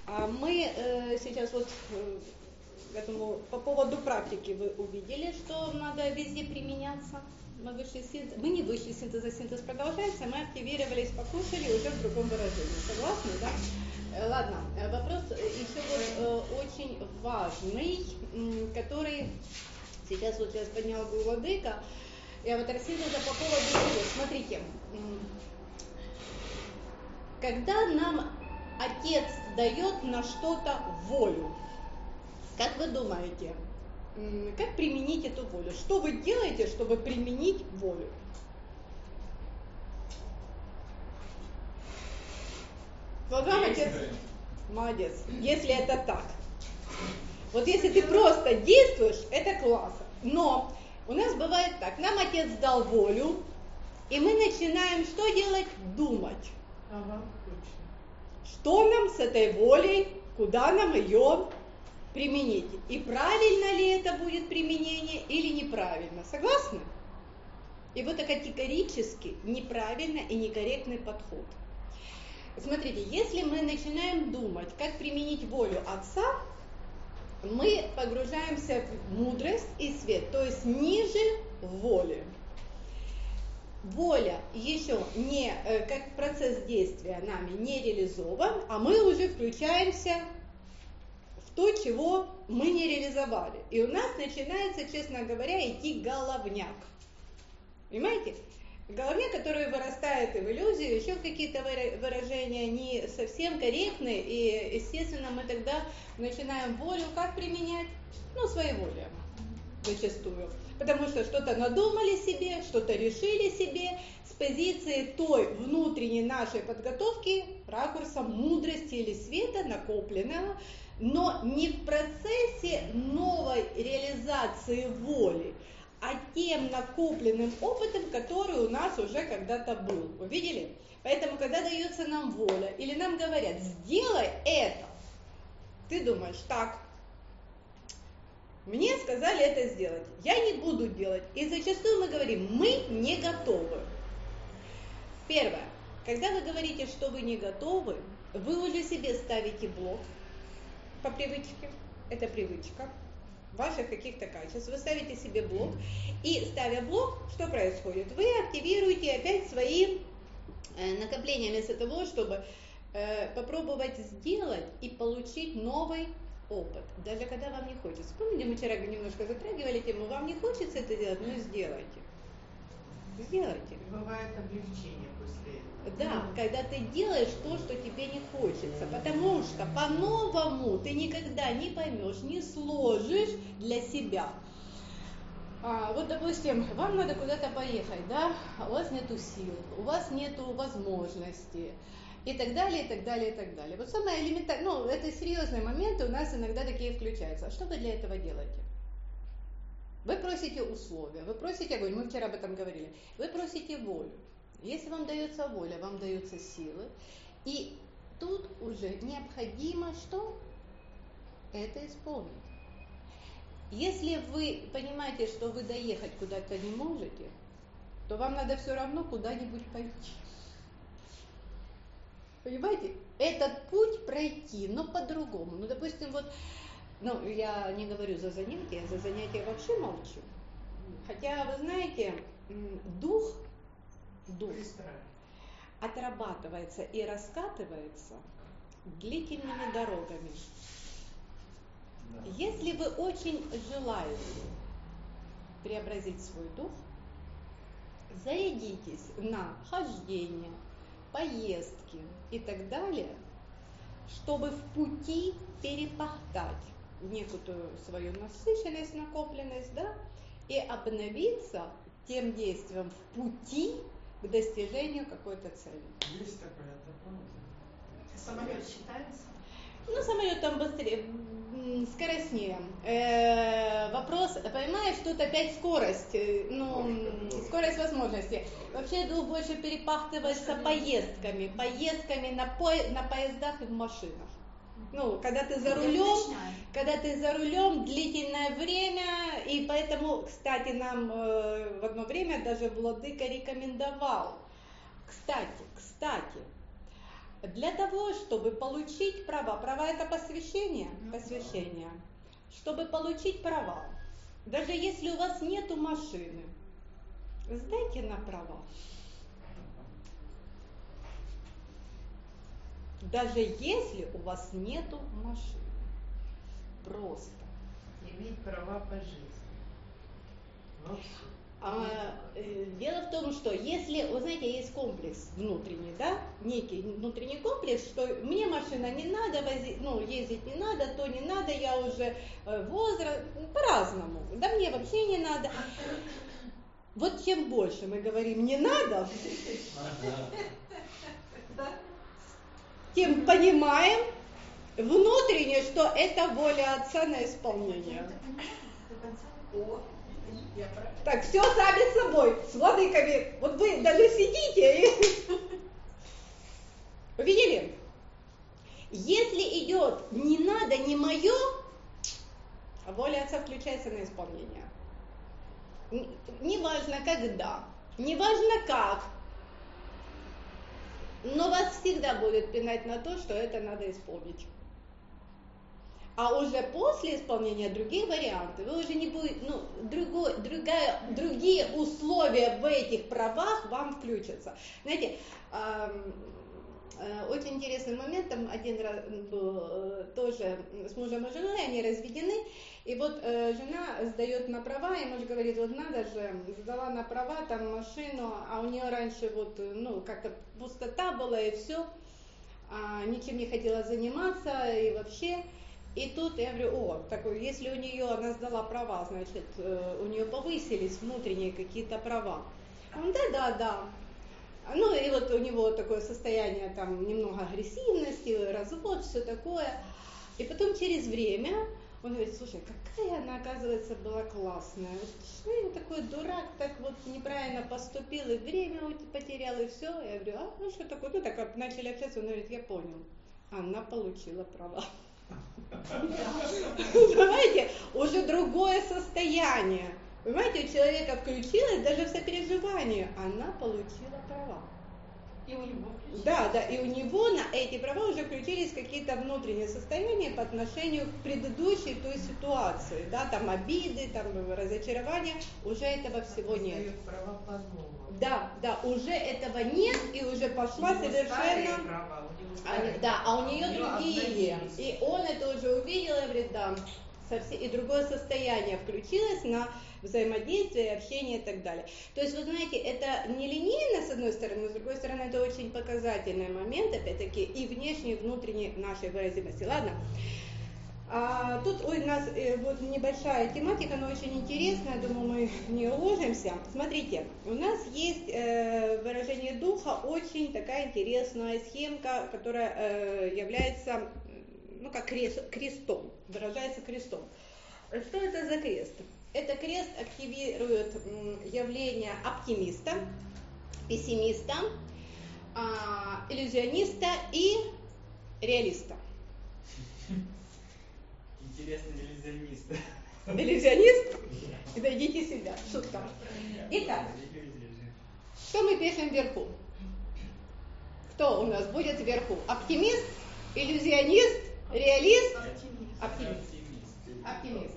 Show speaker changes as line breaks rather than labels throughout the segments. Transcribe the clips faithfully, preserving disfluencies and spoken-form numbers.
А мы э, сейчас вот э, я думаю, по поводу практики вы увидели, что надо везде применяться. Мы, вышли синтез, мы не вышли из синтеза, синтез продолжается, мы активировались, покушали уже в другом выражении. Согласны, да? Э, ладно, вопрос еще вот э, очень важный, который сейчас вот я поднял владыка. Я вот рассказывала по поводу того, смотрите, когда нам Отец дает на что-то волю, как вы думаете, как применить эту волю? Что вы делаете, чтобы применить волю? Глазам Отец, молодец, если это так. Вот если ты просто действуешь, это классно. Но у нас бывает так, нам Отец дал волю, и мы начинаем что делать? Думать.
Ага.
Что нам с этой волей, куда нам ее применить? И правильно ли это будет применение или неправильно? Согласны? И вот это категорически неправильно и некорректный подход. Смотрите, если мы начинаем думать, как применить волю Отца, мы погружаемся в мудрость и свет, то есть ниже воли. Воля еще не, как процесс действия нами не реализован, а мы уже включаемся в то, чего мы не реализовали. И у нас начинается, честно говоря, идти головняк. Понимаете? Головняк, который вырастает и в иллюзию, еще какие-то выражения не совсем корректные, и, естественно, мы тогда начинаем волю как применять? Ну, своей волей зачастую. Потому что что-то надумали себе, что-то решили себе с позиции той внутренней нашей подготовки, ракурса мудрости или света накопленного, но не в процессе новой реализации воли, а тем накопленным опытом, который у нас уже когда-то был. Вы видели? Поэтому, когда дается нам воля, или нам говорят, сделай это, ты думаешь, так, мне сказали это сделать, я не буду делать. И зачастую мы говорим, мы не готовы. Первое, когда вы говорите, что вы не готовы, вы уже себе ставите блок по привычке, это привычка ваших каких-то качеств, вы ставите себе блок, и ставя блок, что происходит? Вы активируете опять свои э, накопления вместо того, чтобы э, попробовать сделать и получить новый опыт, даже когда вам не хочется. Помните, мы вчера немножко затрагивали тему, вам не хочется это делать, ну сделайте. Сделайте.
Бывает облегчение после этого.
Да, когда ты делаешь то, что тебе не хочется, потому что по-новому ты никогда не поймешь, не сложишь для себя. А, вот, допустим, вам надо куда-то поехать, да, у вас нету сил, у вас нету возможности, и так далее, и так далее, и так далее. Вот самое элементарное, ну, это серьезные моменты, у нас иногда такие включаются. А что вы для этого делаете? Вы просите условия, вы просите волю, мы вчера об этом говорили, вы просите волю. Если вам дается воля, вам даются силы, и тут уже необходимо что? Это исполнить. Если вы понимаете, что вы доехать куда-то не можете, то вам надо все равно куда-нибудь пойти. Понимаете? Этот путь пройти, но по-другому. Ну, допустим, вот, ну, я не говорю за занятия, за занятия вообще молчу. Хотя, вы знаете, дух, дух отрабатывается и раскатывается длительными дорогами. Если вы очень желаете преобразить свой дух, зарядитесь на хождение, поездки и так далее, чтобы в пути перепахтать некую свою насыщенность, накопленность, да, и обновиться тем действием в пути к достижению какой-то цели.
Есть такое, это правда.
Самолет считается?
Ну, самолет там быстрее, скоростнее. Э, вопрос, понимаешь, тут опять скорость, ну, скорость возможностей. Вообще дух больше перепахтывается поездками, поездками на, по, на поездах и в машинах. Ну, когда ты за рулем, когда ты за рулем длительное время, и поэтому, кстати, нам э, в одно время даже владыка рекомендовал. Кстати, кстати, Для того, чтобы получить права, права это посвящение, посвящение, чтобы получить права, даже если у вас нету машины, сдайте на права. Даже если у вас нету машины, просто.
Иметь права по жизни. Ну, все.
А, э, дело в том, что если, вы знаете, есть комплекс внутренний, да, некий внутренний комплекс, что мне машина не надо, возить, ну, ездить не надо, то не надо, я уже э, возраст, по-разному, да, мне вообще не надо. Вот чем больше мы говорим «не надо», тем понимаем внутренне, что это воля Отца на исполнение.
О, я прав.
Так, все сами собой, с владыками. Вот вы даже сидите и... Увидели? Если идет «не надо, не мое», воля Отца включается на исполнение. Неважно когда, неважно как, но вас всегда будет пинать на то, что это надо исполнить. А уже после исполнения других вариантов, вы уже не будете, ну, другой, другая, другие условия в этих правах вам включатся. Знаете, эм, э, очень интересный момент, там один раз был э, тоже с мужем и женой, они разведены, и вот э, жена сдает на права, и муж говорит, вот надо же, сдала на права, там машину, а у нее раньше вот, ну, как-то пустота была и все, а, ничем не хотела заниматься и вообще. И тут я говорю, о, такой, если у нее, она сдала права, значит, у нее повысились внутренние какие-то права. Он, да, да, да. Ну и вот у него такое состояние, там, немного агрессивности, развод, все такое. И потом через время он говорит, слушай, какая она, оказывается, была классная. Что я такой дурак, так вот неправильно поступил, и время потерял, и все. Я говорю, а, ну что такое? Ну так начали общаться, он говорит, я понял. Она получила права. Понимаете, уже другое состояние. Понимаете, у человека включилось даже в сопереживании. Она получила права.
И у него включилось.
Да, да, и у него на эти права уже включились какие-то внутренние состояния по отношению к предыдущей той ситуации. Да, там обиды, там разочарования, уже этого всего нет.
Дает права по-новому.
Да, да, уже этого нет, и уже пошла совершенно...
Права, у него
А, да, а у нее
у
другие.
обновились.
И он это уже увидел и говорит, да, совсем, и другое состояние включилось на взаимодействие, общение и так далее. То есть, вы знаете, это не линейно, с одной стороны, но с другой стороны, это очень показательный момент, опять-таки, и внешней, и внутренней нашей выразимости. Ладно? А, тут у нас э, вот небольшая тематика, но очень интересная, думаю, мы в нее уложимся. Смотрите, у нас есть э, выражение духа, очень такая интересная схемка, которая э, является, ну, как крест, крестом, выражается крестом. Что это за крест? Это крест активирует м, явление оптимиста, пессимиста, а, иллюзиониста и реалиста.
Интересный иллюзионист.
Иллюзионист? Да идите сюда, шутка. Итак, что мы пишем вверху? Кто у нас будет вверху? Оптимист, иллюзионист, реалист?
Оптимист.
Оптимист. Оптимист.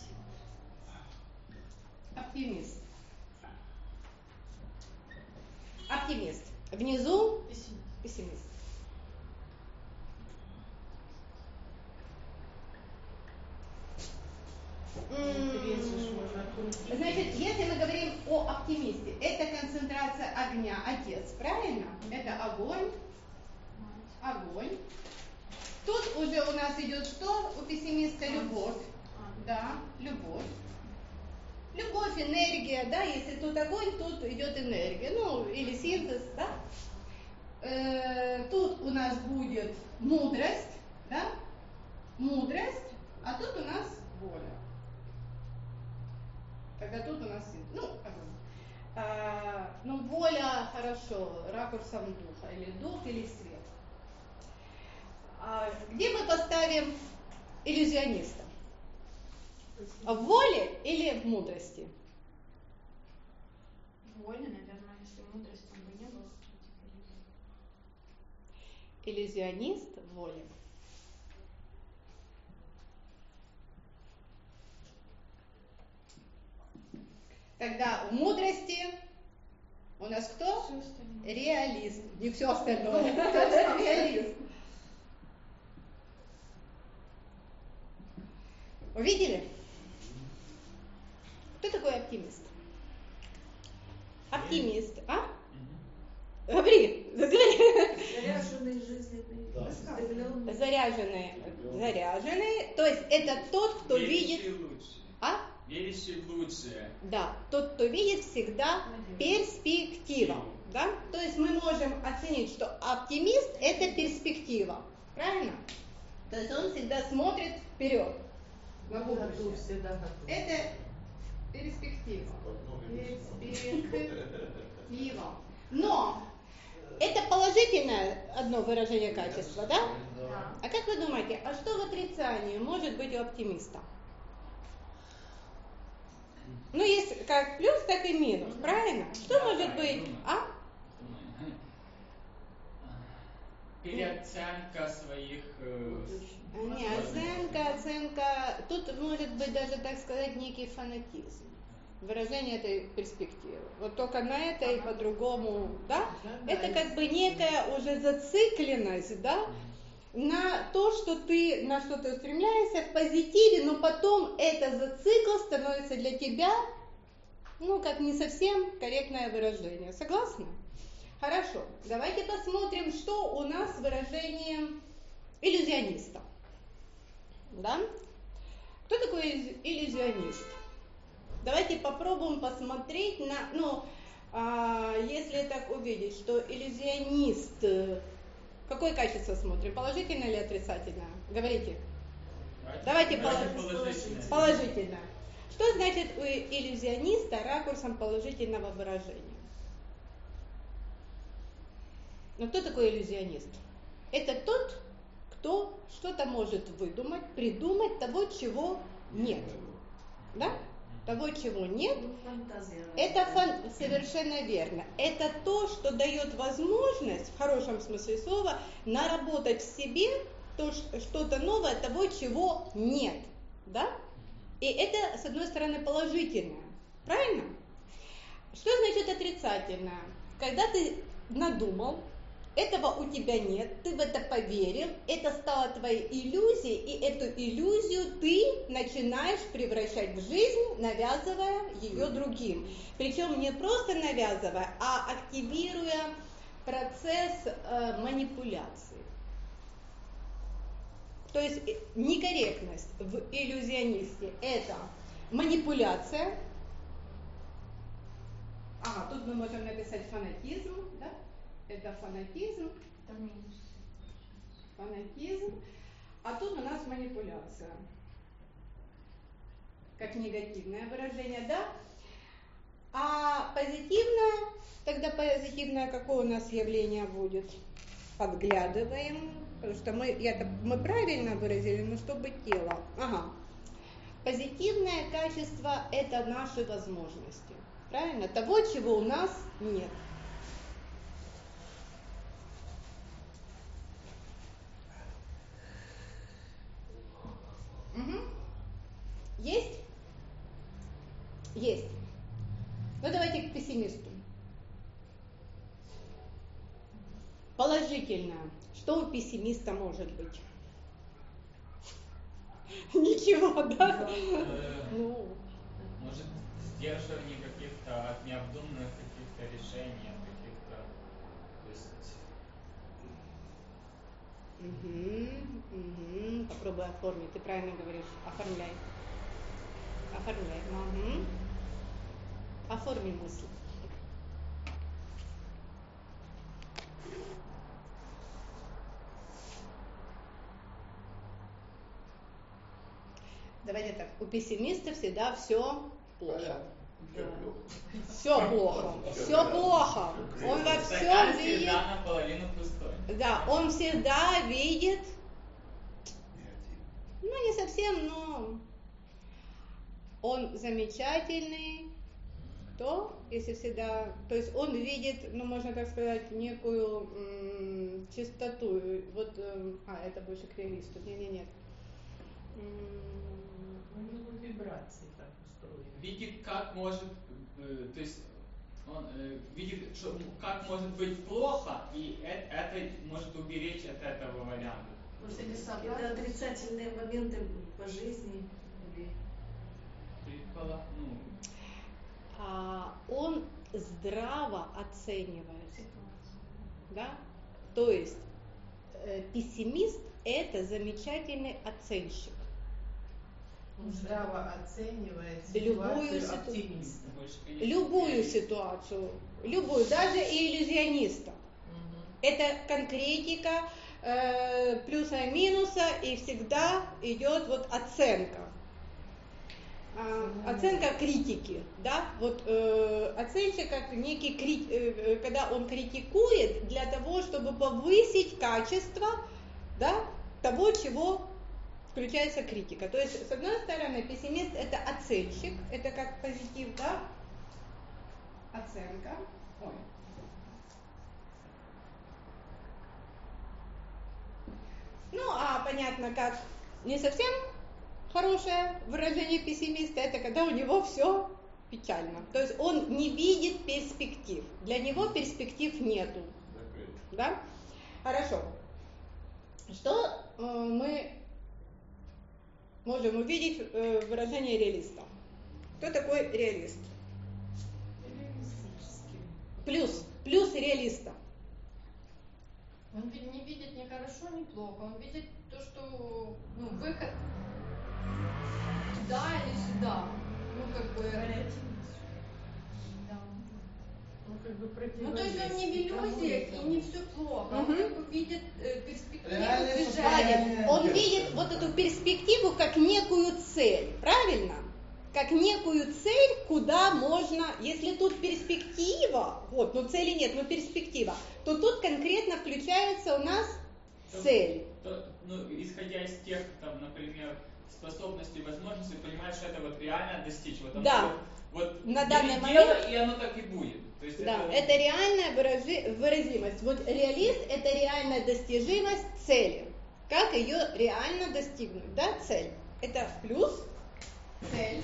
Оптимист. Оптимист. Внизу
Пессимист.
пессимист.
Весишь, можно крутить.
Значит, если мы говорим о оптимисте, это концентрация огня, отец, правильно? Это огонь, огонь. Тут уже у нас идет что? У пессимиста любовь. Да, любовь. Любовь, энергия, да, если тут огонь, тут идет энергия, ну, или синтез, да. Э, тут у нас будет мудрость, да, мудрость, а тут у нас воля. Когда тут у нас, ну, а, ну, воля, хорошо, ракурсом духа, или дух, или свет. А где мы поставим иллюзиониста? В воле или в мудрости?
Воля, наверное, если мудрость, он бы не был.
иллюзионист воли. Тогда в мудрости у нас кто? Реалист. Не все остальное. Реалист. Увидели? Кто такой оптимист? Оптимист, а? Говори, говори.
Заряженный жизненный, вдохновленный.
Заряженный, заряженный. То есть это тот, кто
Верящий
видит...
лучше.
А?
Верящий в лучшее.
Да, тот, кто видит всегда перспектива. Да? То есть мы можем оценить, что оптимист – это перспектива. Правильно? То есть он всегда смотрит вперед. На будущее.
Всегда готов.
Это перспектива. Перспектива. Но это положительное одно выражение качества, да?
Да.
А как вы думаете, а что в отрицании может быть у оптимиста? Ну, есть как плюс, так и минус, правильно? Что
Да,
может
да,
быть?
я думаю.
А?
Переоценка своих... э,
Не, оценка, оценка. Тут может быть даже, так сказать, некий фанатизм. Выражение этой перспективы. Вот только на это и по-другому, да? Это как бы некая уже зацикленность, да? На то, что ты, на что ты устремляешься в позитиве, но потом это зацикл становится для тебя, ну, как не совсем корректное выражение. Согласны? Хорошо. Давайте посмотрим, что у нас с выражением иллюзиониста. Да? Кто такой иллюзионист? Давайте попробуем посмотреть на, ну, а, если так увидеть, что иллюзионист, какое качество смотрим, положительное или отрицательное? Говорите. Давайте
положительное.
Положительное. Что значит у иллюзиониста ракурсом положительного выражения? Ну, кто такой иллюзионист? Это тот, кто что-то может выдумать, придумать того, чего нет. Да? Того, чего нет.
Фантазия.
Это фан... совершенно верно. Это то, что дает возможность, в хорошем смысле слова, наработать в себе то, что-то новое, того, чего нет. Да? И это, с одной стороны, положительное. Правильно? Что значит отрицательное? Когда ты надумал, этого у тебя нет, ты в это поверил, это стало твоей иллюзией, и эту иллюзию ты начинаешь превращать в жизнь, навязывая ее другим. Причем не просто навязывая, а активируя процесс э, манипуляции. То есть некорректность в иллюзионисте – это манипуляция. Ага, тут мы можем написать фанатизм, да? Это фанатизм,
Это минус.
фанатизм, а тут у нас манипуляция, как негативное выражение, да? А позитивное, тогда позитивное какое у нас явление будет? Подглядываем, потому что мы, я, мы правильно выразили, но чтобы тело. Ага. Позитивное качество – это наши возможности, правильно? Того, чего у нас нет. Угу. Есть? Есть. Ну давайте к пессимисту. Положительно. Что у пессимиста может быть? Ничего, да?
Э,
Ну,
Может, сдерживание каких-то от необдуманных каких-то решений, от каких-то... То есть...
угу, угу. Попробуй оформить. Ты правильно говоришь. Оформляй. Оформляй. Угу. Оформи мысль. Давайте так. У пессимиста всегда все плохо. Все плохо. Все плохо. Он во всем
Стакан
видит.
всегда наполовину пустой.
Да, он всегда видит. Ну, не совсем, но он замечательный. то, если всегда, то есть он видит, ну можно так сказать, некую м, чистоту, вот, м, а, это больше к реалисту, не-не-нет.
У него вибрации так устроены.
Видит, как может, э, то есть он э, видит, что, как может быть плохо, и это, это может уберечь от этого варианта.
Может, это какие-то отрицательные моменты по жизни или
Предпола- ну,
А, он здраво оценивает,
ситуацию?
да, то есть э, пессимист это замечательный оценщик.
Он здраво оценивает
Любую
ситуацию
ситу-
оптимиста.
больше, конечно,
Любую
реалист.
ситуацию, любую, даже и иллюзиониста.
Мгм.
Это конкретика, э, плюса и минуса, и всегда идет вот оценка. А, оценка критики, да, вот э, оценщик как некий, крит, э, когда он критикует для того, чтобы повысить качество, да, того, чего включается критика. То есть, с одной стороны, пессимист это оценщик, это как позитив, да, оценка. Ой. Ну, а понятно, как не совсем хорошее выражение пессимиста, это когда у него все печально. То есть он не видит перспектив. Для него перспектив нету. Да? Хорошо. Что э, мы можем увидеть э, выражение реалиста? Кто такой реалист?
Реалистически.
Плюс, плюс реалиста.
Он ведь не видит ни хорошо, ни плохо. Он видит то, что ну, выход туда или сюда. Ну, как бы. Да.
Ну, как бы
Ну, то есть он не в иллюзиях и не все плохо. Он
Мгм.
как бы видит э, перспективу
Реальное
движения.
состояние.
Он видит вот эту перспективу как некую цель, правильно? Как некую цель, куда можно, если тут перспектива, вот, ну цели нет, но перспектива, то тут конкретно включается у нас цель.
То, ну, исходя из тех, там, например, способностей, возможностей, понимаешь, что это вот реально достичь. Вот, оно
Да.
вот, вот
На
бери
данный
дело,
момент-
и оно так и будет. То есть
Да,
это,
это реальная выражи- выразимость. Вот реалист это реальная достижимость цели. Как ее реально достигнуть, да, цель. Это плюс цель.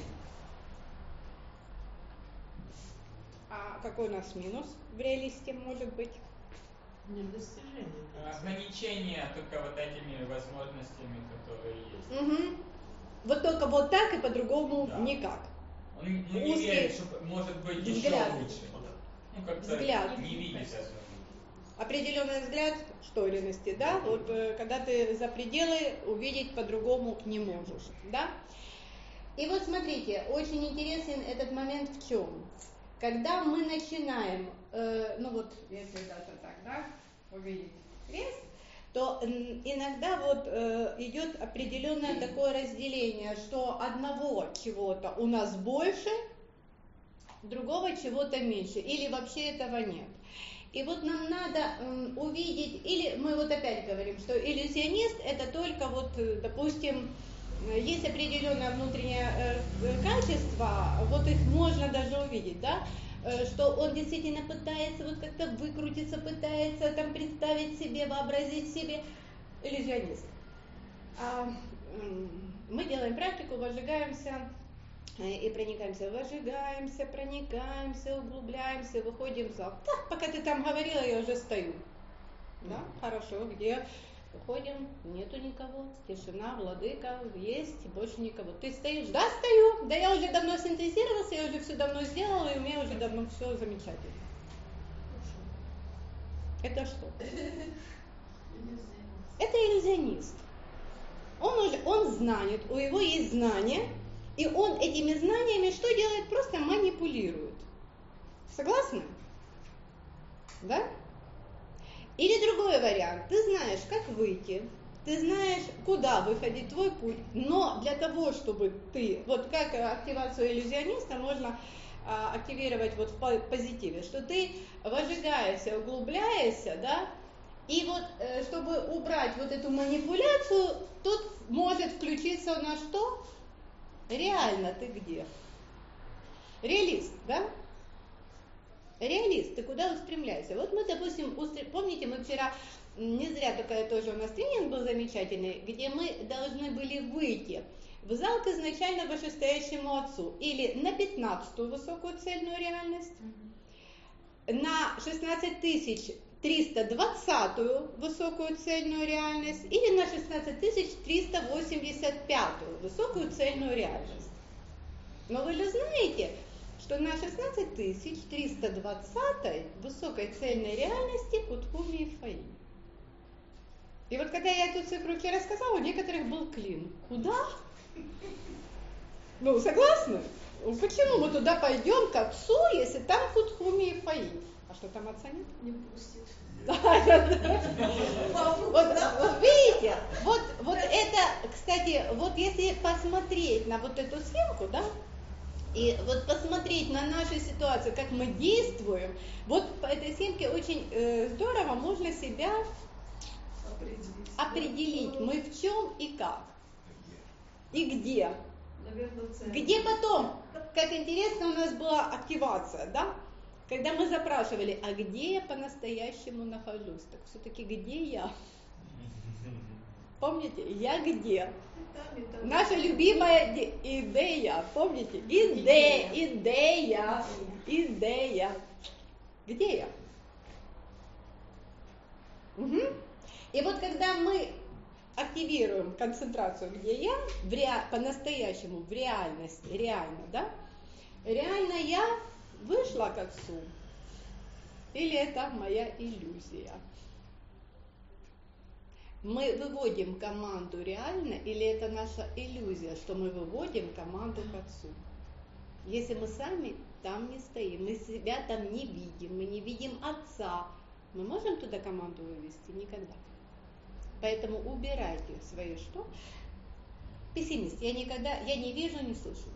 А какой у нас минус в реалисте может быть?
Недостижение.
ограничение только вот этими возможностями, которые есть.
Угу. Вот только вот так и по-другому
Да.
никак.
Он ну, не
Узкий
верит, что может быть
взгляд.
еще лучше. Ну, как-то
Взгляд.
не видит особо.
Определенный взгляд штойленности, да, вот э, когда ты за пределы увидеть по-другому не можешь, да. И вот смотрите, очень интересен этот момент в чем? Когда мы начинаем, э, ну вот, если даже так, да, увидеть крест, то м, иногда вот э, идет определенное такое разделение, что одного чего-то у нас больше, другого чего-то меньше, или вообще этого нет. И вот нам надо м, увидеть, или мы вот опять говорим, что иллюзионист это только вот, э, допустим, э, есть определенное внутреннее э, э, качество, вот их можно даже увидеть, да, э, что он действительно пытается вот как-то выкрутиться, пытается там представить себе, вообразить себе, иллюзионист. А, м, мы делаем практику, возжигаемся и проникаемся, возжигаемся, проникаемся, углубляемся, выходим в зал. Так, пока ты там говорила, я уже стою. Да, хорошо, где? Выходим, нету никого, тишина, владыка, есть, больше никого. Ты стоишь? Да, стою. Да я уже давно синтезировался, я уже все давно сделала, и у меня уже давно все замечательно. Это что? Это иллюзионист. Он уже, он знает, у него есть знания, и он этими знаниями что делает? Просто манипулирует. Согласны? Да? Или другой вариант. Ты знаешь, как выйти, ты знаешь, куда выходить, твой путь, но для того, чтобы ты, вот как активацию иллюзиониста можно а, активировать вот в позитиве, что ты возжигаешься, углубляешься, да, и вот, э, чтобы убрать вот эту манипуляцию, тут может включиться у нас что? Реально ты где? Реалист, да? Реалист, ты куда устремляешься? Вот мы, допустим, устр... помните, мы вчера, не зря такая тоже у нас тренинг был замечательный, где мы должны были выйти в зал к изначально вышестоящему отцу или на пятнадцатую высокую цельную реальность, на шестнадцать тысяч триста двадцатую высокую цельную реальность или на шестнадцать тысяч триста восемьдесят пятую высокую цельную реальность. Но вы же знаете, что на шестнадцать тысяч триста двадцатой высокой цельной реальности Кутхуми и Фаи. И вот когда я эту цифру вчера сказала, у некоторых был клин. Куда? Ну, согласны? Почему мы туда пойдем к отцу, если там Кутхуми и Фаи? А что там отца нет?
Не пустит.
Вот видите, вот, вот это, кстати, вот если посмотреть на вот эту схемку, да, и вот посмотреть на нашу ситуацию, как мы действуем, вот по этой схемке очень э, здорово можно себя
Определить.
определить, мы в чем и как, и где.
Наверное, цель.
Где потом, как интересно у нас была активация, да? Когда мы запрашивали, а где я по-настоящему нахожусь? Так все-таки где я? Помните, я где?
Там, и там.
Наша любимая де- идея, помните? Идея, идея, идея. Где я? Угу. И вот когда мы активируем концентрацию, где я, в ре... по-настоящему, в реальности, реально, да? Реально я вышла к отцу? Или это моя иллюзия? Мы выводим команду реально, или это наша иллюзия, что мы выводим команду к отцу? Если мы сами там не стоим, мы себя там не видим, мы не видим отца, мы можем туда команду вывести? Никогда. Поэтому убирайте свое что? Пессимист. Я никогда, я не вижу, не слышу.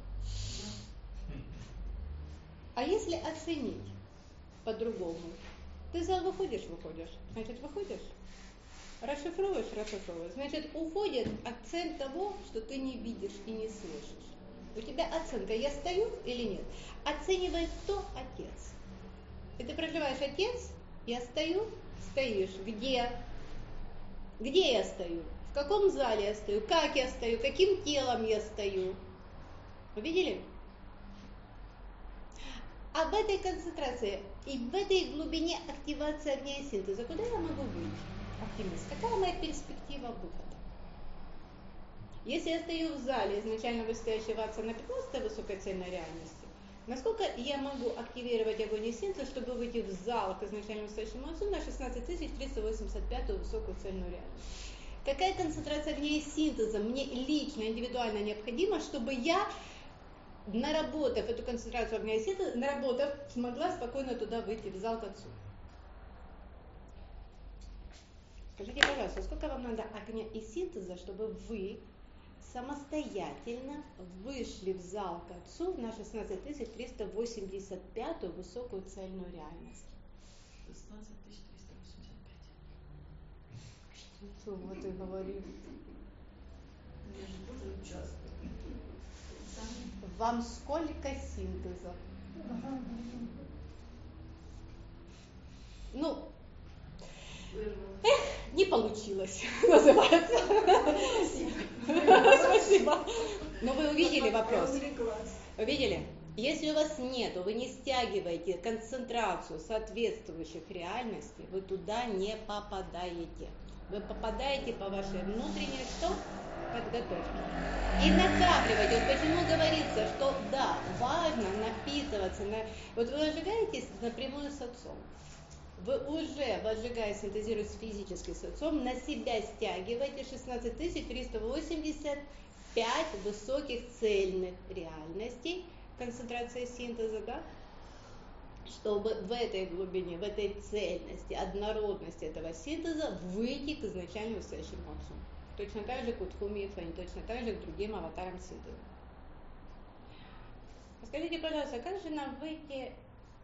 А если оценить по-другому? Ты в зал выходишь, выходишь. Значит, выходишь. Расшифровываешь, расшифровываешь. Значит, уходит акцент того, что ты не видишь и не слышишь. У тебя оценка, я стою или нет. Оценивает кто? Отец. И ты проживаешь отец, я стою, стоишь. Где? Где я стою? В каком зале я стою? Как я стою? Каким телом я стою? Вы видели? А в этой концентрации и в этой глубине активации огня и синтеза, куда я могу быть? Оптимист. Какая моя перспектива выхода? Если я стою в зале изначально вышестоящего отца на пятнадцатой высокой цельной реальности, насколько я могу активировать огонь и синтез, чтобы выйти в зал к изначально вышестоящему отцу на шестнадцать тысяч триста восемьдесят пятую высокую цельную реальность? Какая концентрация огня и синтеза мне лично, индивидуально необходима, чтобы я, наработав эту концентрацию огня и синтеза, наработав, смогла спокойно туда выйти в зал к отцу? Скажите, пожалуйста, сколько вам надо огня и синтеза, чтобы вы самостоятельно вышли в зал к отцу на шестнадцать тысяч триста восемьдесят пятую высокую цельную реальность?
шестнадцать тысяч триста восемьдесят пять.
Что вот ты говоришь?
Я же тоже участвую.
Вам сколько синтезов? Ну, эх, не получилось, называется. Спасибо. Но вы увидели вопрос? Вы видели? Если у вас нету, вы не стягиваете концентрацию соответствующих реальностей, вы туда не попадаете. Вы попадаете по вашей внутренней что? Подготовке. И накапливать. Вот почему говорится, что да, важно напитываться. На... Вот вы возжигаетесь напрямую с отцом. Вы уже, возжигая, синтезируясь физически с отцом, на себя стягиваете шестнадцать тысяч триста восемьдесят пять высоких цельных реальностей, концентрация синтеза, да? Чтобы в этой глубине, в этой цельности, однородности этого синтеза выйти к изначально высочайшему отцу. Точно так же к Кутхуми и Фани, точно так же к другим аватарам синтеза. Скажите, пожалуйста, как же нам выйти?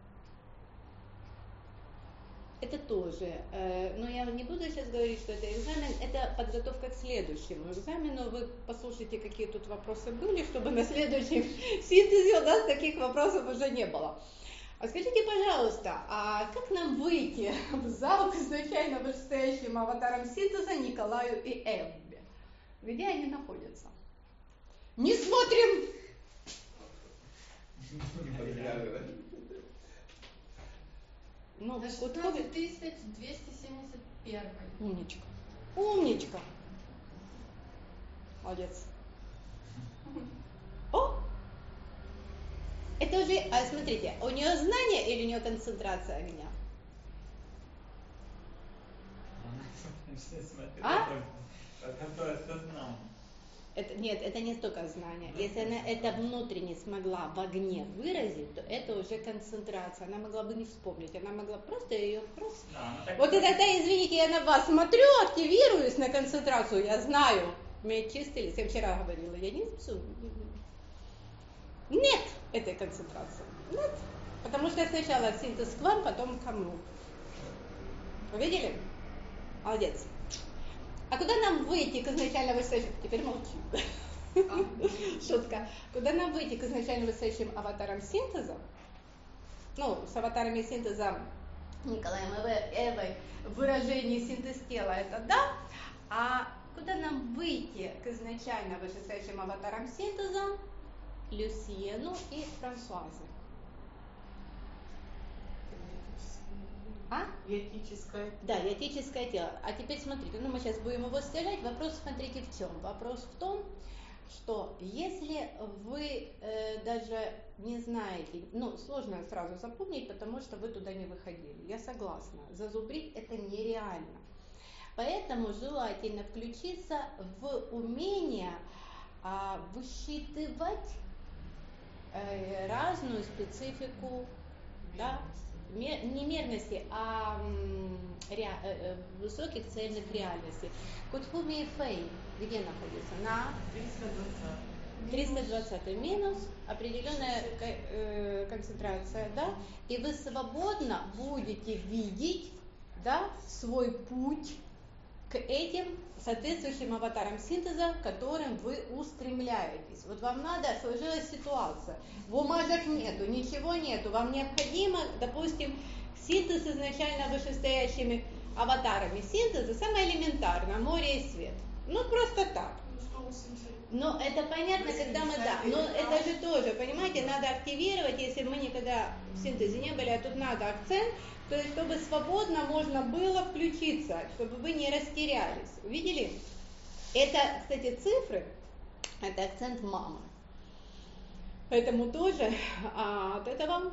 Это тоже, э, но я не буду сейчас говорить, что это экзамен, это подготовка к следующему экзамену. Вы послушайте, какие тут вопросы были, чтобы на следующем синтезе у нас таких вопросов уже не было. А скажите, пожалуйста, а как нам выйти в зал к изначально вышестоящим аватарам синтеза Николаю и Эве? Где они находятся? Не смотрим! Ну,
На
вот
шестнадцать тысяч двести семьдесят один.
умничка. Умничка. Молодец. О! Это уже, а смотрите, у нее знание или у нее концентрация огня? А?
Которая сознала.
Это, нет, это не столько знание. Если она это внутренне смогла в огне выразить, то это уже концентрация. Она могла бы не вспомнить, она могла просто ее просто...
Да, она так-
Вот и тогда, извините, я на вас смотрю, активируюсь на концентрацию, я знаю. Мы чистились, я вчера говорила, я не спсу. Нет этой концентрации. Нет. Потому что сначала синтез к вам, потом ко мне. Вы видели? Молодец. А куда нам выйти к изначально высочим? Теперь молчи. Шутка. Куда нам выйти к изначально высочим аватарам синтеза? Ну, с аватарами синтеза Николаем и Эвой в выражении синтез тела это да. А куда нам выйти к изначально вышестоящим аватарам синтеза Люсьену и Франсуазе? А?
Диетическое.
Да, диетическое тело. А теперь смотрите, ну мы сейчас будем его стрелять. Вопрос, смотрите, в чем? Вопрос в том, что если вы э, даже не знаете, ну сложно сразу запомнить, потому что вы туда не выходили. Я согласна. Зазубрить это нереально. Поэтому желательно включиться в умение а, высчитывать э, разную специфику, да, мер, не мерности, а м, ре, э, высоких цельных реальностей. Кутхуми и Фэй где находится? На триста двадцать минус определенная э, концентрация, да, и вы свободно будете видеть, да, свой путь к этим соответствующим аватарам синтеза, к которым вы устремляетесь. Вот вам надо, сложилась ситуация, бумажек нету, ничего нету, вам необходимо, допустим, синтез изначально вышестоящими аватарами синтеза, самое элементарное, море и свет. Ну, просто так. Но это понятно, когда мы, да, но это же тоже, понимаете, надо активировать, если мы никогда в синтезе не были, а тут надо акцент, то есть, чтобы свободно можно было включиться, чтобы вы не растерялись. Увидели? Это, кстати, цифры, это акцент мамы. Поэтому тоже а, от этого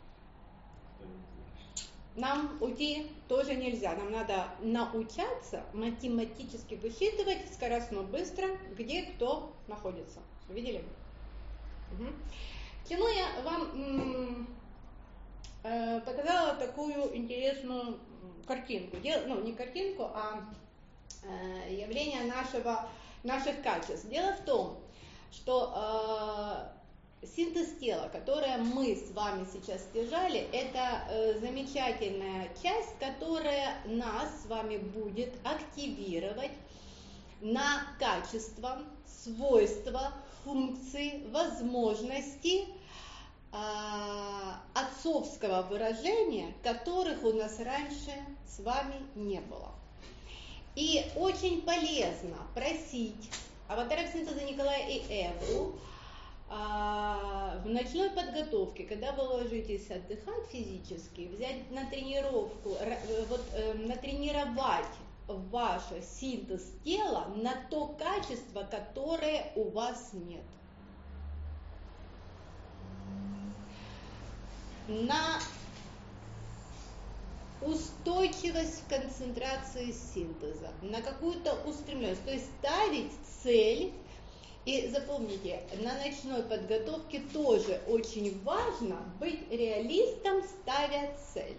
нам уйти тоже нельзя. Нам надо научаться математически высчитывать скоростно быстро, где кто находится. Видели? Угу. Чему я вам м- э, показала такую интересную картинку. Дел, ну, не картинку, а э, явление нашего, наших качеств. Дело в том, что э, синтез тела, которое мы с вами сейчас стяжали, это э, замечательная часть, которая нас с вами будет активировать на качества, свойства, функции, возможности э, отцовского выражения, которых у нас раньше с вами не было. И очень полезно просить аватаров синтеза Николая и Эву в ночной подготовке, когда вы ложитесь отдыхать физически, взять на тренировку, вот, натренировать ваш синтез тела на то качество, которое у вас нет. На устойчивость в концентрации синтеза, на какую-то устремленность, то есть ставить цель. И запомните, на ночной подготовке тоже очень важно быть реалистом, ставя цель.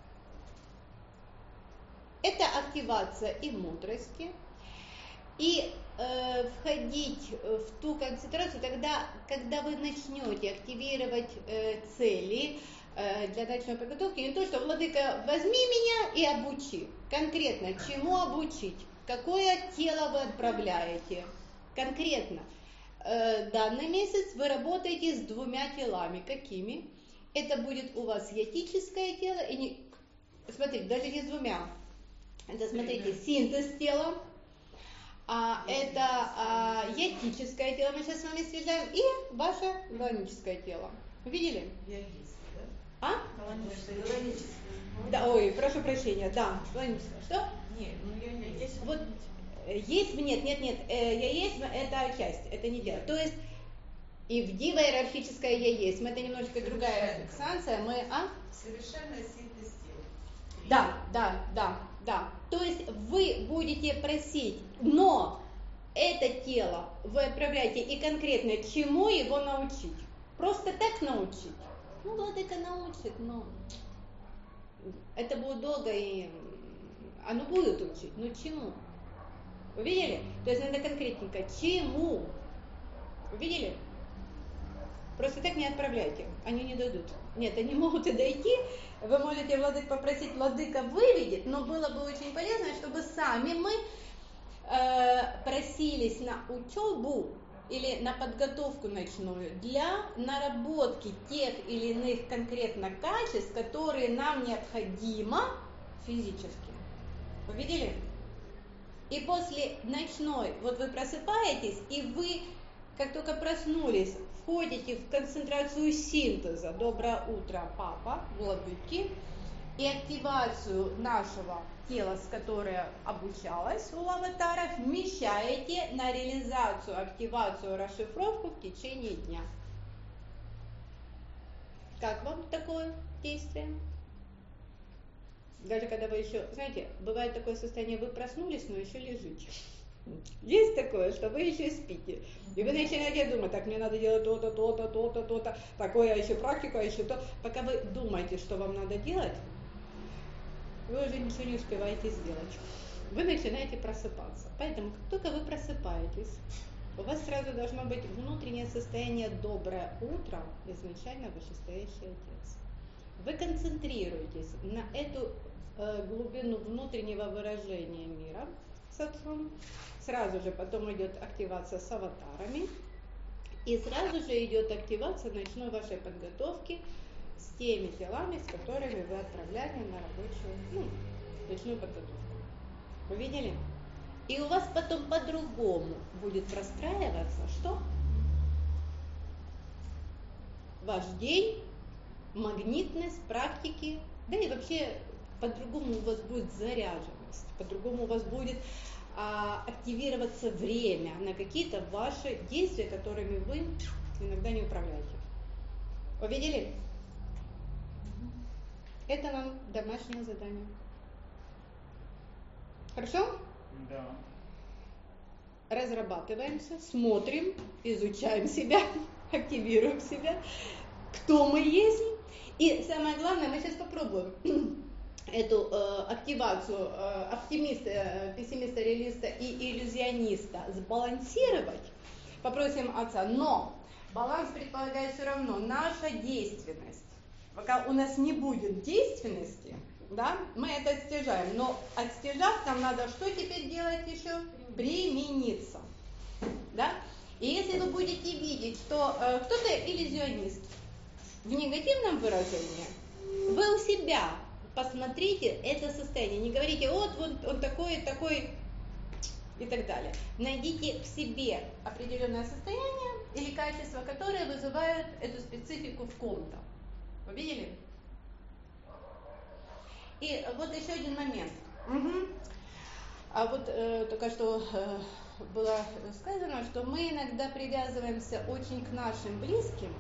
Это активация и мудрости, и э, входить в ту концентрацию тогда, когда вы начнете активировать э, цели э, для ночной подготовки, не то, что владыка, возьми меня и обучи. Конкретно, чему обучить, какое тело вы отправляете, конкретно. Данный месяц вы работаете с двумя телами. Какими? Это будет у вас ятическое тело, и не... смотрите, даже не с двумя. Это, смотрите, синтез тела, а, это а, ятическое тело, мы сейчас с вами связаем, и ваше галаническое тело. Видели?
Я есть, да?
А?
Галаническое.
Да, ой, прошу прощения, да, галаническое. Что?
Нет, ну я не есть.
Вот э, есть, нет, нет, нет, э, я есть, это часть, это не дело. То есть и в диво-иерархическое я есть, это немножечко другая фиксация, мы, а?
Совершенно синтез тела.
Да, да, да, да. То есть вы будете просить, но это тело вы отправляете и конкретно чему его научить. Просто так научить. Ну, владыка научит, но это будет долго и оно будет учить. Но чему? Вы видели? То есть надо конкретненько. Чему? Вы видели? Просто так не отправляйте, они не дадут. Нет, они могут и дойти, вы можете владык попросить, владыка выведет, но было бы очень полезно, чтобы сами мы э, просились на учебу или на подготовку ночную для наработки тех или иных конкретно качеств, которые нам необходимо физически. Вы видели? И после ночной, вот вы просыпаетесь, и вы, как только проснулись, входите в концентрацию синтеза «Доброе утро, папа», владыки, и активацию нашего тела, с которое обучалось у аватара, вмещаете на реализацию, активацию, расшифровку в течение дня. Как вам такое действие? Даже когда вы еще, знаете, бывает такое состояние, вы проснулись, но еще лежите. Есть такое, что вы еще спите. И вы начинаете думать, так, мне надо делать то-то, то-то, то-то, то-то, такое, а еще практику, а еще то. Пока вы думаете, что вам надо делать, вы уже ничего не успеваете сделать. Вы начинаете просыпаться. Поэтому, как только вы просыпаетесь, у вас сразу должно быть внутреннее состояние «доброе утро», изначально вышестоящий Отец. Вы концентрируетесь на эту э, глубину внутреннего выражения мира с Отцом. Сразу же потом идет активация с аватарами. И сразу же идет активация ночной вашей подготовки с теми телами, с которыми вы отправляли на рабочую, ну, ночную подготовку. Вы видели? И у вас потом по-другому будет простраиваться, что? Ваш день, магнитность, практики, да и вообще по-другому у вас будет заряженность, по-другому у вас будет а, активироваться время на какие-то ваши действия, которыми вы иногда не управляете. Увидели? Это вам домашнее задание. Хорошо?
Да.
Разрабатываемся, смотрим, изучаем себя, активируем себя, кто мы есть. И самое главное, мы сейчас попробуем эту э, активацию э, оптимиста, э, пессимиста, реалиста и иллюзиониста сбалансировать. Попросим Отца, но баланс предполагает все равно наша действенность. Пока у нас не будет действенности, да, мы это отстежаем. Но отстежав, нам надо что теперь делать еще? Примениться. Да? И если вы будете видеть, что э, кто-то иллюзионист в негативном выражении, вы у себя посмотрите это состояние. Не говорите, вот, вот он такой, такой и так далее. Найдите в себе определенное состояние или качество, которое вызывает эту специфику в ком-то. Вы видели? И вот еще один момент. Угу. А вот э, только что э, было сказано, что мы иногда привязываемся очень к нашим близким.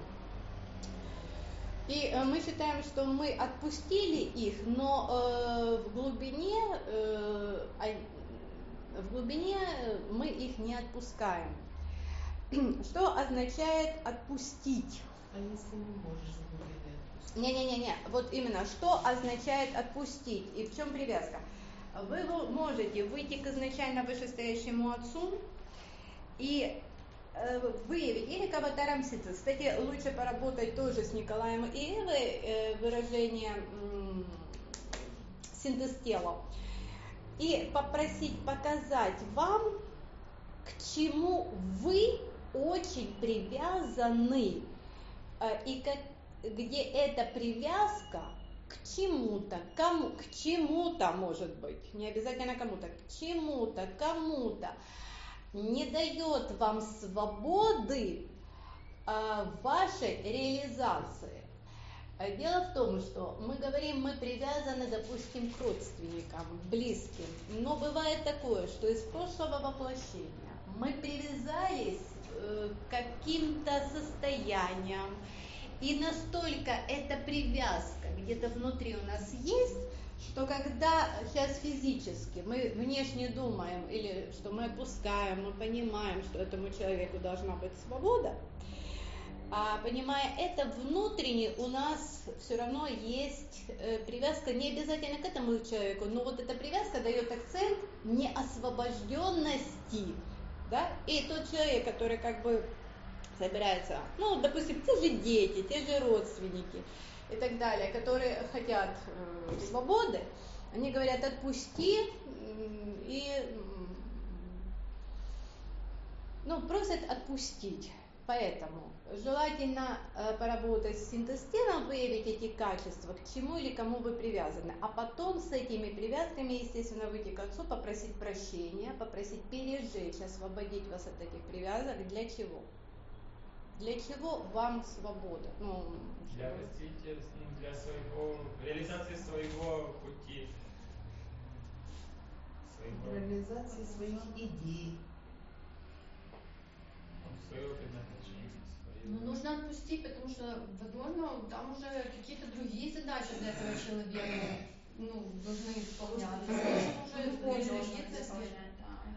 И э, мы считаем, что мы отпустили их, но э, в глубине, э, в глубине мы их не отпускаем. Что означает отпустить?
А если не можешь заглубить?
Не-не-не, вот именно, что означает отпустить и в чем привязка? Вы можете выйти к изначально вышестоящему Отцу и э, выявить, или к аватарам синтез. Кстати, лучше поработать тоже с Николаем и Эвой, э, выражение э, синтез тела, и попросить показать вам, к чему вы очень привязаны, э, и как где эта привязка к чему-то, кому, к чему-то может быть, не обязательно кому-то, к чему-то, кому-то не дает вам свободы а, в вашей реализации. Дело в том, что мы говорим, мы привязаны, допустим, к родственникам, к близким, но бывает такое, что из прошлого воплощения мы привязались э, к каким-то состояниям, и настолько эта привязка где-то внутри у нас есть, что когда сейчас физически мы внешне думаем, или что мы отпускаем, мы понимаем, что этому человеку должна быть свобода, а понимая это, внутренне у нас все равно есть э, привязка не обязательно к этому человеку, но вот эта привязка дает акцент неосвобожденности, да, и тот человек, который как бы собирается, ну, допустим, те же дети, те же родственники и так далее, которые хотят э, свободы, они говорят, отпусти, и, ну, просят отпустить. Поэтому желательно э, поработать с синтез-телом, выявить эти качества, к чему или кому вы привязаны, а потом с этими привязками, естественно, выйти к отцу, попросить прощения, попросить пережечь, освободить вас от этих привязок. Для чего? Для чего вам свобода? Ну,
для развития, ну, для своего, реализации своего пути, своего,
Реализации своих идей.
своего предназначения, своего.
Ну, нужно отпустить, потому что, возможно, там уже какие-то другие задачи для этого человека, ну, должны исполняться. Уже реализация
исполнять.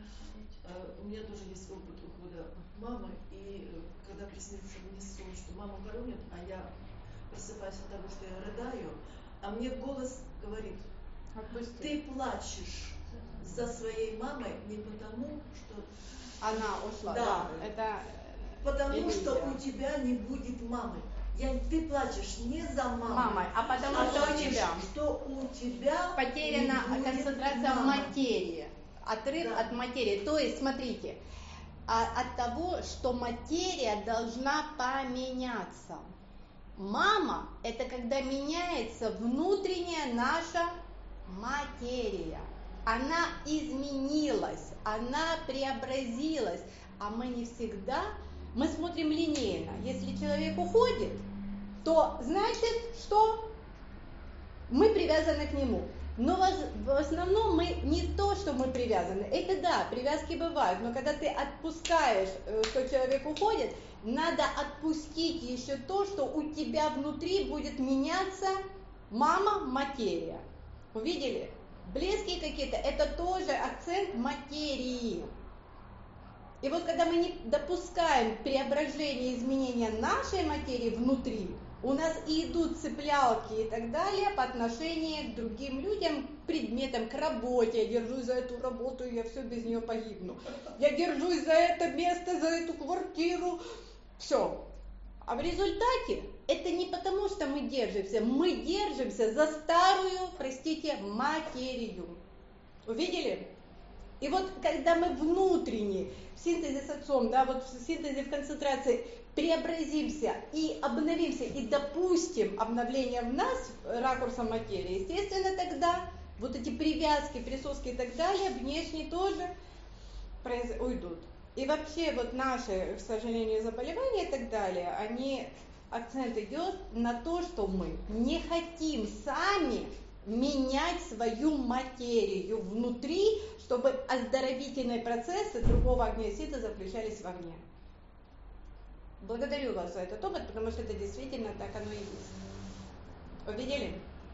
У меня тоже есть опыт ухода мамы, и когда приснился мне сон, что маму хоронят, а я просыпаюсь от того, что я рыдаю, а мне голос говорит,
отпусти.
Ты плачешь за своей мамой не потому, что
Она ушла,
да,
да, это
потому
иллюзия.
что у тебя не будет мамы. Я, ты плачешь не за мамой,
Мамой, а потому
а
что у
плачешь,
тебя
что у тебя
потеряна
не будет
концентрация в
мамы.
материи, отрыв
Да.
от материи. То есть, смотрите, а- от того, что материя должна поменяться. Мама – это когда меняется внутренняя наша материя. Она изменилась, она преобразилась, а мы не всегда, мы смотрим линейно. Если человек уходит, то значит, что мы привязаны к нему. Но в основном мы не то, что мы привязаны. Это да, привязки бывают, но когда ты отпускаешь, что человек уходит, надо отпустить еще то, что у тебя внутри будет меняться мама, материя. Увидели? Близкие какие-то, это тоже акцент материи. И вот когда мы не допускаем преображения, изменения нашей материи внутри, у нас и идут цеплялки и так далее по отношению к другим людям, к предметам, к работе. Я держусь за эту работу, я все без нее погибну. Я держусь за это место, за эту квартиру. Все. А в результате это не потому, что мы держимся, мы держимся за старую, простите, материю. Увидели? И вот когда мы внутренне, в синтезе с отцом, да, вот в синтезе, в концентрации преобразимся и обновимся, и допустим обновление в нас ракурсом материи, естественно, тогда вот эти привязки, присоски и так далее, внешне тоже произ... уйдут. И вообще вот наши, к сожалению, заболевания и так далее, они, акцент идет на то, что мы не хотим сами менять свою материю внутри, чтобы оздоровительные процессы другого огнесинтеза включались вовне. Благодарю вас за этот опыт, потому что это действительно так оно и есть. Увидели?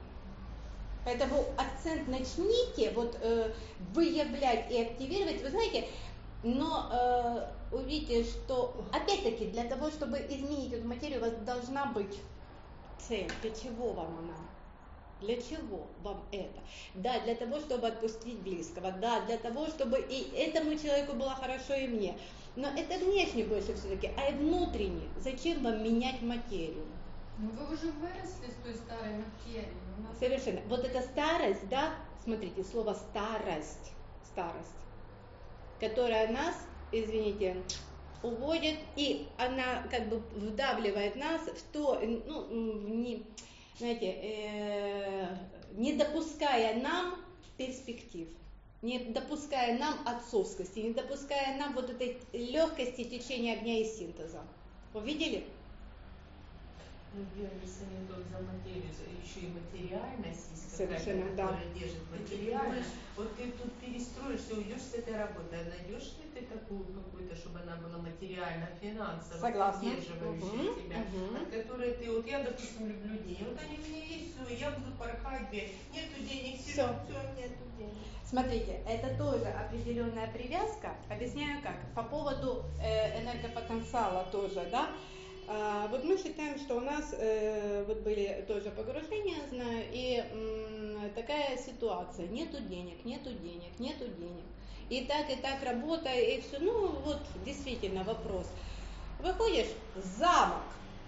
Поэтому акцент начните вот э, выявлять и активировать. Вы знаете, но э, увидите, что опять-таки для того, чтобы изменить эту материю, у вас должна быть цель. Для чего вам она? Для чего вам это? Да, для того, чтобы отпустить близкого, да, для того, чтобы и этому человеку было хорошо, и мне. Но это внешне больше все-таки, а и внутренне. Зачем вам менять материю?
Ну вы уже выросли с той старой материи. У нас...
Совершенно. Вот эта старость, да, смотрите, слово старость, старость, которая нас, извините, уводит, и она как бы вдавливает нас в то, ну, не, знаете, э, не допуская нам перспектив, не допуская нам отцовскости, не допуская нам вот этой легкости течения огня и синтеза. Вы видели?
Ну, Гермес анекдот за материю, за еще и материальность есть
Совершенно,
какая-то,
да.
которая держит материальность. Вот ты тут перестроишься, уйдешь с этой работы, а найдешь ли ты такую какую-то, чтобы она была материально, финансово
Согласна.
поддерживающая
Мгм,
тебя,
мгм.
от которой ты, вот я, допустим, люблю деньги, вот они у меня есть, все, я буду порхать, нету денег,
Всё.
все, нету денег.
Смотрите, это тоже определенная привязка. Объясняю как. По поводу э, энергопотенциала тоже, да. А, вот мы считаем, что у нас э, вот были тоже погружения, знаю, и м, такая ситуация. Нету денег, нету денег, нету денег. И так, и так работа, и все. Ну, вот действительно вопрос. Выходишь, замок.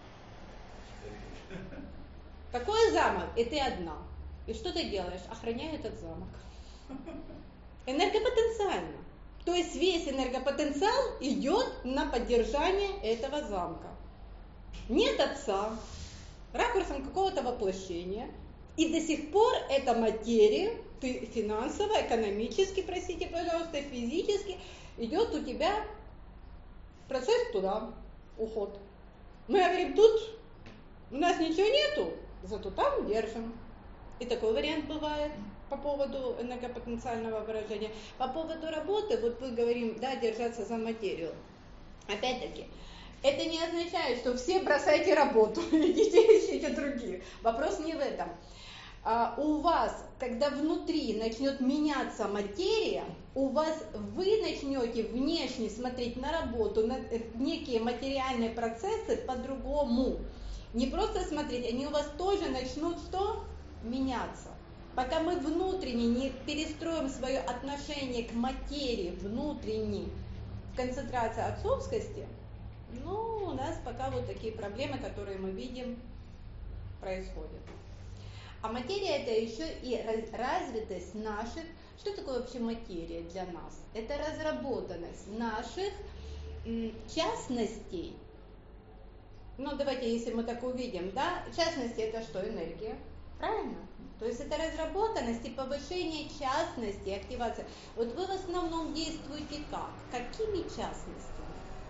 Какой замок? И ты одна. И что ты делаешь? Охраняю этот замок. Энергопотенциально. То есть весь энергопотенциал идет на поддержание этого замка. Нет отца, ракурсом какого-то воплощения, и до сих пор эта материя, ты финансово, экономически, простите, пожалуйста, физически, идет у тебя процесс туда, уход. Мы говорим, тут у нас ничего нету, зато там держим. И такой вариант бывает по поводу энергопотенциального выражения. По поводу работы, вот мы говорим, да, держаться за материю. Опять-таки, это не означает, что все бросайте работу, идите ищите других. Вопрос не в этом. А у вас, когда внутри начнет меняться материя, у вас вы начнете внешне смотреть на работу, на некие материальные процессы по-другому. Не просто смотреть, они у вас тоже начнут что? Меняться. Пока мы внутренне не перестроим свое отношение к материи, внутренне, в концентрации отцовскости, ну, у нас пока вот такие проблемы, которые мы видим, происходят. А материя это еще и развитость наших. Что такое вообще материя для нас? Это разработанность наших частностей. Ну, давайте, если мы так увидим, да, частности это что? Энергия. Правильно? То есть это разработанность и повышение частности, активация. Вот вы в основном действуете как? Какими частностями?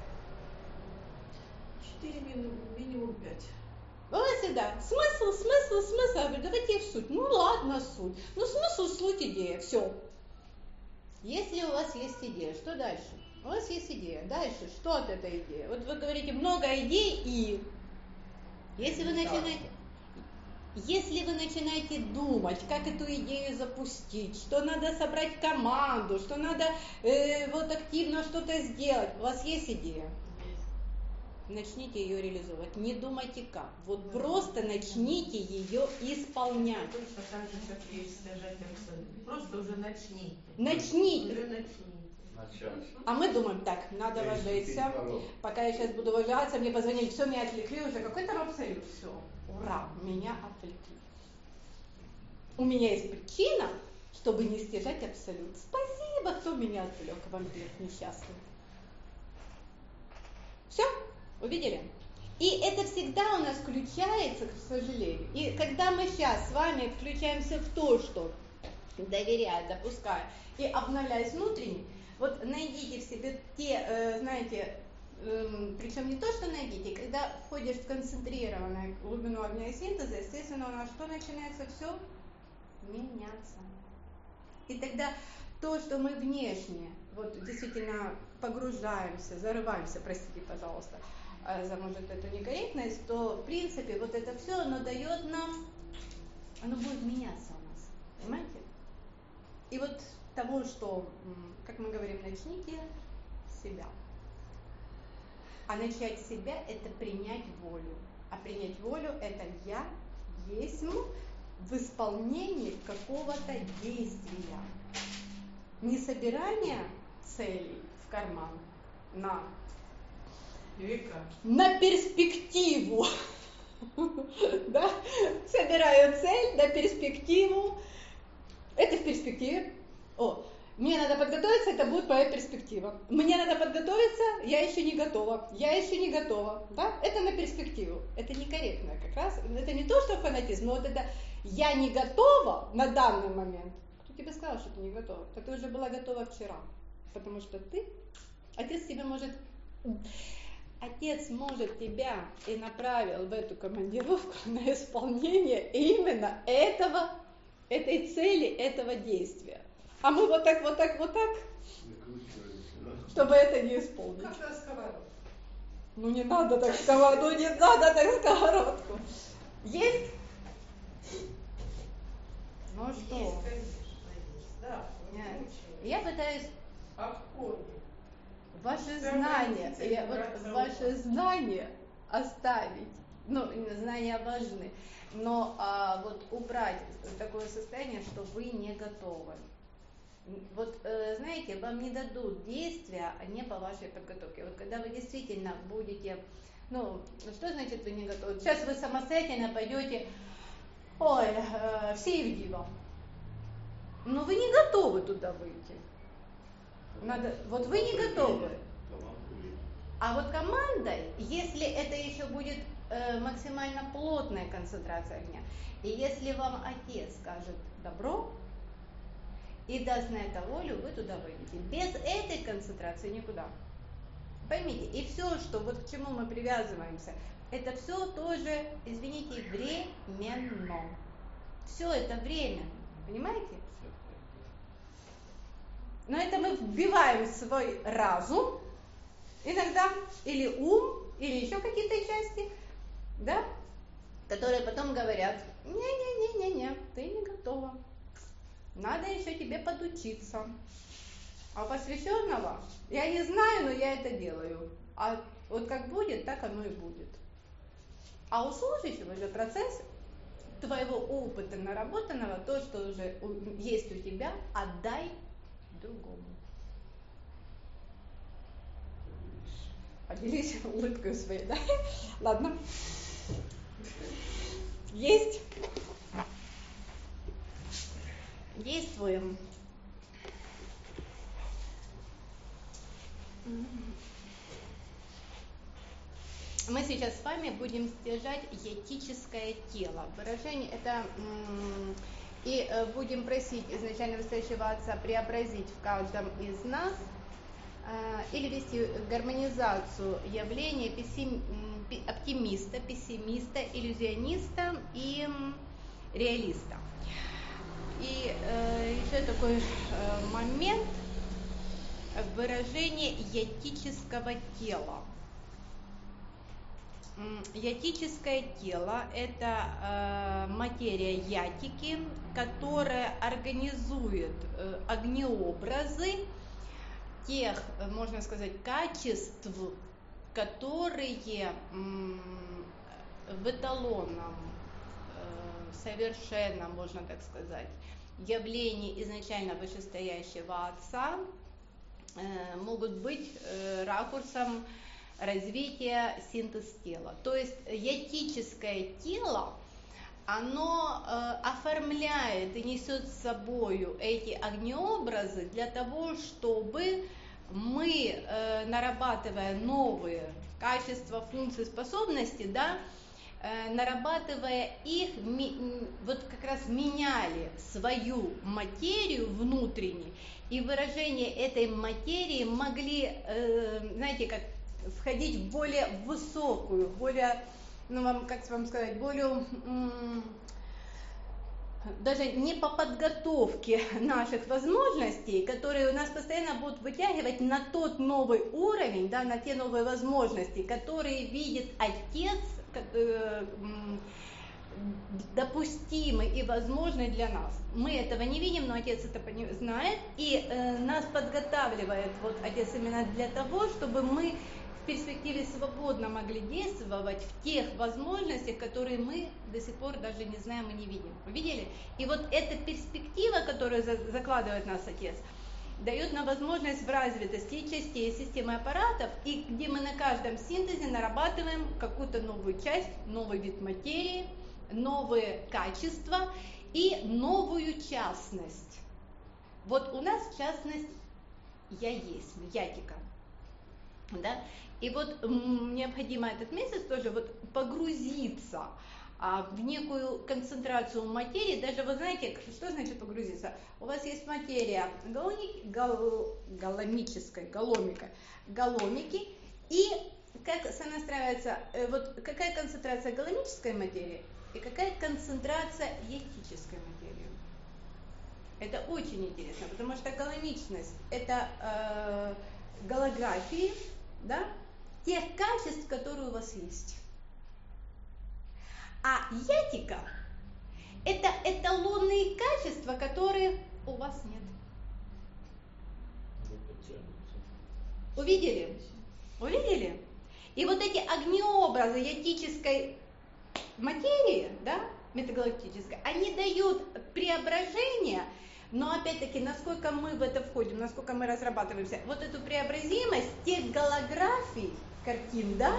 Четыре минимум пять.
Вот всегда. Смысл, смысл, смысл. Я говорю, давайте в суть. Ну ладно, суть. Ну смысл, суть, идея. Все. Если у вас есть идея, что дальше? У вас есть идея. Дальше, что от этой идеи? Вот вы говорите, много идей и... Если вы начинаете... Если вы начинаете думать, как эту идею запустить, что надо собрать команду, что надо э, вот активно что-то сделать, у вас есть идея? Начните ее реализовывать. Не думайте как. Вот просто начните ее исполнять.
Точно так же, как и содержать абсолютно. Просто уже начните.
Начните.
Уже начните.
Начать.
А мы думаем, так, надо ложиться. Пока я сейчас буду ложиться, мне позвонили, все, меня отвлекли уже. Какой там абсолют? Все. Ура, меня отвлекли. У меня есть причина, чтобы не стяжать абсолют. Спасибо, кто меня отвлек, вампир несчастный. Все, увидели? И это всегда у нас включается, к сожалению. И когда мы сейчас с вами включаемся в то, что доверяя, допуская и обновляясь внутренне, вот найдите в себе те, э, знаете, причем не то, что найдите, когда входишь в концентрированную глубину огня и синтеза, естественно, у нас что начинается? Все меняться. И тогда то, что мы внешне, вот действительно погружаемся, зарываемся, простите, пожалуйста, за, может, эту некорректность, то, в принципе, вот это все, оно дает нам, оно будет меняться у нас, понимаете? И вот того, что, как мы говорим, начните себя. А начать себя – это принять волю. А принять волю – это я есть в исполнении какого-то действия. Не собирание целей в карман на,
Века.
на перспективу. Да? Собираю цель на перспективу. Это в перспективе. О, Мне надо подготовиться, это будет моя перспектива. Мне надо подготовиться, я еще не готова. Я еще не готова. Да? Это на перспективу. Это некорректно как раз. Это не то, что фанатизм, но вот это я не готова на данный момент. Кто тебе сказал, что ты не готова? Так ты уже была готова вчера. Потому что ты, отец тебе может... Отец может тебя и направил в эту командировку на исполнение именно этого, этой цели, этого действия. А мы вот так, вот так, вот так, чтобы это не исполнить.
Как на сковородку.
Ну не надо так сковородку, ну не надо так сковородку. Есть? Ну что?
Есть, конечно, есть. Да,
Нет.
очень.
Я пытаюсь
А в корне?
ваши
Да,
знания,
родители,
я, вот,
браться
ваши
ума.
знания оставить. Ну, знания важны, но а, вот убрать такое состояние, что вы не готовы. Вот, э, знаете, вам не дадут действия, а не по вашей подготовке. Вот когда вы действительно будете, ну, что значит вы не готовы? Сейчас вы самостоятельно пойдете, ой, э, в Сеевдиво. Но вы не готовы туда выйти. Надо, вот вы не готовы. А вот командой, если это еще будет э, максимально плотная концентрация огня, и если вам отец скажет добро и даст на это волю, вы туда выйдете. Без этой концентрации никуда. Поймите, и все, что вот к чему мы привязываемся, это все тоже, извините, временно. Все это время, понимаете? Но это мы вбиваем в свой разум, иногда, или ум, или еще какие-то части, да, которые потом говорят, не-не-не-не-не, ты не готова, надо еще тебе подучиться. А посвященного, я не знаю, но я это делаю. А вот как будет, так оно и будет. А у служащего же процесс твоего опыта наработанного, то, что уже есть у тебя, отдай другому. Поделись улыбкой своей, да? Ладно. Есть. Действуем. Мы сейчас с вами будем стяжать йетическое тело. Выражение это м- и э, будем просить изначально высочего Отца преобразить в каждом из нас э, или вести гармонизацию явления пессим, м, оптимиста, пессимиста, иллюзиониста и м, реалиста. И э, еще такой э, момент выражение йетического тела. Йетическое тело – это э, материя ятики, которая организует э, огнеобразы тех, можно сказать, качеств, которые м, в эталонном, э, совершенном, можно так сказать, явлении изначально вышестоящего Отца э, могут быть э, ракурсом развития синтез тела. То есть йетическое тело, оно э, оформляет и несет с собою эти огнеобразы для того, чтобы мы, э, нарабатывая новые качества, функции, способности, да, э, нарабатывая их, ми, вот как раз меняли свою материю внутреннюю, и выражение этой материи могли, э, знаете, как входить в более высокую, более, ну вам, как вам сказать, более, м- даже не по подготовке наших возможностей, которые у нас постоянно будут вытягивать на тот новый уровень, да, на те новые возможности, которые видит Отец, как, э, м- допустимы и возможны для нас. Мы этого не видим, но Отец это знает, и э, нас подготавливает вот Отец именно для того, чтобы мы в перспективе свободно могли действовать в тех возможностях, которые мы до сих пор даже не знаем и не видим. Вы видели? И вот эта перспектива, которую закладывает нас Отец, дает нам возможность в развитости и частей системы аппаратов, и где мы на каждом синтезе нарабатываем какую-то новую часть, новый вид материи, новые качества и новую частность. Вот у нас, в частности, я есть, ятика, да, и вот м, необходимо этот месяц тоже вот погрузиться а, в некую концентрацию материи. Даже вы знаете, что значит погрузиться? У вас есть материя галони, гал, галомической, галомика, галомики, и как сонастраивается, э, вот какая концентрация галомической материи и какая концентрация ятической материи. Это очень интересно, потому что галомичность – это э, голографии, да, тех качеств, которые у вас есть. А ятика – это эталонные качества, которые у вас нет. Увидели? Увидели? И вот эти огнеобразы ятической материи, да, метагалактической, они дают преображение, но опять-таки, насколько мы в это входим, насколько мы разрабатываемся, вот эту преобразимость тех голографий картин, да,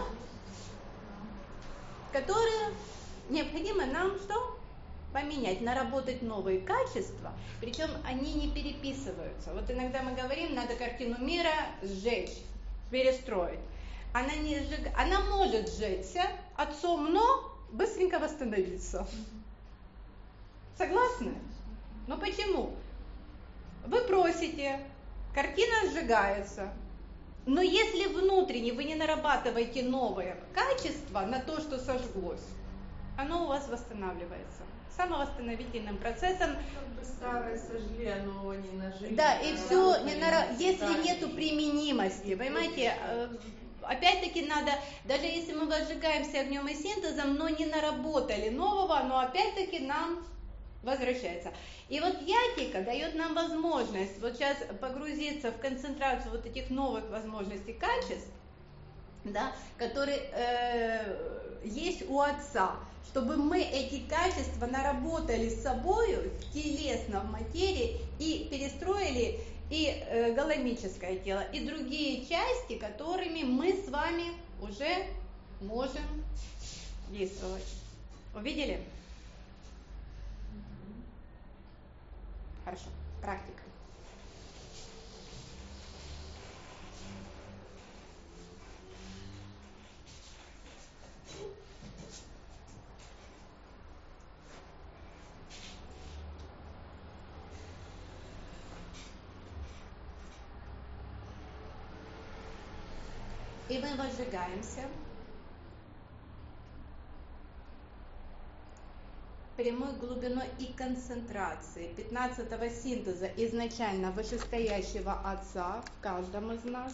которые необходимо нам что? Поменять, наработать новые качества, причем они не переписываются. Вот иногда мы говорим, надо картину мира сжечь, перестроить. Она, не сжиг... Она может сжечься отцом, но быстренько восстановиться. Согласны? Но почему? Вы просите, картина сжигается, но если внутренне вы не нарабатываете новое качество на то, что сожглось, оно у вас восстанавливается самовосстановительным процессом.
Как бы старое сожгли, а нового не нажили.
Да, и все, не нара... если
да,
нету применимости, понимаете, опять-таки надо, даже если мы возжигаемся огнем и синтезом, но не наработали нового, но опять-таки нам возвращается. И вот ятика дает нам возможность вот сейчас погрузиться в концентрацию вот этих новых возможностей качеств, да, которые э, есть у Отца, чтобы мы эти качества наработали с собою в телесном материи и перестроили и э, галомическое тело, и другие части, которыми мы с вами уже можем действовать. Увидели? Хорошо. Практика. И мы возжигаемся прямой глубиной и концентрацией пятнадцатого синтеза изначально вышестоящего Отца в каждом из нас.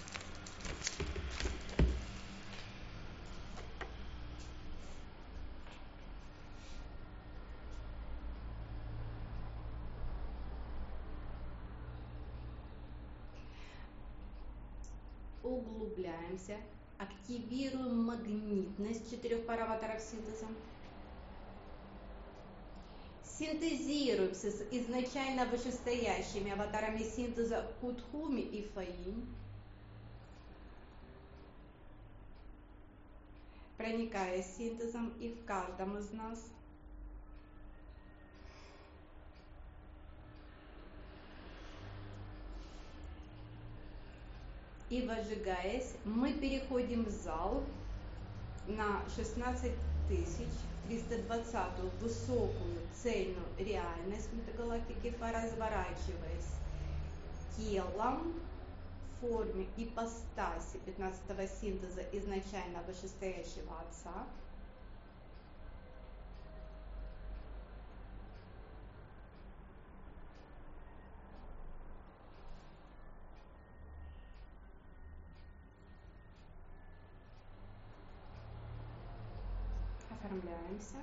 Углубляемся, активируем магнитность четырех параватаров синтеза, синтезируемся с изначально вышестоящими аватарами синтеза Кутхуми и Фаинь, проникая синтезом и в каждом из нас. И возжигаясь, мы переходим в зал на шестнадцать тысяч триста двадцатую высокую цельную реальность метагалактики, разворачиваясь телом в форме ипостаси пятнадцатого синтеза изначально вышестоящего Отца. Оформляемся.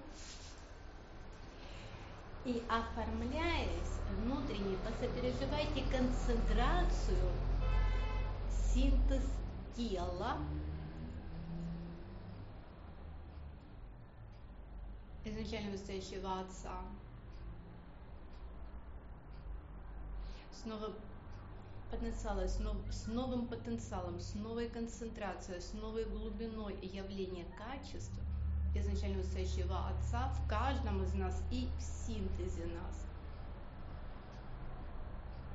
И оформляясь внутренне, посопереживайте концентрацию, синтез тела изначально вышестоящего Отца. С новым потенциалом, с, нов, с новым потенциалом, с новой концентрацией, с новой глубиной явления качеств изначально вышестоящего Отца в каждом из нас и в синтезе нас.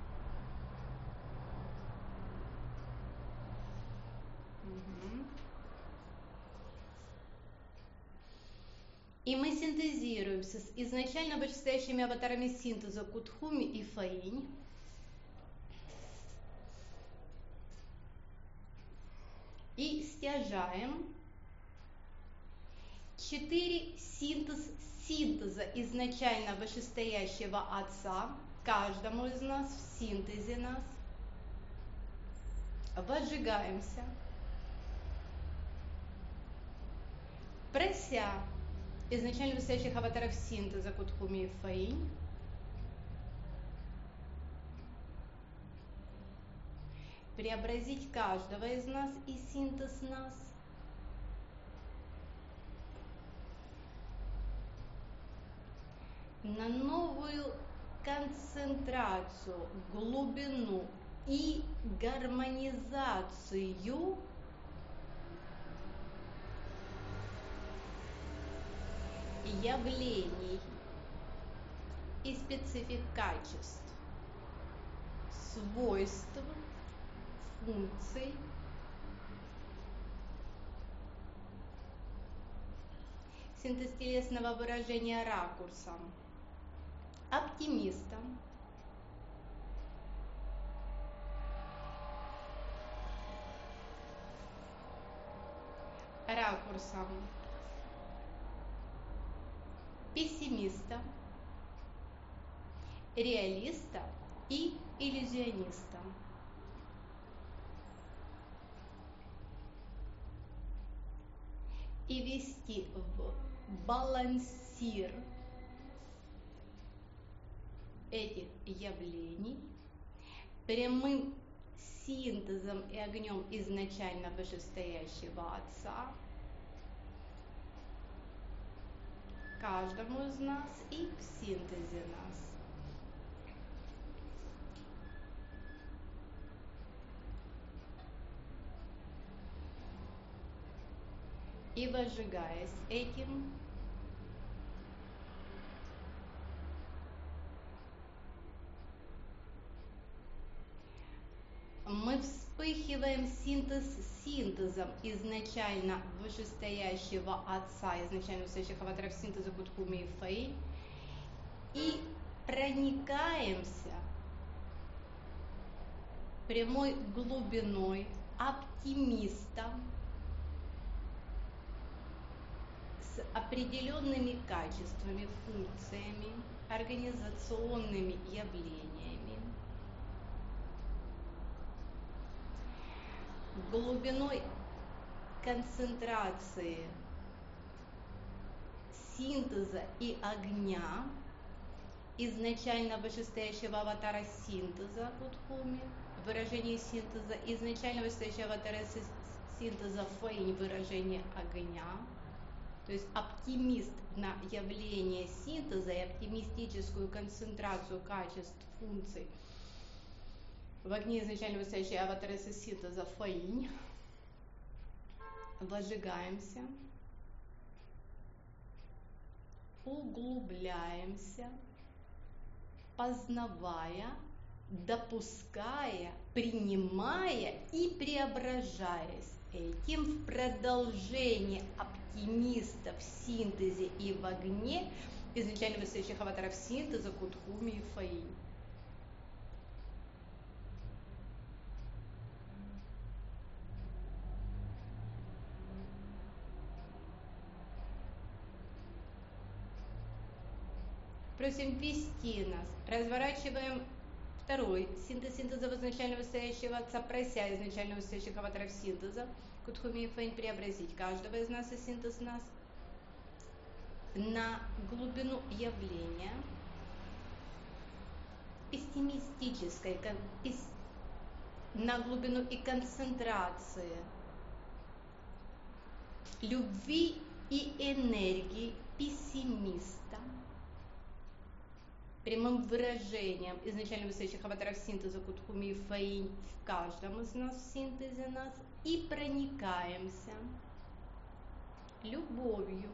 И мы синтезируемся с изначально вышестоящими аватарами синтеза Кутхуми и Фаинь. И стяжаем четыре синтез синтеза изначально вышестоящего Отца, каждому из нас в синтезе нас. Возжигаемся, прося изначально вышестоящих аватаров синтеза Кутхуми и Фаинь преобразить каждого из нас и синтез нас на новую концентрацию, глубину и гармонизацию явлений и специфик качеств, свойств, функций, синтез телесного выражения ракурсом, оптимистом, ракурсом, пессимиста, реалиста и иллюзиониста. И ввести в балансир этих явлений прямым синтезом и огнем изначально вышестоящего Отца каждому из нас и в синтезе нас. И возжигаясь этим, мы вспыхиваем синтез синтезом изначально вышестоящего Отца, изначально вышестоящих аватаров синтеза Кутхуми и Фаинь, и проникаемся прямой глубиной оптимиста с определенными качествами, функциями, организационными явлениями, глубиной концентрации синтеза и огня изначально вышестоящего аватара синтеза Кутхуми, выражение синтеза, изначально вышестоящего аватара синтеза Фаинь, выражение огня. То есть оптимист на явление синтеза и оптимистическую концентрацию качеств, функций в огне изначально высочайшие аватары синтеза Фаинь. Возжигаемся, углубляемся, познавая, допуская, принимая и преображаясь этим в продолжение оптимиста в синтезе и в огне изначально высочайших аватаров синтеза Кутхуми и Фаинь. Просим ввести нас, разворачиваем второй синтез синтеза изначально высочайшего Отца, прося изначально высочайших аватаров синтеза Кутхуми и Фаинь преобразить каждого из нас и синтез нас на глубину явления пессимистической, на глубину и концентрации любви и энергии пессимиста, прямым выражением изначально высочайших аватаров синтеза Кутхуми и Фаинь в каждом из нас, в синтезе нас, и проникаемся любовью,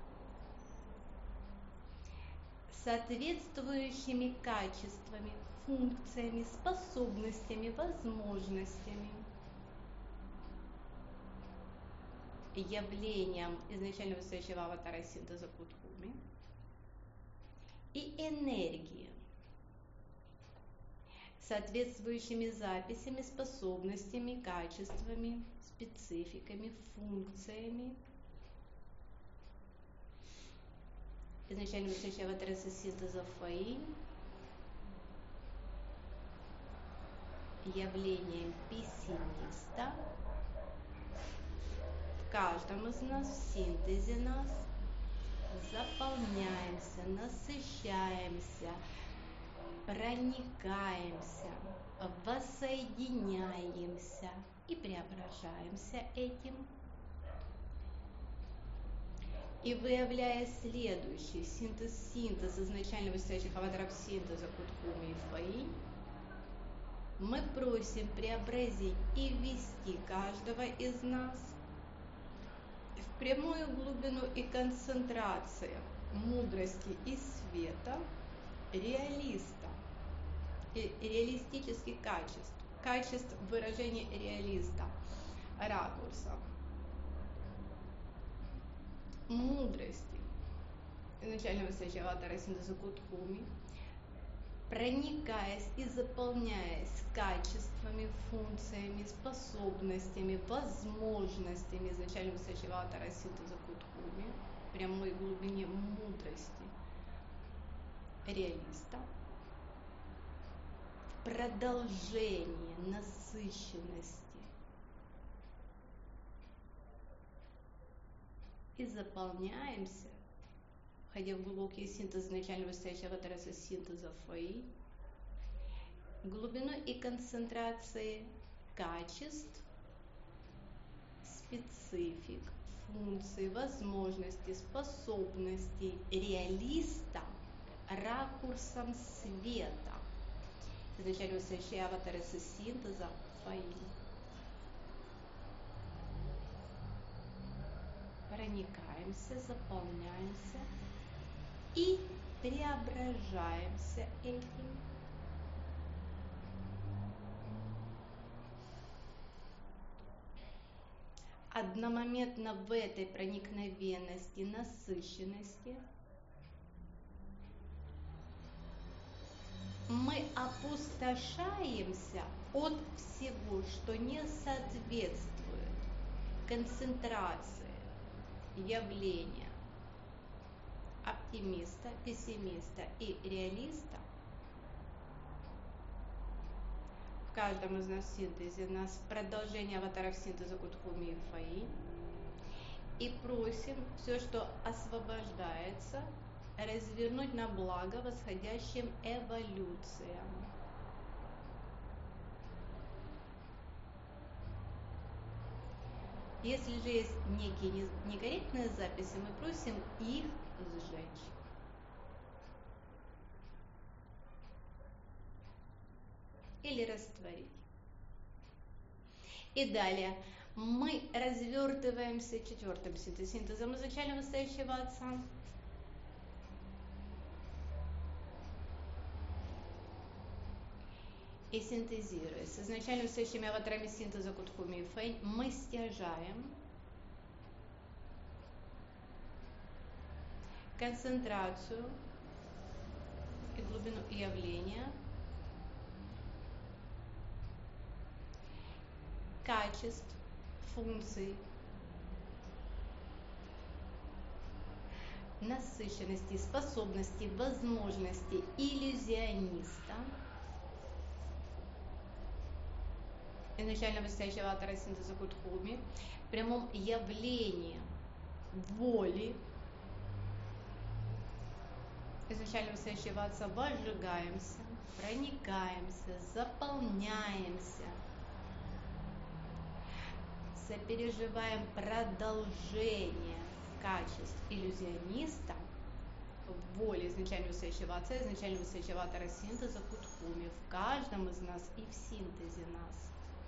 соответствующими качествами, функциями, способностями, возможностями явлением изначально выстающего аватара синтеза Кутхуми и энергии, соответствующими записями, способностями, качествами, спецификами, функциями изначально выстающего аватара синтеза Фаи, явлением пессимиста в каждом из нас, в синтезе нас, заполняемся, насыщаемся, проникаемся, воссоединяемся и преображаемся этим. И выявляя следующий синтез, синтез изначально выстающих аватаров синтеза Кутхуми и Фаи, мы просим преобразить и ввести каждого из нас в прямую глубину и концентрацию мудрости и света, реалиста, и реалистических качеств, качеств выражения реалиста, ракурса, мудрости изначально выстающего аватара синтеза Кутхуми, проникаясь и заполняясь качествами, функциями, способностями, возможностями изначально выстающего аватара синтеза Кутхуми, в прямой глубине мудрости реалиста, в продолжении насыщенности и заполняемся, входя в глубокий синтез изначально выстающего аватара синтеза Фаи, глубину и концентрации качеств, специфик, функций, возможностей, способностей реалиста ракурсом света изначально выстающего аватара синтеза Фаи. Проникаемся, заполняемся и преображаемся этим. Одномоментно в этой проникновенности, насыщенности мы опустошаемся от всего, что не соответствует концентрации явления оптимиста, пессимиста и реалиста. В каждом из нас в синтезе нас продолжение аватаров синтеза Кутхуми и Фаи. И просим все, что освобождается, развернуть на благо восходящим эволюциям. Если же есть некие некорректные записи, мы просим их сжечь. Или растворить. И далее мы развертываемся четвертым синтезом изначально выстающего Отца. И синтезируя с изначально выстающими аватарами синтеза Кутхуми и Фэй, мы стяжаем концентрацию и глубину явления, качеств, функций, насыщенности, способностей, возможностей иллюзиониста, изначально выстающего аватара синтеза Кутхуми, в прямом явлении воли изначально выстающего Отца, возжигаемся, проникаемся, заполняемся, сопереживаем продолжение качеств иллюзиониста в воле изначально выстающего Отца, изначально выстающего аватара синтеза Кутхуми, в каждом из нас и в синтезе нас.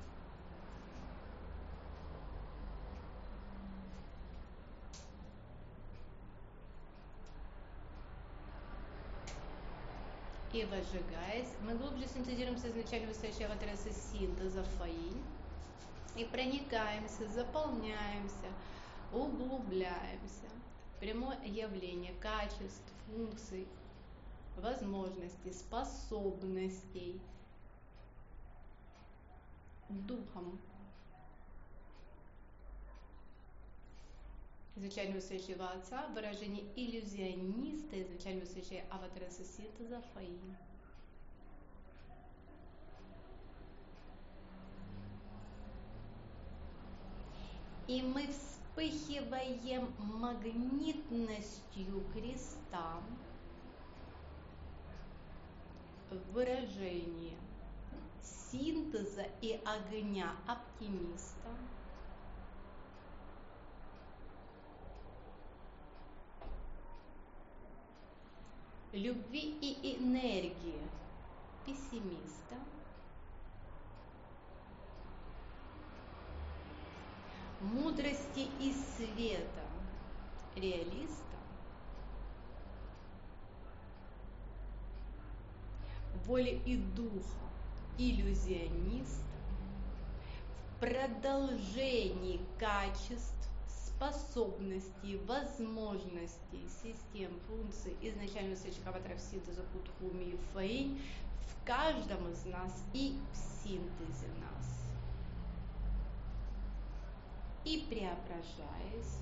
И возжигаясь, мы глубже синтезируемся изначально выстающего аватара синтеза Фаи и проникаемся, заполняемся, углубляемся в прямое явление качеств, функций, возможностей, способностей духом изначально высшего Отца, выражение иллюзиониста, изначально высшего аватараса синтеза Фаин. И мы вспыхиваем магнитностью креста в выражении синтеза и огня оптимиста, любви и энергии пессимиста, мудрости и света реалиста, воли и духа иллюзиониста, в продолжении качеств, способностей, возможностей, систем, функций изначально высших аватаров синтеза Кутхуми и Фэйнь в каждом из нас и в синтезе нас. И преображаясь,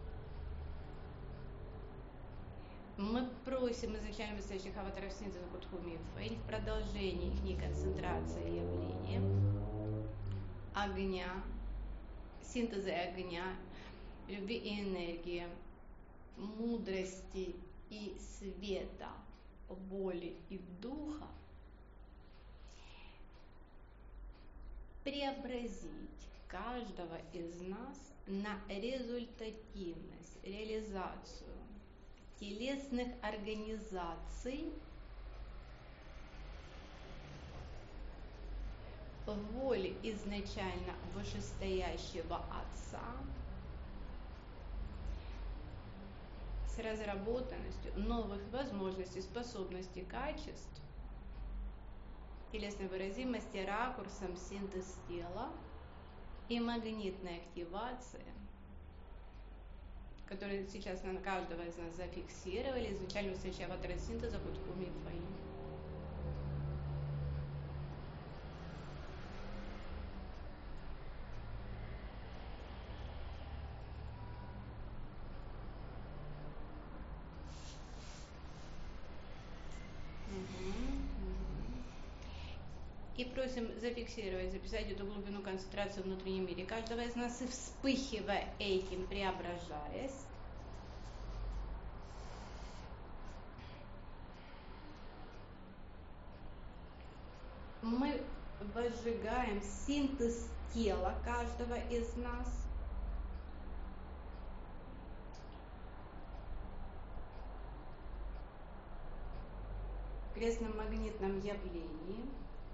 мы просим изначально высших аватаров синтеза Кутхуми и Фэйнь в продолжении их концентрации явления огня, синтеза огня, любви и энергии, мудрости и света, воли и духа преобразить каждого из нас на результативность, реализацию телесных организаций, воли изначально вышестоящего Отца с разработанностью новых возможностей, способностей, качеств, телесной выразимости, ракурсом синтез тела и магнитной активации, которые сейчас на каждого из нас зафиксировали, изначально встречая аватара синтеза Кутхуми и Фэйнь. И просим зафиксировать, записать эту глубину концентрации в внутреннем мире каждого из нас и, вспыхивая этим, преображаясь, мы возжигаем синтез тела каждого из нас, в крестном магнитном явлении,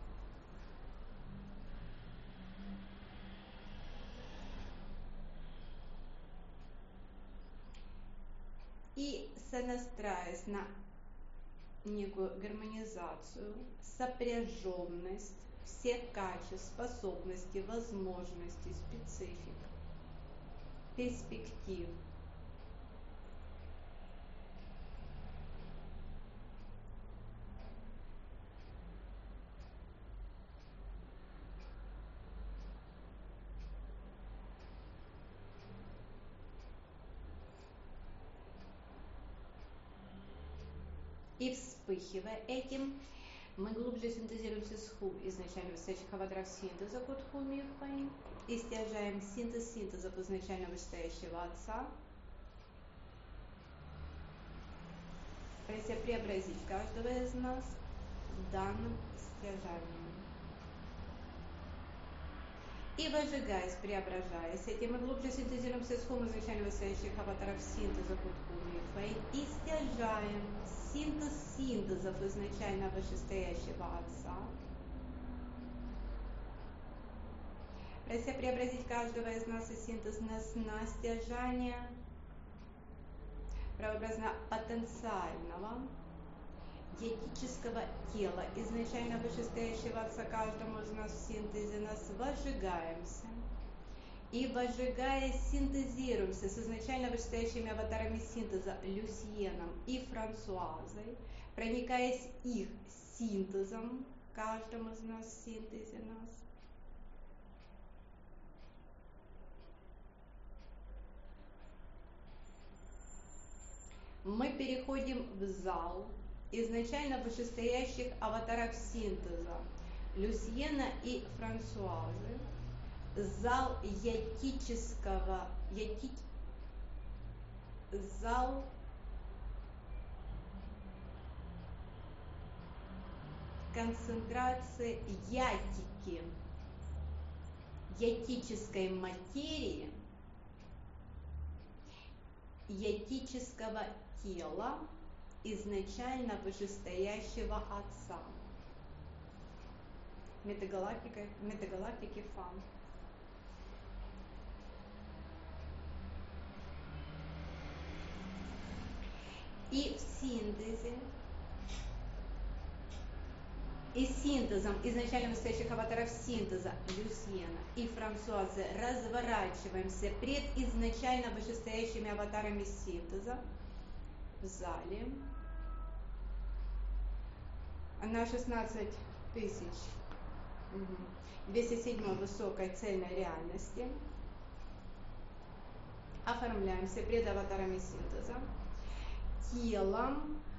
и сонастраиваясь на некую гармонизацию, сопряженность всех качеств, способностей, возможностей, специфик, перспектив, и вспыхивая этим, мы глубже синтезируемся с ху, изначально высших аватаров синтеза Кутхуми и Фэйнь, и стяжаем синтез синтезов изначально вышестоящего Отца, прося преобразить каждого из нас в данном стяжании. И возжигаясь, преображаясь этим, мы глубже синтезируемся с хум изначально высших аватаров синтеза Кутхуми и Фэйнь и стяжаем синтез синтезов изначально вышестоящего Отца, прося преобразить каждого из нас и синтез нас на стяжание прообразно потенциального диетического тела изначально вышестоящего Отца каждому из нас в синтезе нас возжигаемся И возжигая, синтезируемся с изначально вышестоящими аватарами синтеза Люсьеном и Франсуазой, проникаясь их синтезом, каждому из нас в синтезе нас. Мы переходим в зал изначально вышестоящих аватаров синтеза Люсьена и Франсуазы, зал ятического, яти, зал концентрации ятики, ятической материи, ятического тела изначально вышестоящего Отца. Метагалактика, метагалактики Фан. И в синтезе, и синтезом изначально вышестоящих аватаров синтеза Люсьена и Франсуазы разворачиваемся пред изначально вышестоящими аватарами синтеза в зале на шестнадцать тысяч двести седьмой высокой цельной реальности. Оформляемся пред аватарами синтеза телом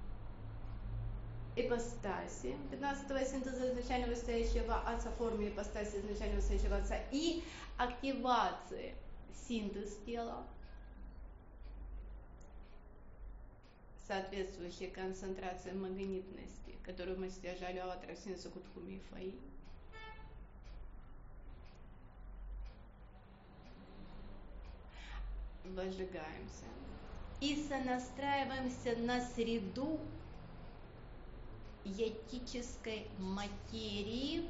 ипостаси пятнадцатого синтеза изначально вышестоящего Отца, форме ипостаси изначально вышестоящего Отца и активации синтез тела, соответствующей концентрации магнитности, которую мы стяжали у аватаров синтеза Кутхуми и Фаи. Возжигаемся и сонастраиваемся на среду ятической материи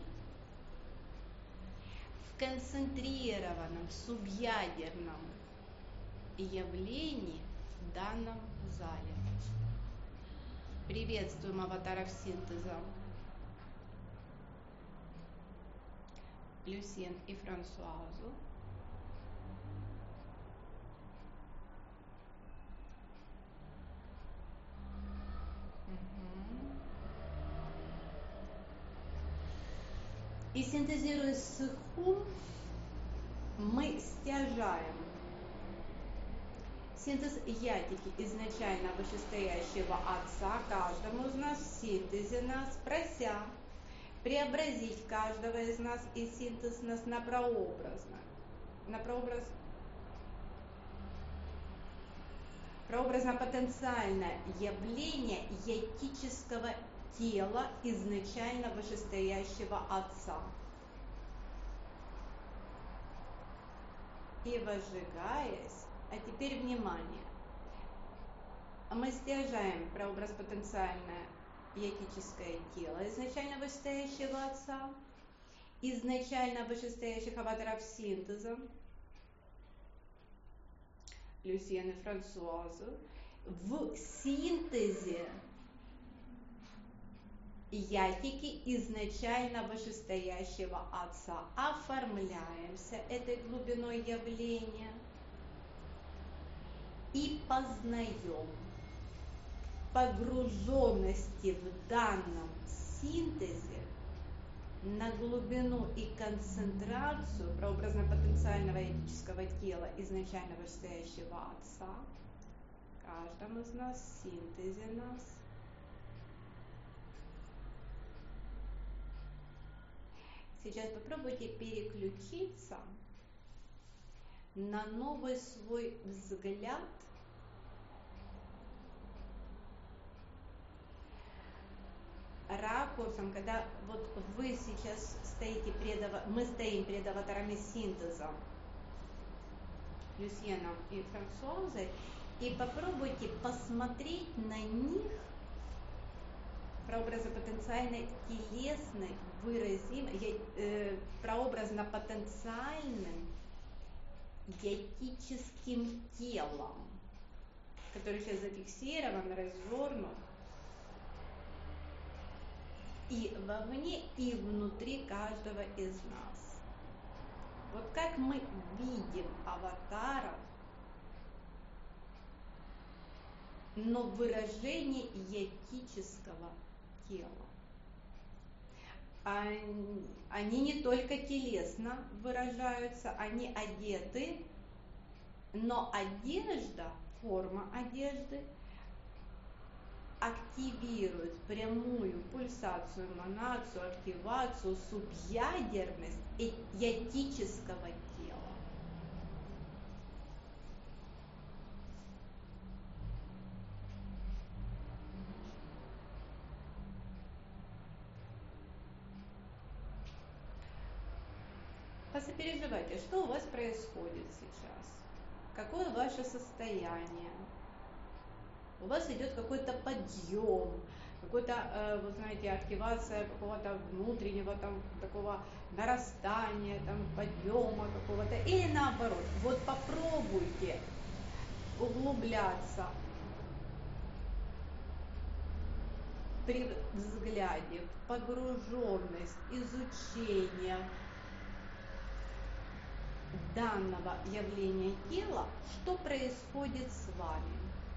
в концентрированном субъядерном явлении в данном зале. Приветствуем аватаров синтеза Люсьен и Франсуазу. И синтезируя с их ум, мы стяжаем синтез ятики изначально вышестоящего Отца каждому из нас в синтезе нас, прося преобразить каждого из нас и синтез нас на прообразно, на прообраз, прообразно-потенциальное явление ятического тела изначально вышестоящего Отца. И возжигаясь, а теперь внимание, мы стяжаем прообраз потенциальное ятическое тело изначально вышестоящего Отца, изначально вышестоящих аватаров синтеза Люсьен и Франсуазу в синтезе ятики изначально вышестоящего Отца. Оформляемся этой глубиной явления и познаем погруженности в данном синтезе на глубину и концентрацию прообразно-потенциального ятического тела изначально вышестоящего Отца, каждому из нас в синтезе нас. Сейчас попробуйте переключиться на новый свой взгляд ракурсом, когда вот вы сейчас стоите пред, мы стоим перед аватарами синтеза Люсьеном и Франсуазой, и попробуйте посмотреть на них прообразно-потенциально телесной, выразим, э, прообразно-потенциальным ятическим телом, который сейчас зафиксирован, развернут и вовне, и внутри каждого из нас. Вот как мы видим аватаров, но в выражении йетического тела. Они не только телесно выражаются, они одеты, но одежда, форма одежды активирует прямую пульсацию, эманацию, активацию, субъядерность йетического тела. Посопереживайте, что у вас происходит сейчас, какое ваше состояние. У вас идет какой-то подъем, какой-то, э, вы знаете, активация какого-то внутреннего там такого нарастания, там подъема какого-то, или наоборот. Вот попробуйте углубляться при взгляде в погруженность, изучение данного явления тела, что происходит с вами.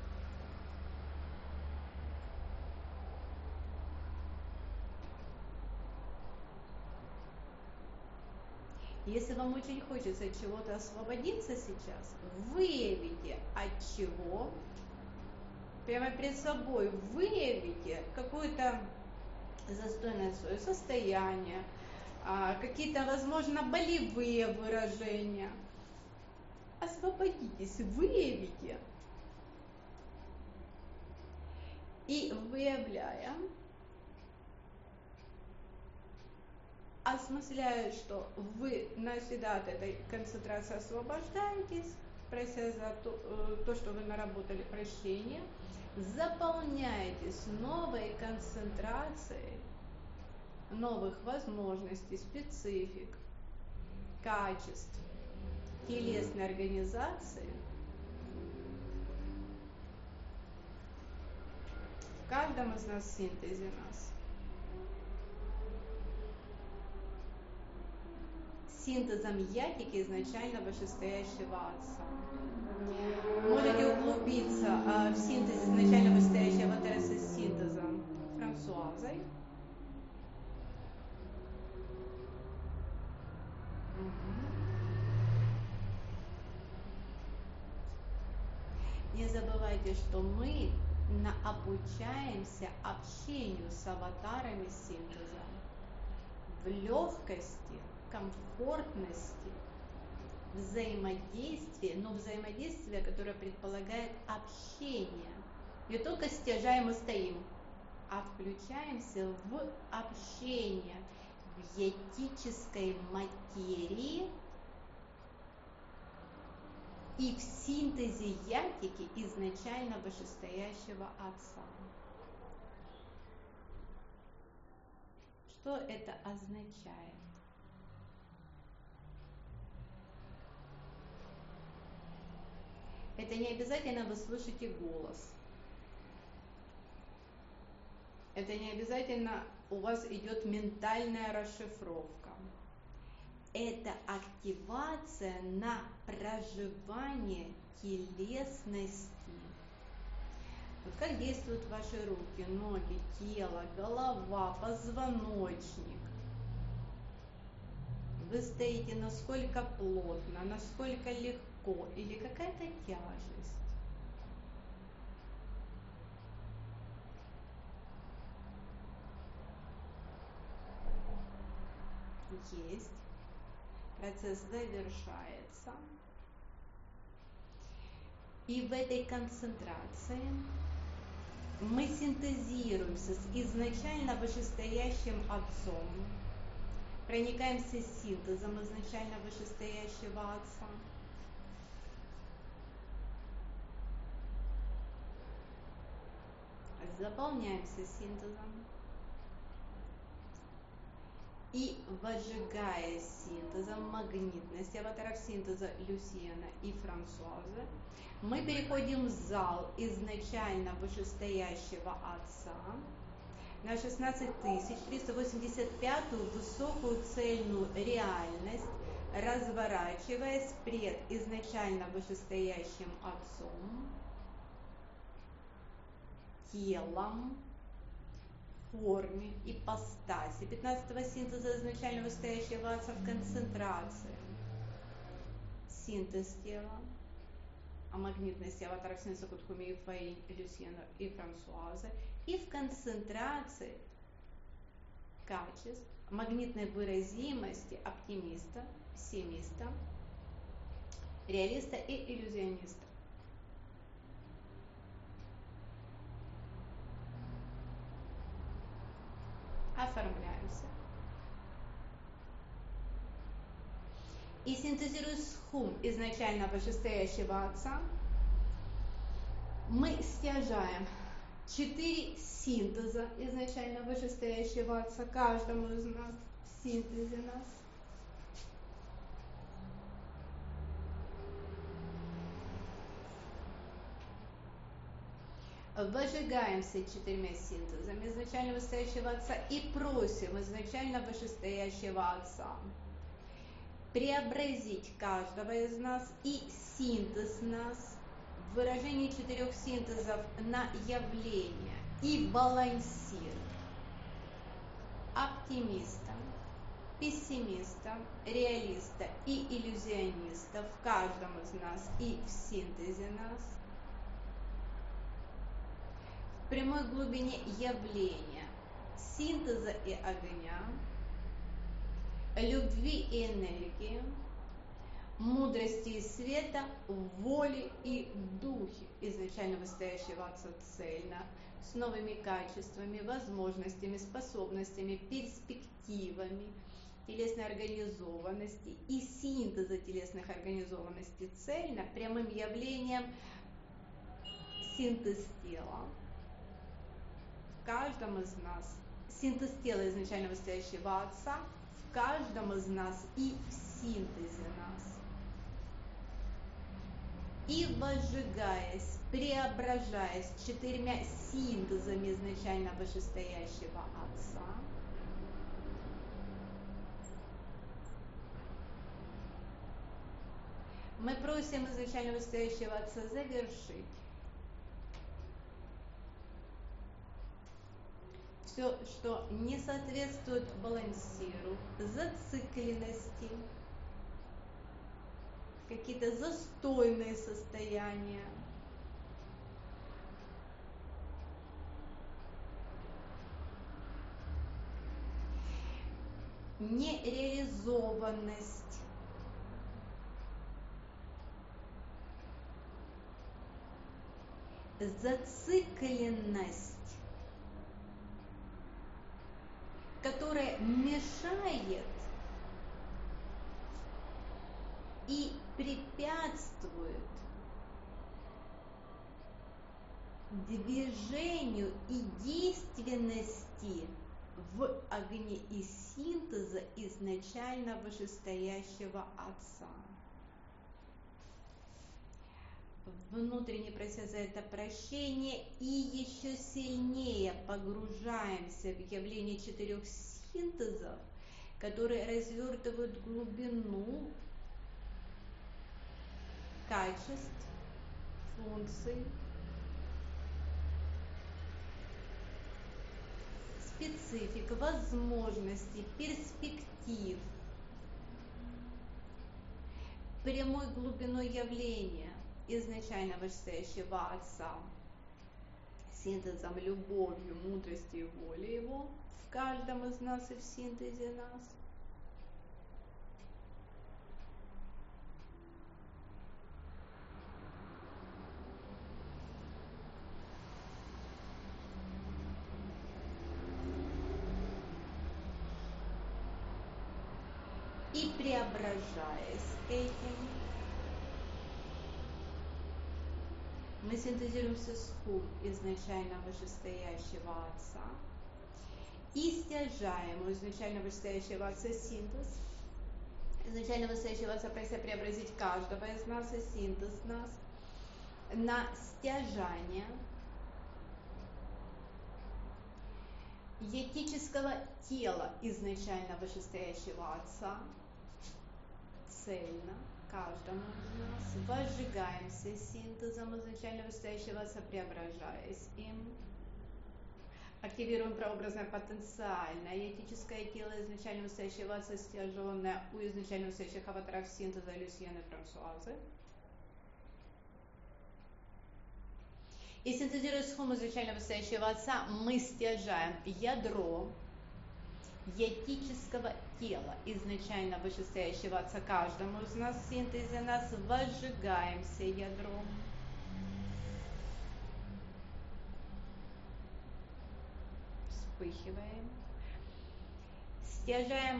Если вам очень хочется от чего-то освободиться сейчас, выявите от чего, прямо перед собой выявите какое-то застойное свое состояние, какие-то, возможно, болевые выражения. Освободитесь, выявите. И выявляя, осмысляя, что вы навсегда от этой концентрации освобождаетесь, прося за то, то, что вы наработали прощение, заполняетесь новой концентрацией новых возможностей, специфик, качеств телесной организации в каждом из нас, в синтезе нас. Синтезом ятики изначально вышестоящего Отца. Можете углубиться а, в синтез изначально вышестоящего аватара с синтезом Франсуазой. Не забывайте, что мы на обучаемся общению с аватарами синтеза в легкости, комфортности, взаимодействии, но взаимодействие, которое предполагает общение. Не только стяжаем и стоим, а включаемся в общение, в йетической материи и в синтезе ятики изначально вышестоящего Отца. Что это означает? Это не обязательно вы слышите голос. Это не обязательно у вас идет ментальная расшифровка. Это активация на проживание телесности. Вот как действуют ваши руки, ноги, тело, голова, позвоночник. Вы стоите насколько плотно, насколько легко, или какая-то тяжесть. Есть. Процесс завершается. И в этой концентрации мы синтезируемся с изначально вышестоящим Отцом, проникаемся синтезом изначально вышестоящего Отца. Заполняемся синтезом. И возжигая синтезом магнитность аватаров синтеза Люсьена и Франсуазы, мы переходим в зал изначально вышестоящего Отца на шестнадцать тысяч триста восемьдесят пятую высокую цельную реальность разворачиваясь пред изначально вышестоящим Отцом, телом, форме, ипостаси пятнадцатого синтеза изначально вышестоящего Отца в концентрации. Синтез тела, о магнитности аватаров Синеса Кутхуми и Фаи, Люсьена и Франсуаза, и в концентрации качеств магнитной выразимости оптимиста, пессимиста, реалиста и иллюзиониста. Оформляемся. И синтезируя схум изначально вышестоящего Отца, мы стяжаем четыре синтеза изначально вышестоящего Отца каждому из нас в синтезе нас. Вожигаемся четырьмя синтезами изначально вышестоящего Отца и просим изначально вышестоящего Отца преобразить каждого из нас и синтез нас в выражении четырех синтезов на явление и балансир оптимиста, пессимиста, реалиста и иллюзиониста в каждом из нас и в синтезе нас в прямой глубине явления, синтеза и огня, любви и энергии, мудрости и света, воли и духе изначально вышестоящего Отца цельно, с новыми качествами, возможностями, способностями, перспективами телесной организованности и синтеза телесных организованностей цельно, прямым явлением синтез тела в каждом из нас, синтез тела изначально вышестоящего Отца в каждом из нас и в синтезе нас. И возжигаясь, преображаясь четырьмя синтезами изначально вышестоящего Отца, мы просим изначально вышестоящего Отца завершить все, что не соответствует балансиру, зацикленности, какие-то застойные состояния, нереализованность, зацикленность, которая мешает и препятствует движению и действенности в огне и синтеза изначально вышестоящего Отца. Внутренне прося за это прощение и еще сильнее погружаемся в явление четырех синтезов, которые развертывают глубину качеств, функций, специфик, возможностей, перспектив, прямой глубиной явления изначально вышестоящего Отца, синтезом, любовью, мудростью и волей Его в каждом из нас и в синтезе нас. И преображаясь этим, мы синтезируемся с хум изначально вышестоящего Отца и стяжаем у изначально вышестоящего Отца синтез, изначально вышестоящего Отца прося преобразить каждого из нас и синтез нас на стяжание йетического тела изначально вышестоящего Отца цельно, каждому из нас, возжигаемся синтезом изначально вышестоящего отца, преображаясь им, активируем прообразное потенциальное этическое тело изначально вышестоящего отца, стяженное у изначально вышестоящих аватаров синтеза Люсьены Франсуазы. И синтезируя схему изначально вышестоящего отца, мы стяжаем ядро этического тела изначально вышестоящего отца каждому из нас в синтезе нас, возжигаемся ядром. Вспыхиваем. Стяжаем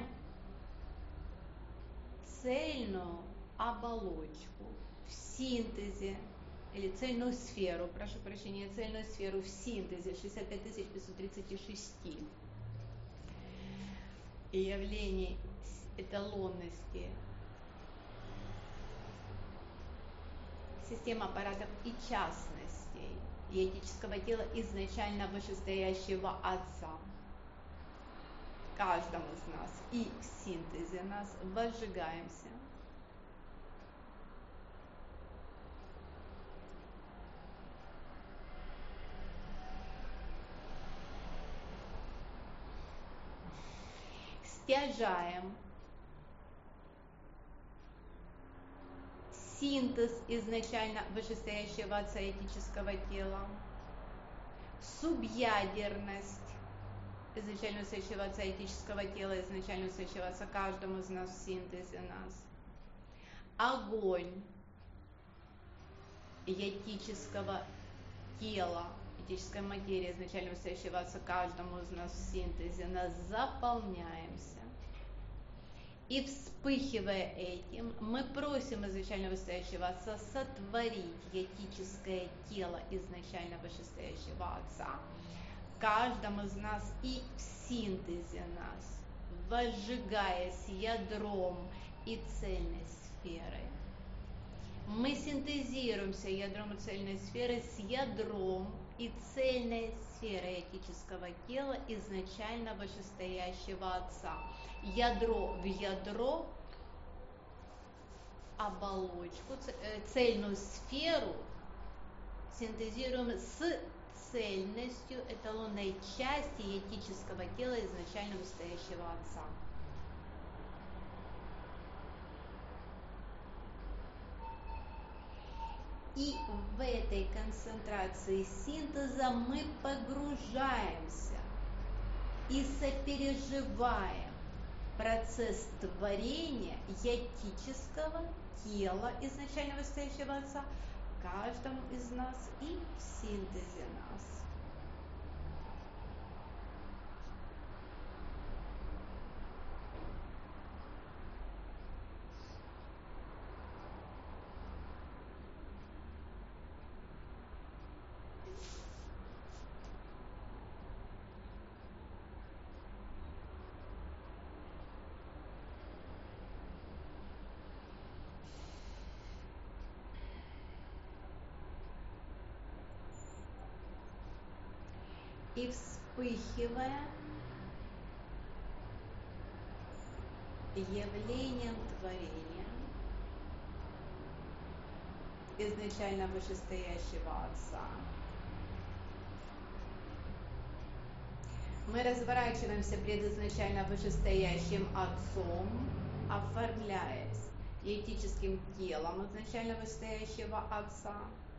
цельную оболочку в синтезе, или цельную сферу, прошу прощения, цельную сферу в синтезе шестьдесят пять тысяч пятьсот тридцать шесть и явлений эталонности систем аппаратов и частностей и этического тела изначально вышестоящего отца каждому из нас и в синтезе нас возжигаемся. Стяжаем синтез изначально вышестоящего отца этического тела, субъядерность изначально вышестоящего отца этического тела, изначально вышестоящего отца каждому из нас в синтезе нас, огонь этического тела, этическая материя изначально вышестоящего отца каждому из нас в синтезе нас, заполняемся. И вспыхивая этим, мы просим изначально вышестоящего отца сотворить этическое тело изначально вышестоящего отца каждому из нас и в синтезе нас, возжигаясь ядром и цельной сферой. Мы синтезируемся ядром и цельной сферой с ядром и цельной сферой этического тела изначально вышестоящего отца. Ядро в ядро, оболочку, цельную сферу синтезируем с цельностью эталонной части этического тела изначально вышестоящего отца. И в этой концентрации синтеза мы погружаемся и сопереживаем процесс творения этического тела изначально вышестоящего отца каждому из нас и в синтезе нас. И вспыхивая явлением творения изначально вышестоящего отца, мы разворачиваемся пред изначально вышестоящим отцом, оформляясь этическим телом изначально вышестоящего отца,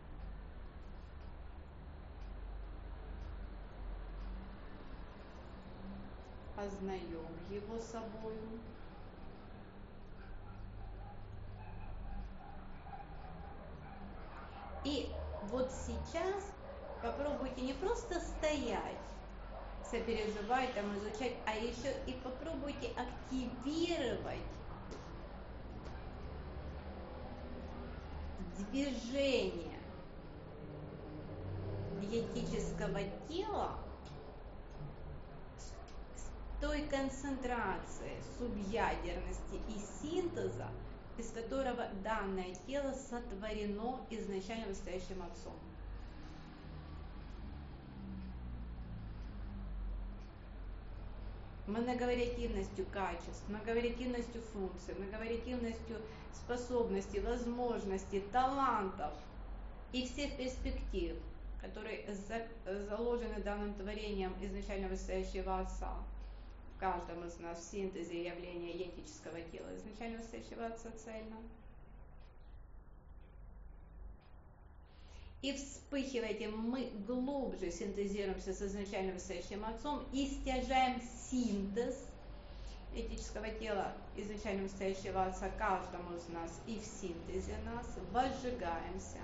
познаем его собою. И вот сейчас попробуйте не просто стоять, сопереживать, там, изучать, а еще и попробуйте активировать движение диетического тела с той концентрацией субъядерности и синтеза, из которого данное тело сотворено изначально вышестоящим отцом. многовариативностью качеств, многовариативностью функций, многовариативностью способностей, возможностей, талантов и всех перспектив, которые заложены данным творением изначально высшего Отца в каждом из нас, в синтезе явления йетического тела изначально высшего Отца цельно. И вспыхивая этим, мы глубже синтезируемся с изначально высшим Отцом и стяжаем синтез этического тела изначально высшего Отца каждому из нас, и в синтезе нас возжигаемся.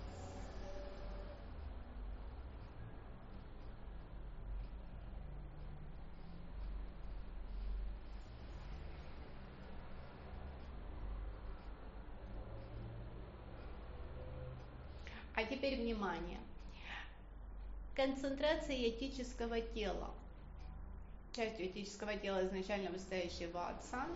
А теперь внимание. Концентрация этического тела. Частью этического тела изначально высшего Отца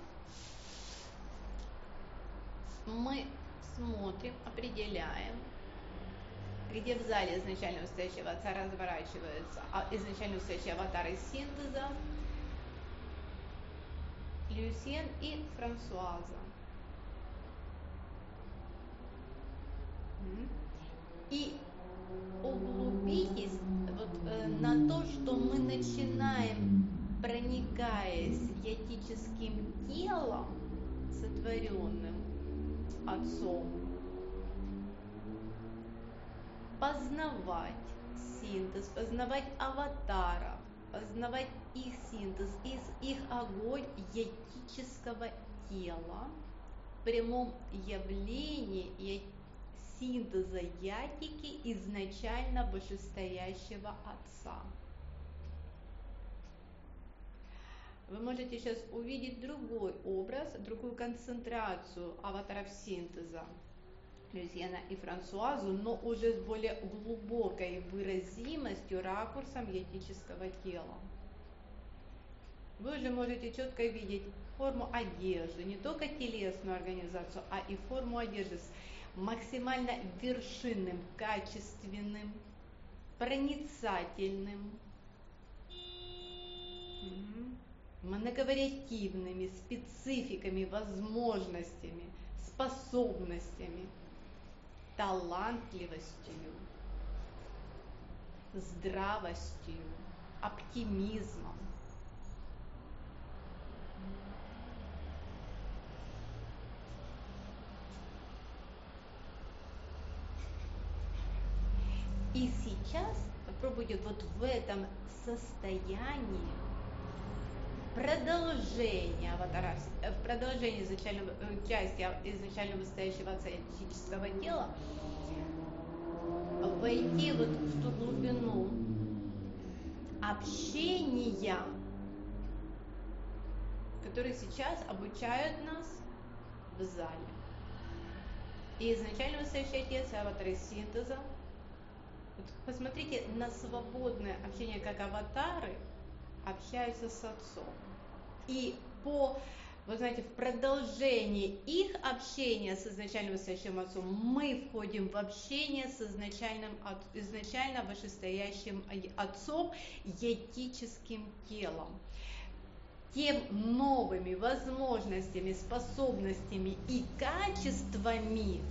мы смотрим, определяем, где в зале изначально высшего Отца разворачиваются изначально высшие аватары синтеза Люсьен и Франсуаза. И углубитесь вот, э, на то, что мы начинаем, проникаясь йетическим телом, сотворенным Отцом, познавать синтез, познавать аватаров, познавать их синтез, их, их огонь йетического тела в прямом явлении йетического синтеза ятики изначально вышестоящего Отца. Вы можете сейчас увидеть другой образ, другую концентрацию аватаров синтеза Люсьена и Франсуазу, но уже с более глубокой выразимостью, ракурсом йетического тела. Вы уже можете четко видеть форму одежды, не только телесную организацию, а и форму одежды с максимально вершинным, качественным, проницательным, многовариативными спецификами, возможностями, способностями, талантливостью, здравостью, оптимизмом. И сейчас попробуйте вот в этом состоянии продолжения аватара, в продолжении изначального, части изначально высшего Отца этического тела войти вот в ту глубину общения, которые сейчас обучают нас в зале. И изначально высший Отец, аватары синтеза. Вот посмотрите на свободное общение, как аватары общаются с Отцом. И по, вы знаете, в продолжении их общения с изначально высшим Отцом мы входим в общение с изначальным, изначально вышестоящим Отцом, йетическим телом. Тем новыми возможностями, способностями и качествами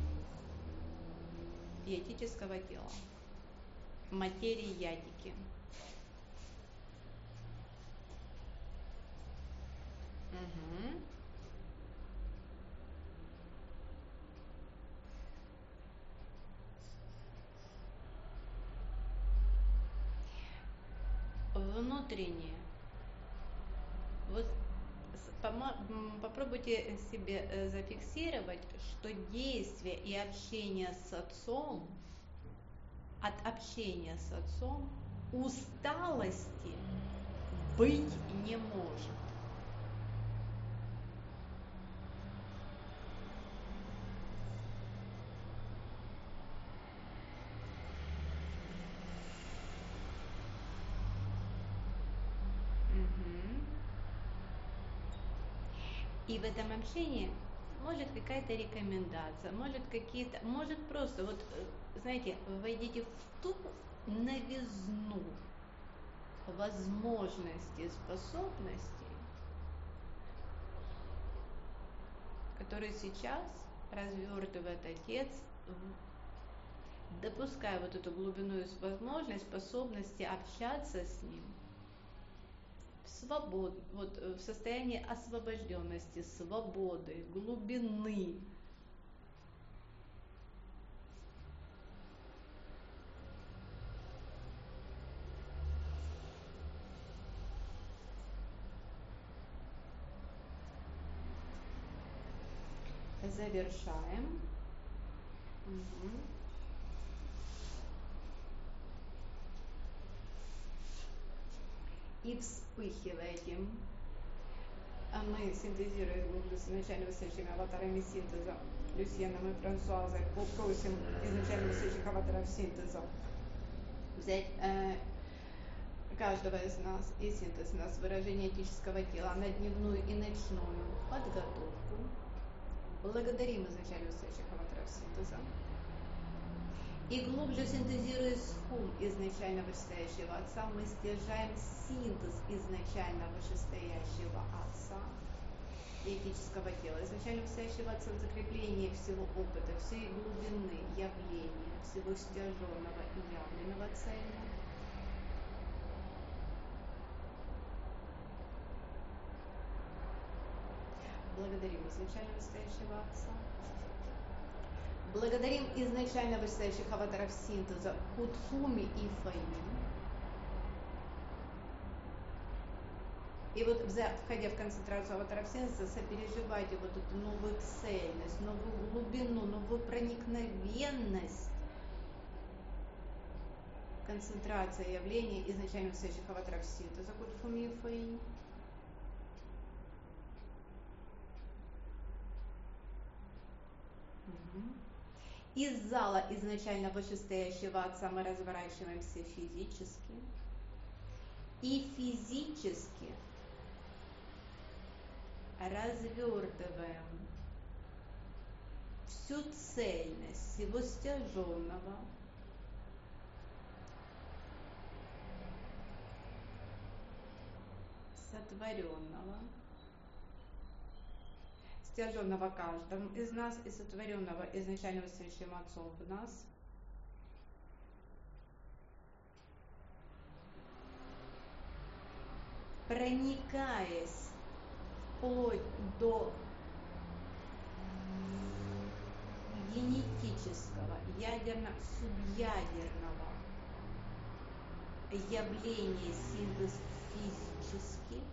йетического тела, материи ятики. Угу. Внутреннее. Вот попробуйте себе зафиксировать, что действие и общение с Отцом, от общения с Отцом усталости быть не может. И в этом общении может какая-то рекомендация, может какие-то, может просто, вот, знаете, войдите в ту новизну возможностей, способностей, которые сейчас развертывает Отец, допуская вот эту глубину и возможность, способности общаться с Ним в свобод, вот в состоянии освобожденности, свободы, глубины. Завершаем. Угу. И вспыхиваете. А мы, синтезируя глубину с изначально высочими аватарами синтеза, Люсьеном и Франсуазой, попросим изначально высоких аватаров синтеза взять э, каждого из нас и синтез нас, выражение этического тела на дневную и ночную подготовку. Благодарим изначально высоких аватаров синтеза. И глубже синтезируя схум изначально вышестоящего Отца, мы стяжаем синтез изначально вышестоящего Отца и этического тела, изначально вышестоящего Отца в закреплении всего опыта, всей глубины явления, всего стяженного и явленного цельно. Благодарим изначально вышестоящего Отца. Благодарим изначально вышестоящих аватаров синтеза Кутхуми и Фаи. И вот, входя в концентрацию аватаров синтеза, сопереживайте вот эту новую цельность, новую глубину, новую проникновенность. Концентрация явления изначально вышестоящих аватаров синтеза Кутхуми и Фаи. Из зала изначально вышестоящего Отца мы разворачиваемся физически. И физически развертываем всю цельность всего стяженного, сотворенного, стяженного каждым из нас и сотворенного изначально высочайшим Отцом в нас, проникаясь вплоть до генетического, ядерно-субъядерного явления синтез физически,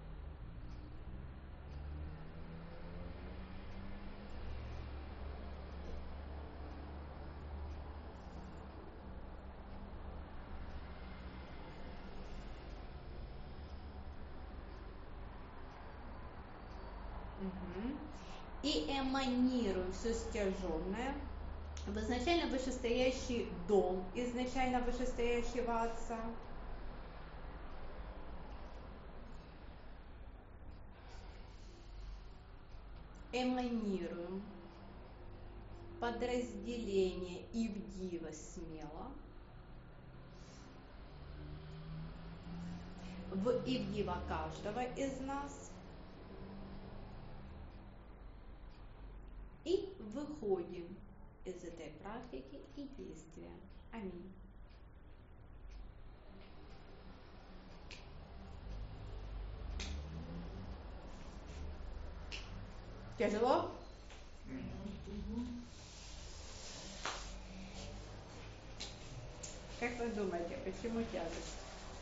и эманируем все стяженное в изначально вышестоящий дом изначально вышестоящего Отца, эманируем подразделение Ивдива смело в Ивдива каждого из нас и выходим из этой практики и действия. Аминь. Тяжело? Как вы думаете, почему тяжесть?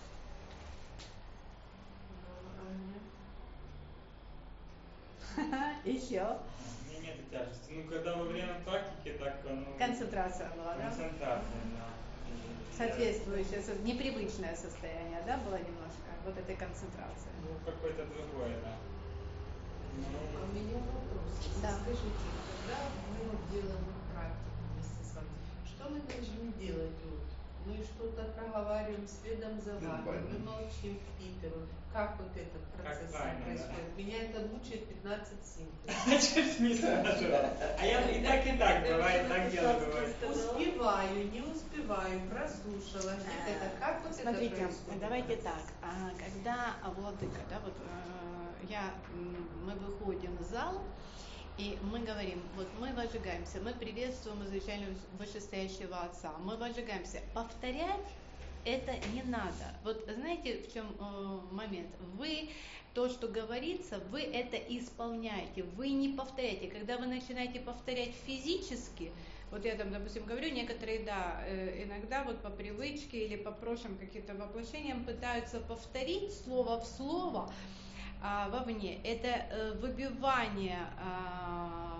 Еще.
Мне нет тяжести. Ну, когда во время практики так, ну...
Концентрация была, да?
Концентрация, да.
Соответствующее, непривычное состояние, да, было немножко, вот этой концентрации?
Ну, какое-то другое, да.
Ну, а у меня вопрос.
Да.
Скажите, когда мы вот делаем практику вместе с вами, что мы должны делать? Вот? Мы что-то проговариваем, следом за вами, мы молчим, впитываем. Как вот этот процесс происходит? Да? Меня это мучает пятнадцать синтез.
Чуть не сразу. А я и так, и так, бывает, так дело бывает.
Успеваю, не успеваю. проживаем, прослушала.
Э,
Это как вот
Смотрите,
это происходит?
давайте так. а, Когда а, владыка, да, вот э, я, м, мы выходим в зал, и мы говорим, вот мы возжигаемся, мы приветствуем изначально вышестоящего Отца, мы возжигаемся. Повторять это не надо. Вот знаете, в чем э, момент? Вы то, что говорится, вы это исполняете, вы не повторяете. Когда вы начинаете повторять физически, вот я там, допустим, говорю, некоторые, да, э, иногда вот по привычке или по прошлым каким-то воплощениям пытаются повторить слово в слово а, вовне. Это э, выбивание, а,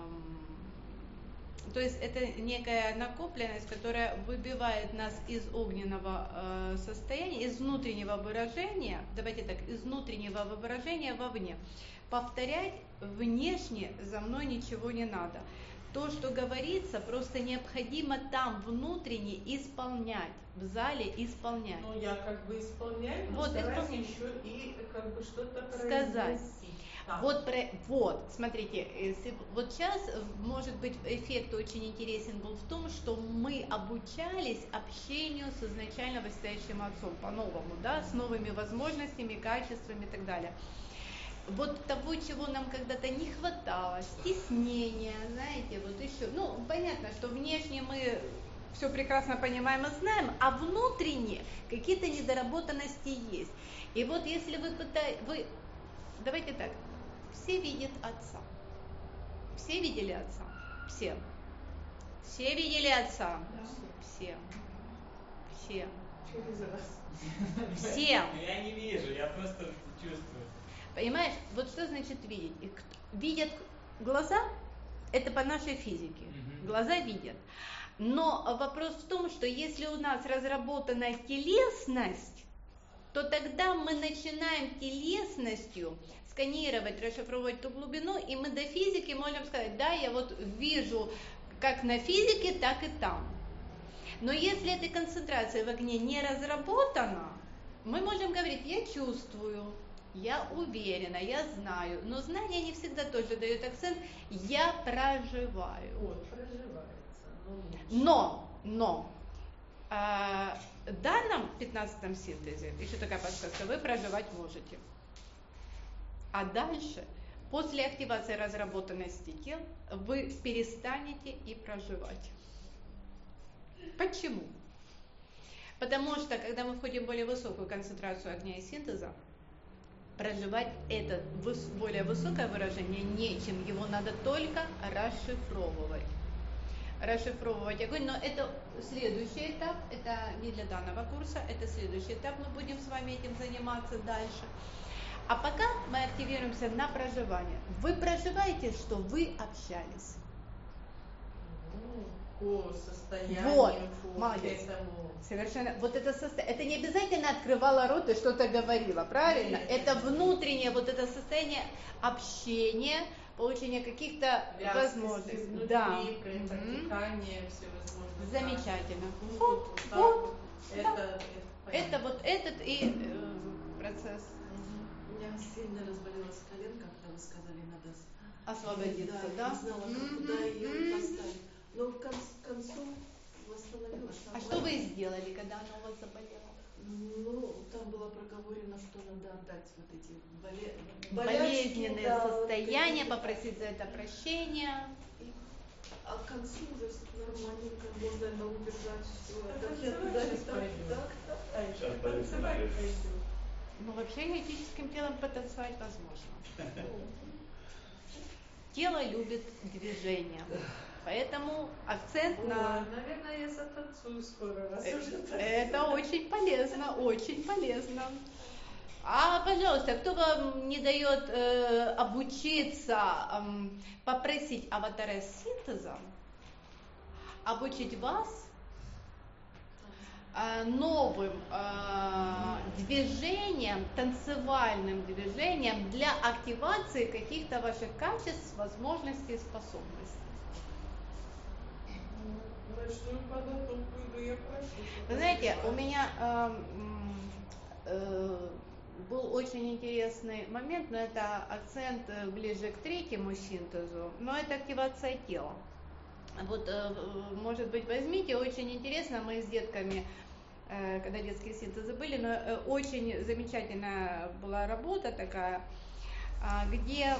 то есть это некая накопленность, которая выбивает нас из огненного э, состояния, из внутреннего выражения, давайте так, из внутреннего выражения вовне. Повторять внешне за мной ничего не надо. То, что говорится, просто необходимо там внутренне исполнять, в зале исполнять.
Ну, я как бы исполняю, но
Вот,
стараюсь
исполняй.
еще и как бы что-то
Сказать.
произносить. Да.
Вот, про, вот, смотрите, если, вот сейчас, может быть, эффект очень интересен был в том, что мы обучались общению с изначально высочайшим Отцом по-новому, да, с новыми возможностями, качествами и так далее. Вот того, чего нам когда-то не хватало, стеснения, знаете, вот еще, ну, понятно, что внешне мы все прекрасно понимаем и знаем, а внутренне какие-то недоработанности есть. И вот если вы пытаетесь, вы, давайте так, все видят Отца. Все видели Отца? Все. Все видели Отца?
Да.
Все. Все.
Через раз.
Все.
Я не вижу, я просто чувствую.
Понимаешь, вот что значит видеть? И кто- Видят глаза, это по нашей физике.
Мгм.
Глаза видят. Но вопрос в том, что если у нас разработана телесность, то тогда мы начинаем телесностью сканировать, расшифровывать ту глубину, и мы до физики можем сказать, да, я вот вижу как на физике, так и там. Но если эта концентрация в огне не разработана, мы можем говорить, я чувствую, я уверена, я знаю, но знание не всегда тоже дает акцент, я проживаю.
Вот, проживается. Ну, лучше.
Но, но, а, в данном пятнадцатом синтезе, еще такая подсказка, вы проживать можете. А дальше, после активации разработанности тел, вы перестанете и проживать. Почему? Потому что, когда мы входим в более высокую концентрацию огня и синтеза, проживать это выс- более высокое выражение нечем, его надо только расшифровывать. Расшифровывать огонь, но это следующий этап, это не для данного курса, это следующий этап, мы будем с вами этим заниматься дальше. А пока мы активируемся на проживание. Вы проживаете, что вы общались.
Ну, по состоянию,
Вот,
по
молодец.
этому.
Совершенно. Вот это состояние, это не обязательно открывала рот и что-то говорила, правильно?
Нет.
Это внутреннее вот это состояние общения, получения каких-то
Вязкости
возможностей.
внутри,
Да.
при
Мгм.
протекании всевозможных.
Замечательно.
практик.
Вот,
Вот, так
вот,
вот.
да.
Это, это,
Это
понятно.
вот этот и э, процесс
У меня сильно разболелась коленка, когда вы сказали, надо с-
освободиться,
да?
да?
Не знала, как,
Мгм,
куда ее
мгм.
поставить. Но к конц- к концу восстановилась.
А что вы сделали, когда она у вас заболела?
Ну, там было проговорено, что надо отдать вот эти боле...
Болезненные
болячки, да, вот
состояния,
такие.
попросить за это прощения.
И- А к концу уже всё нормальненько, можно на удержать все.
Это
Так
всё
я туда и
сейчас
так,
пойдёт.
так, так.
А еще
Сейчас болезнь
танцевать
найдёт.
пойдёт.
Ну, вообще энергетическим телом потанцевать возможно. Тело любит движение. Поэтому акцент
Ой,
на...
наверное, я затанцую скоро, раз
Э,
уже так.
Это очень полезно, очень полезно. А, пожалуйста, кто вам не дает э, обучиться, эм, попросить аватара синтеза, обучить вас э, новым э, движением, танцевальным движением для активации каких-то ваших качеств, возможностей, способностей.
Ночную подготовку иду, я прошу.
Вы знаете, у меня э, м, э, был очень интересный момент, но это акцент э, ближе к третьему синтезу, но это активация тела. Вот, может быть, возьмите, очень интересно, мы с детками, когда детские синтезы были, но очень замечательная была работа такая, где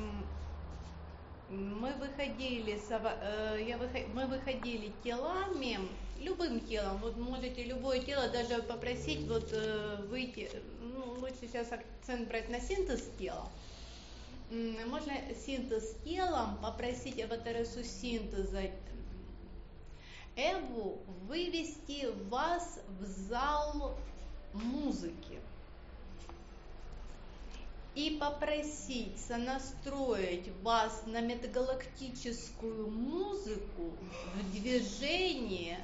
мы выходили, я выход, мы выходили телами, любым телом, вот можете любое тело даже попросить вот выйти, ну, лучше сейчас акцент брать на синтез тела. Можно синтез телом попросить аватаресу синтеза Эву вывести вас в зал музыки и попросить сонастроить вас на метагалактическую музыку в движении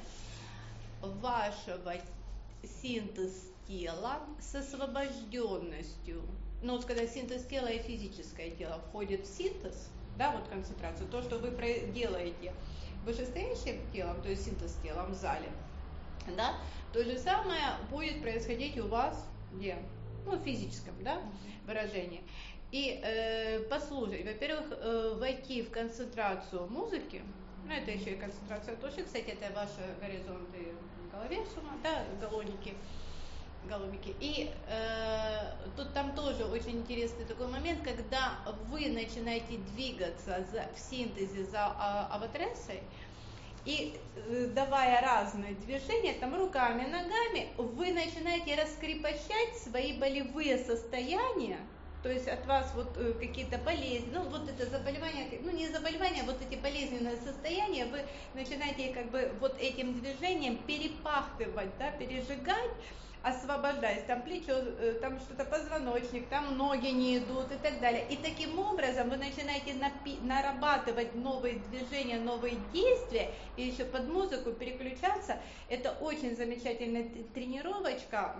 вашего синтез тела с освобожденностью. Ну, вот когда синтез тела и физическое тело входит в синтез, да, вот концентрацию, то, что вы делаете вышестоящим телом, то есть синтез телом в зале, да, то же самое будет происходить у вас где? Ну, в физическом, да, выражении. И э, послушать, во-первых, э, войти в концентрацию музыки, ну, это еще и концентрация души, кстати, это ваши горизонты в голове, да, голоники, голубики. И э, тут там тоже очень интересный такой момент, когда вы начинаете двигаться за, в синтезе за а, аватрессой, и э, давая разные движения, там руками, ногами, вы начинаете раскрепощать свои болевые состояния, то есть от вас вот э, какие-то болезни, ну вот это заболевание, ну не заболевание, вот эти болезненные состояния, вы начинаете как бы вот этим движением перепахтывать, да, пережигать, освобождаясь, там плечо, там что-то позвоночник, там ноги не идут и так далее. И таким образом вы начинаете напи- нарабатывать новые движения, новые действия, и еще под музыку переключаться. Это очень замечательная тренировочка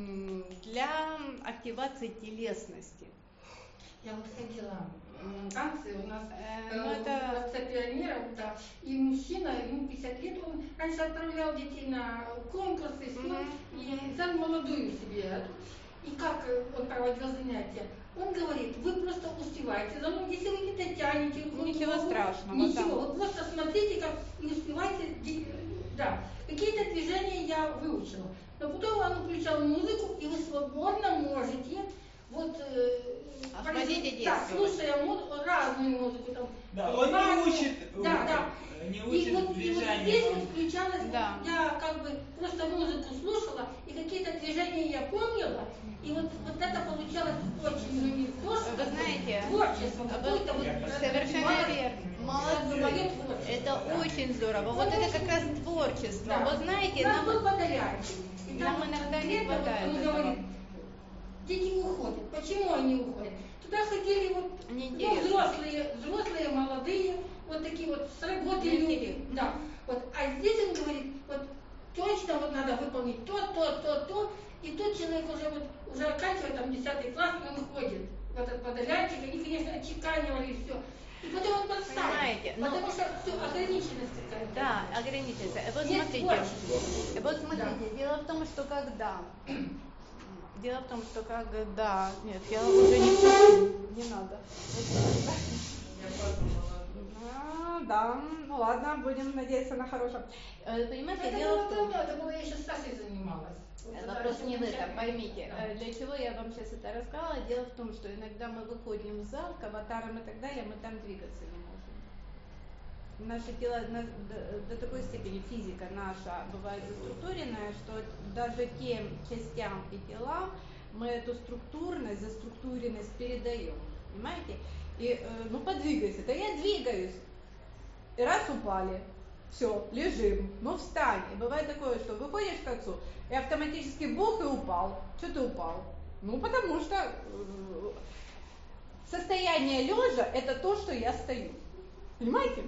для активации телесности.
Я вот ходила танцы, у нас
э,
э,
это...
в пионеров, да, и мужчина, ему пятьдесят лет, он раньше отправлял детей на конкурсы, все, mm-hmm. и взял молодую себе. И как он проводил занятия? Он говорит, вы просто успеваете за мной, если вы не дотянете.
Ничего
голову,
страшного.
Ничего,
да.
вот просто смотрите, как и успевайте, да. Какие-то движения я выучила. Но потом он включал музыку, и вы свободно можете вот...
Освободите
да, слушая музыку, разную музыку там.
Да, он не учит,
да, да.
не учит
и вот,
движение.
И вот здесь вот включалось,
да.
я как бы просто музыку слушала, и какие-то движения я помнила, и вот, вот это получалось очень, ну не то, что
вы знаете,
творчество, какое-то вот...
Совершенно верно. Молодцы. Это очень здорово. Вот это как раз творчество.
Да.
Вот знаете,
нам...
нам,
нам
иногда не хватает
вот,
этого.
Говорит, дети уходят. Почему они уходят? Туда ходили вот ну, взрослые, взрослые, молодые, вот такие вот с работы люди. Да. Вот. А здесь он говорит, вот точно вот надо выполнить то, то, то, то. И тот человек уже вот уже оканчивает там десятый класс, и он ходит в этот подолянчик, они, конечно, отчеканивали и все. И потом он подставит, потому но... что все, ограниченность какая-то.
Да, ограниченность. Вот
Есть
смотрите,
творчество.
вот смотрите, да. Дело в том, что когда... Дело в том, что когда... Нет, я уже не хочу, не надо.
Я подумала.
А, да, ну ладно, будем надеяться на хорошее.
Понимаете,
это
дело
было
в том...
давно, это было я еще с Сашей занималась.
Вопрос не в этом, поймите.
Да.
Для чего я вам сейчас это рассказала? Дело в том, что иногда мы выходим в зал к аватарам и так далее, мы там двигаться не можем. Наше тело на, до, до такой степени физика наша бывает заструктуренная, что даже тем частям и телам мы эту структурность, заструктуренность передаем. Понимаете? И э, ну подвигайся, да я двигаюсь. И раз упали. Все, лежим, ну встань. И бывает такое, что выходишь к отцу, и автоматически бог и упал. Что ты упал? Ну, потому что э, состояние лежа это то, что я стою. Понимаете?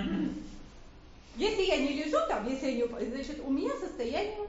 Если я не лежу там, если я не упал, значит, у меня состояние,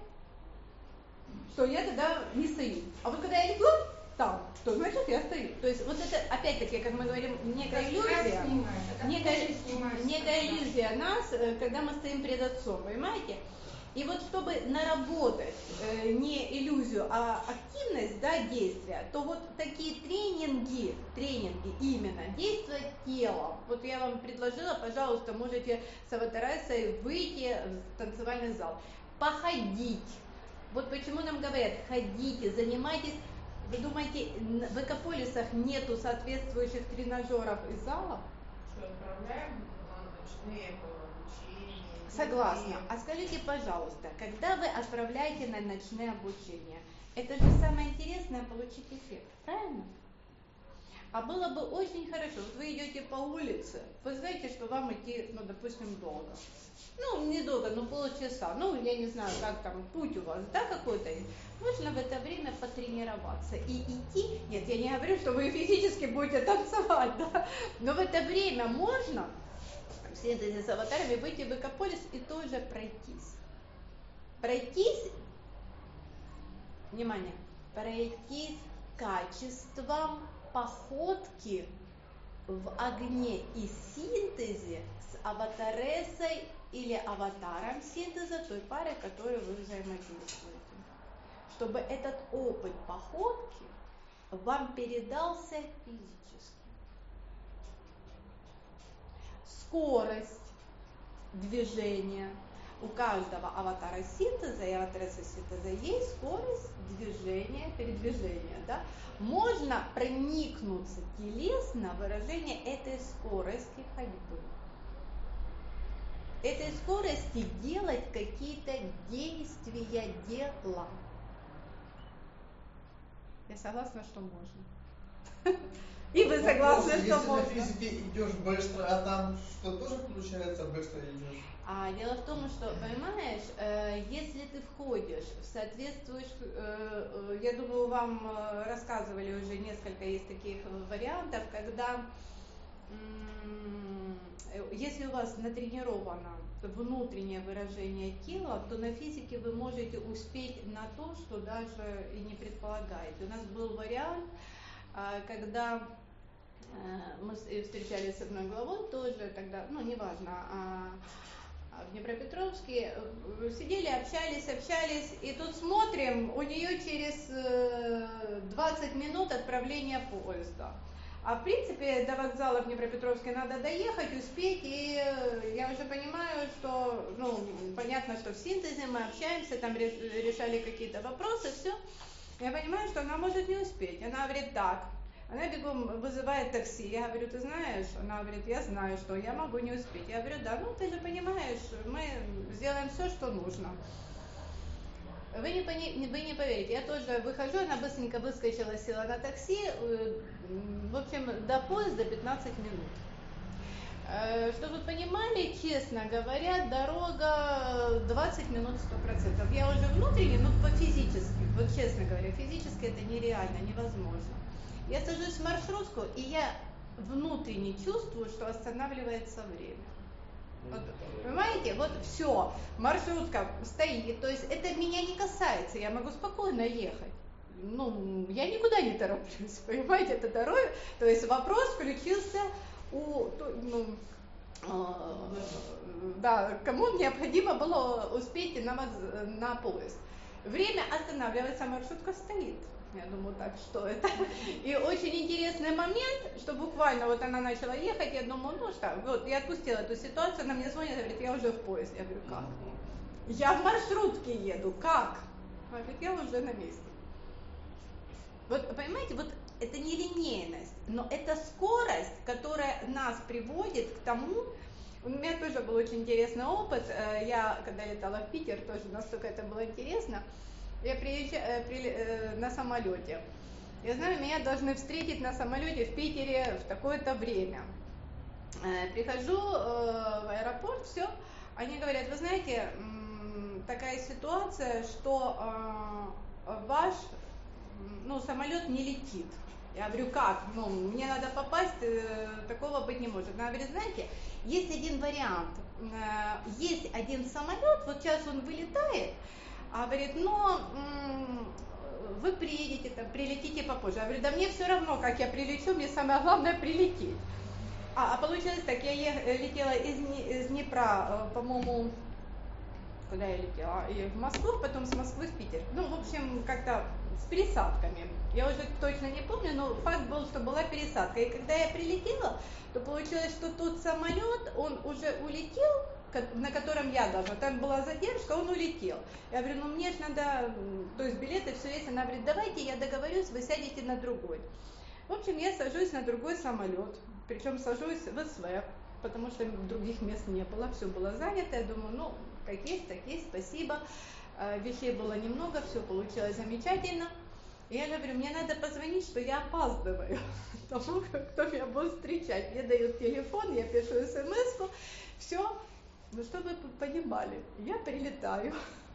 что я тогда не стою. А вот когда я легла там, то значит я стою. То есть вот это, опять-таки, как мы говорим, некая иллюзия, некая, некая иллюзия нас, когда мы стоим пред отцом, понимаете?
И вот чтобы наработать э, не иллюзию, а активность, да, действия, то вот такие тренинги, тренинги именно, действовать телом. Вот я вам предложила, пожалуйста, можете с аватаресой выйти в танцевальный зал, походить. Вот почему нам говорят, ходите, занимайтесь. Вы думаете, в экополисах нету соответствующих тренажеров и залов?
Что отправляем на ночные обучения?
Согласна. А скажите, пожалуйста, когда вы отправляете на ночное обучение, это же самое интересное получить эффект, правильно? А было бы очень хорошо, вот вы идете по улице, вы знаете, что вам идти, ну, допустим, долго. Ну, недолго, ну, полчаса, ну, я не знаю, как там, путь у вас, да, какой-то есть. Можно в это время потренироваться и идти. Нет, я не говорю, что вы физически будете танцевать, да, но в это время можно в синтезе с аватарами выйти в экополис и тоже пройтись. Пройтись, внимание, пройтись качеством походки в огне и синтезе с аватаресой или аватаром синтеза той пары, которой вы взаимодействуете. Чтобы этот опыт походки вам передался физически. Скорость движения. У каждого аватара синтеза и аватаресы синтеза есть скорость движения, передвижения. Да? Можно проникнуться телесно в выражение этой скорости ходьбы. Этой скорости делать какие-то действия, дела. Я согласна, что можно. И вы согласны, что можно.
Если на физике идешь быстро, а там что, тоже получается быстро идешь?
А дело в том, что, понимаешь, э, если ты входишь в соответствующих, э, э, я думаю, вам э, рассказывали уже несколько есть таких вариантов, когда э, если у вас натренировано внутреннее выражение тела, то на физике вы можете успеть на то, что даже и не предполагаете. У нас был вариант, э, когда э, мы встречались с одной главой тоже, тогда, ну, неважно, а, в Днепропетровске, сидели, общались, общались, и тут смотрим, у нее через двадцать минут отправление поезда. А в принципе до вокзала в Днепропетровске надо доехать, успеть, и я уже понимаю, что, ну, понятно, что в синтезе мы общаемся, там решали какие-то вопросы, все. Я понимаю, что она может не успеть. Она говорит так. Она бегом вызывает такси. Я говорю, ты знаешь? Она говорит, я знаю, что я могу не успеть. Я говорю, да, ну ты же понимаешь, мы сделаем все, что нужно. Вы не, пони, вы не поверите, я тоже выхожу, она быстренько выскочила, села на такси. В общем, до поезда пятнадцать минут. Чтобы вы понимали, честно говоря, дорога двадцать минут сто процентов. Я уже внутренне, но по физически, вот честно говоря, физически это нереально, невозможно. Я сажусь в маршрутку, и я внутренне чувствую, что останавливается время. Вот, понимаете, вот все, маршрутка стоит, то есть это меня не касается, я могу спокойно ехать. Ну, я никуда не тороплюсь, понимаете, это дорога, то есть вопрос включился у, ну, э, да, кому необходимо было успеть на, на поезд. Время останавливается, маршрутка стоит. Я думаю, так, что это? И очень интересный момент, что буквально вот она начала ехать, я думаю, ну что, вот я отпустила эту ситуацию, она мне звонит, говорит, я уже в поезде. Я говорю, как? Я в маршрутке еду, как? Она говорит, я уже на месте. Вот, понимаете, вот это не линейность, но это скорость, которая нас приводит к тому. У меня тоже был очень интересный опыт, я когда летала в Питер, тоже настолько это было интересно. Я приезжаю при, э, на самолете. Я знаю, меня должны встретить на самолете в Питере в такое-то время. Э, прихожу э, в аэропорт, все. Они говорят, вы знаете, м, такая ситуация, что э, ваш, ну, самолет не летит. Я говорю, как? Ну, мне надо попасть, э, такого быть не может. Она говорит, знаете, есть один вариант. Э, есть один самолет, вот сейчас он вылетает. А говорит, но м- вы приедете, там, прилетите попозже. Я говорю, да мне все равно, как я прилечу, мне самое главное прилететь. А, а получилось так, я е- летела из, из Днепра, по-моему, куда я летела, и в Москву, потом с Москвы в Питер. Ну, в общем, как-то с пересадками. Я уже точно не помню, но факт был, что была пересадка. И когда я прилетела, то получилось, что тот самолет, он уже улетел, на котором я должна, там была задержка, он улетел. Я говорю, ну мне же надо, то есть билеты, все есть. Она говорит, давайте я договорюсь, вы сядете на другой. В общем, я сажусь на другой самолет, причем сажусь в СВ, потому что других мест не было, все было занято. Я думаю, ну, как есть, так есть, спасибо. Вещей было немного, все получилось замечательно. И я говорю, мне надо позвонить, что я опаздываю тому, кто меня будет встречать. Мне дают телефон, я пишу смс-ку, все. Ну, чтобы вы понимали, я прилетаю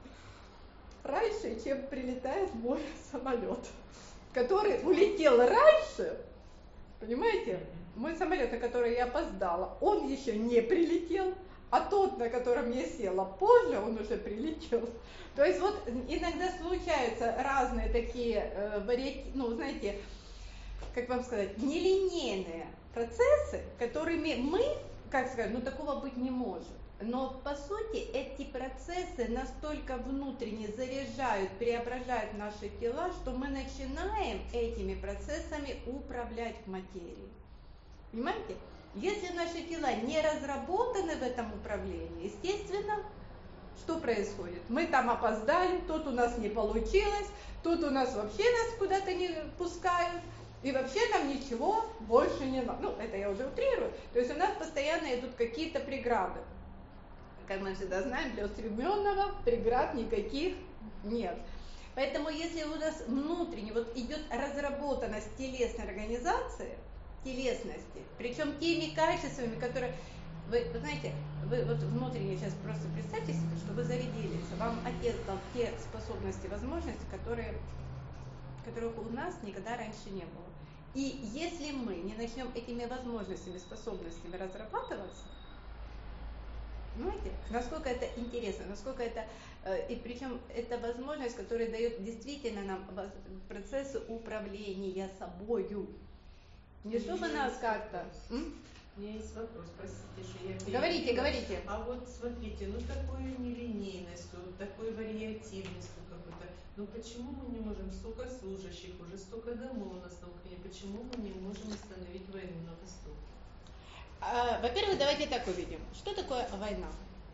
раньше, чем прилетает мой самолет, который улетел раньше, понимаете? Мой самолет, на который я опоздала, он еще не прилетел, а тот, на котором я села позже, он уже прилетел. То есть вот иногда случаются разные такие э, варианты, ну, знаете, как вам сказать, нелинейные процессы, которыми мы, как сказать, ну такого быть не может. Но по сути эти процессы настолько внутренне заряжают, преображают наши тела, что мы начинаем этими процессами управлять в материи. Понимаете? Если наши тела не разработаны в этом управлении, естественно, что происходит? Мы там опоздали, тут у нас не получилось, тут у нас вообще нас куда-то не пускают, и вообще нам ничего больше не надо. Ну, это я уже утрирую. То есть у нас постоянно идут какие-то преграды. Как мы всегда знаем, для устремленного преград никаких нет. Поэтому если у нас внутренне вот идет разработанность телесной организации, телесности, причем теми качествами, которые, вы, вы знаете, вы вот внутренне сейчас просто представьте себе, что вы зарядились, вам Отец дал те способности, возможности, которые, которых у нас никогда раньше не было. И если мы не начнем этими возможностями, способностями разрабатываться, понимаете, насколько это интересно, насколько это, э, и причем это возможность, которая дает действительно нам воз, процессы управления собою. Не чтобы нас как-то...
У меня есть вопрос, простите, что я...
Говорите,
перебила.
говорите.
А вот смотрите, ну такую нелинейность, вот такой вариативность какой-то, ну почему мы не можем, столько служащих, уже столько домов у нас на Украине, почему мы не можем остановить войну на Востоке?
А, во-первых, давайте так увидим. Что такое война?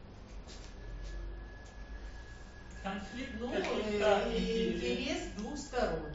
Конфликт,
ну,
э,
интерес двух сторон.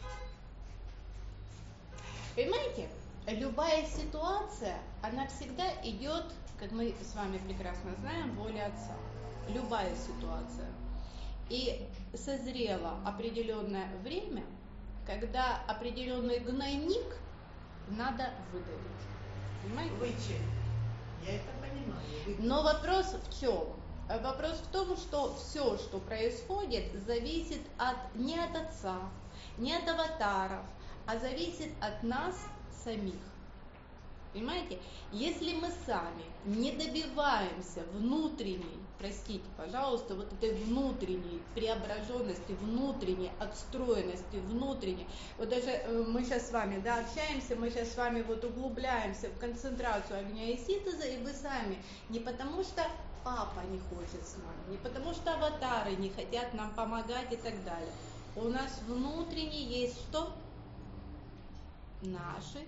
Понимаете, любая ситуация, она всегда идет, как мы с вами прекрасно знаем, воле Отца. Любая ситуация. И созрело определенное время, когда определенный гнойник надо выдавить. Понимаете?
Вычем. Я это понимаю. Вычем.
Но вопрос в чем? Вопрос в том, что все, что происходит, зависит от, не от Отца, не от аватаров, а зависит от нас самих. Понимаете? Если мы сами не добиваемся внутренней, простите, пожалуйста, вот этой внутренней преображенности, внутренней отстроенности, внутренней, вот даже мы сейчас с вами, да, общаемся, мы сейчас с вами вот углубляемся в концентрацию огня и синтеза, и вы сами, не потому что папа не хочет с нами, не потому что аватары не хотят нам помогать и так далее. У нас внутренне есть что? Наши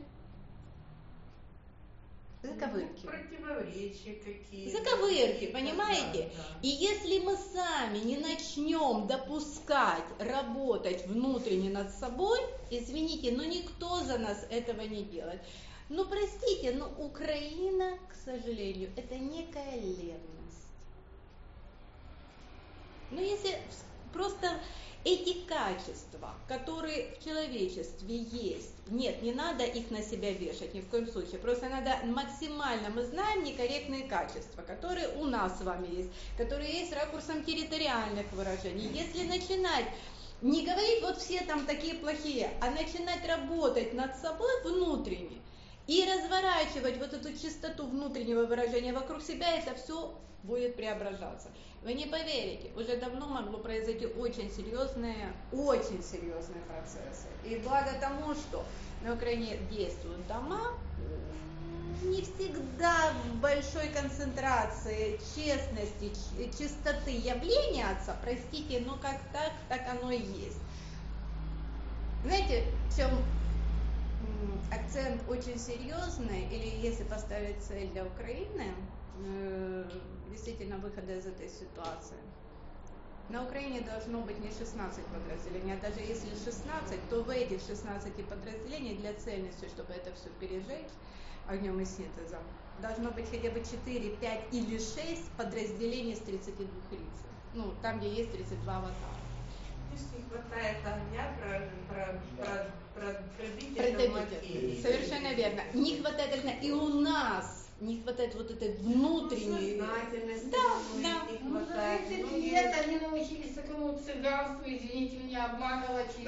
заковырки.
Противоречия какие-то.
Заковырки, понимаете?
Да, да.
И если мы сами не начнем допускать, работать внутренне над собой, извините, но никто за нас этого не делает. Ну, простите, но Украина, к сожалению, это некая ленность. Но если просто эти качества, которые в человечестве есть, нет, не надо их на себя вешать, ни в коем случае, просто надо максимально, мы знаем некорректные качества, которые у нас с вами есть, которые есть с ракурсом территориальных выражений. Если начинать не говорить, вот все там такие плохие, а начинать работать над собой внутренне и разворачивать вот эту чистоту внутреннего выражения вокруг себя, это все будет преображаться. Вы не поверите, уже давно могло произойти очень серьезные, очень серьезные процессы. И благо тому, что на Украине действуют дома,
не всегда в большой концентрации честности, чистоты явления Отца, простите, но как так, так оно и есть. Знаете, в чем акцент очень серьезный, или если поставить цель для Украины, действительно выхода из этой ситуации. На Украине должно быть не шестнадцать подразделений, а даже если шестнадцать, то в этих шестнадцати подразделениях для цельности, чтобы это все пережить огнем и синтезом, должно быть хотя бы четыре, пять или шесть подразделений с тридцатью двух лицами. Ну, там, где есть тридцать два аватара.
То есть не хватает огня про, про, про, про, пробить
это. Совершенно верно. Не хватает огня. И у нас не хватает вот этой внутренней...
Сознательности.
Да, да.
Ну, за тридцать лет они научились такому цыганству, извините меня, обманывать.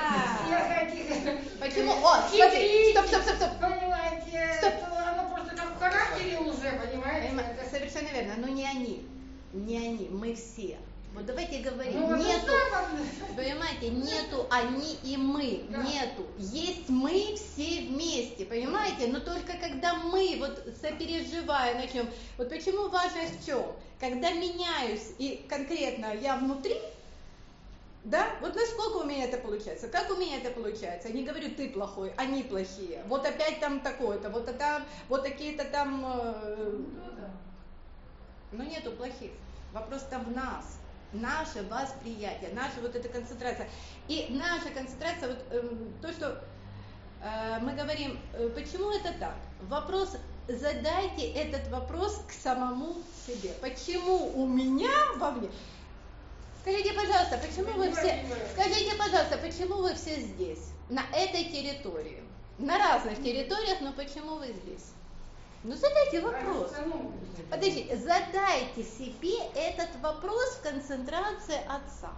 Почему? О, смотри, стоп, стоп, стоп, стоп.
Понимаете,
Стоп.
оно просто как в характере уже, понимаете?
Совершенно верно, но не они, не они, мы все. Вот давайте говорить,
ну,
нету, понимаете, нету они и мы, да. Нету, есть мы все вместе, понимаете, но только когда мы вот сопереживая начнем, вот почему важность в чем, когда меняюсь и конкретно я внутри, да, вот насколько у меня это получается, как у меня это получается, я не говорю ты плохой, они плохие, вот опять там такое-то, вот там, вот такие-то там, э, но нету плохих, вопрос там в нас. Наше восприятие, наша вот эта концентрация. И наша концентрация, вот э, то, что э, мы говорим, э, почему это так? Вопрос, задайте этот вопрос к самому себе. Почему у меня во мне? Скажите, пожалуйста, почему вы все, скажите, пожалуйста, почему вы все здесь, на этой территории? На разных территориях, но почему вы здесь? Ну задайте вопрос. Подождите, задайте себе этот вопрос в концентрации Отца.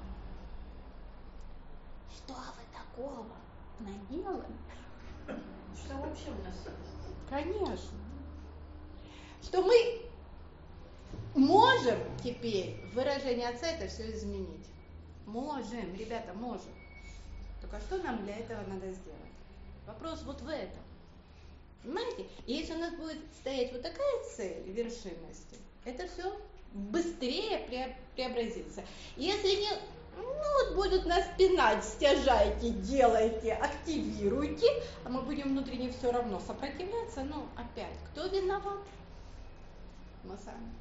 Что вы такого наделали?
Что вообще у нас есть?
Конечно. Что мы можем теперь в выражении Отца это все изменить. Можем, ребята, можем. Только что нам для этого надо сделать? Вопрос вот в этом. Понимаете? И если у нас будет стоять вот такая цель вершинности, это все быстрее преобразится. Если не, ну вот будут нас пинать, стяжайте, делайте, активируйте, а мы будем внутренне все равно сопротивляться, ну опять, кто виноват? Мы сами.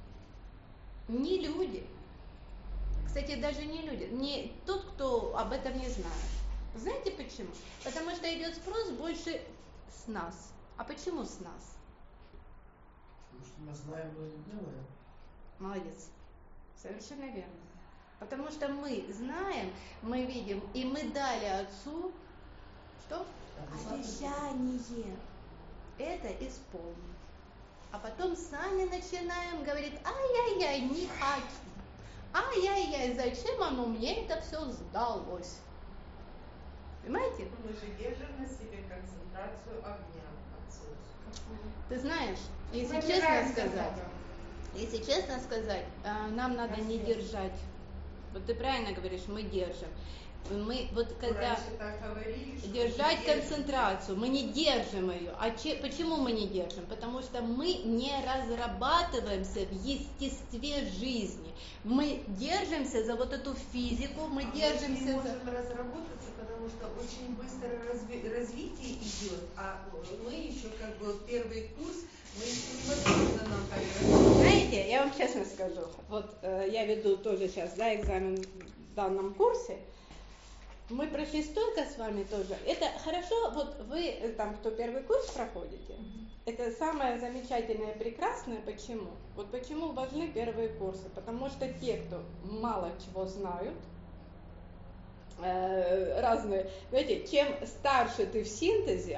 Не люди. Кстати, даже не люди, не тот, кто об этом не знает. Знаете почему? Потому что идет спрос больше с нас. А почему с нас?
Потому что мы знаем, но не делаем.
Молодец. Совершенно верно. Потому что мы знаем, мы видим, и мы дали Отцу что? Обещание. Это исполнить. А потом сами начинаем говорить, ай-яй-яй, не хочу. Ай-яй-яй, зачем оно мне это все сдалось? Понимаете?
Мы же держим на себе концентрацию огня отцовского.
Ты знаешь, если честно сказать, если честно сказать, нам надо не держать. Вот ты правильно говоришь, мы держим. Мы вот когда
говорили,
держать концентрацию, мы не держим ее. А че, почему мы не держим? Потому что мы не разрабатываемся в естестве жизни. Мы держимся за вот эту физику, мы
а
держимся
мы не
за...
можем разработаться, потому что очень быстро разви... развитие идет, а мы еще как бы первый курс, мы еще невозможно нам так развивать.
Знаете, я вам честно скажу, вот э, я веду тоже сейчас, да, экзамен в данном курсе. Мы прошли столько с вами тоже. Это хорошо, вот вы там, кто первый курс проходите, mm-hmm. это самое замечательное и прекрасное. Почему? Вот почему важны первые курсы. Потому что те, кто мало чего знают, э, разные, знаете, чем старше ты в синтезе,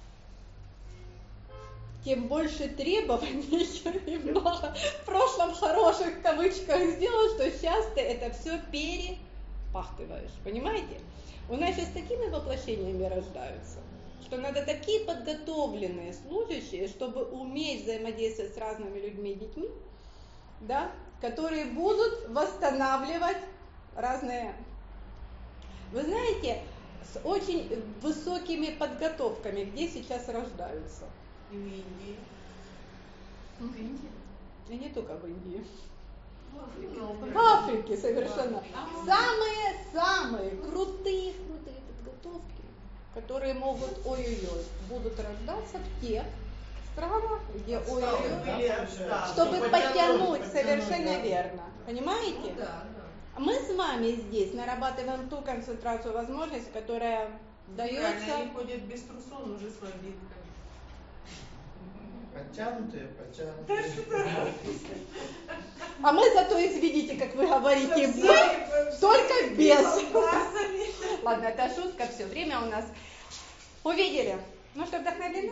тем больше требований и много в прошлом хороших кавычках сделал, что сейчас ты это все перепахтываешь. Понимаете? У нас сейчас такими воплощениями рождаются, что надо такие подготовленные служащие, чтобы уметь взаимодействовать с разными людьми и детьми, да, которые будут восстанавливать разные... Вы знаете, с очень высокими подготовками, где сейчас рождаются.
И в Индии.
В Индии?
И не только в Индии.
В
В Африке совершенно. Самые-самые крутые, крутые подготовки, которые могут, ой-ой-ой, будут рождаться в тех странах, где ой-ой-ой, чтобы подтянуть, совершенно верно. Понимаете?
Ну, да, да.
Мы с вами здесь нарабатываем ту концентрацию возможностей, которая дается.
Они ходят без трусов, но уже с вобитками.
Подтянутые, подтянутые.
А мы зато, извините, как вы говорите, мы только без. Ладно, это шутка, все время у нас. Увидели? Ну что, вдохновлены?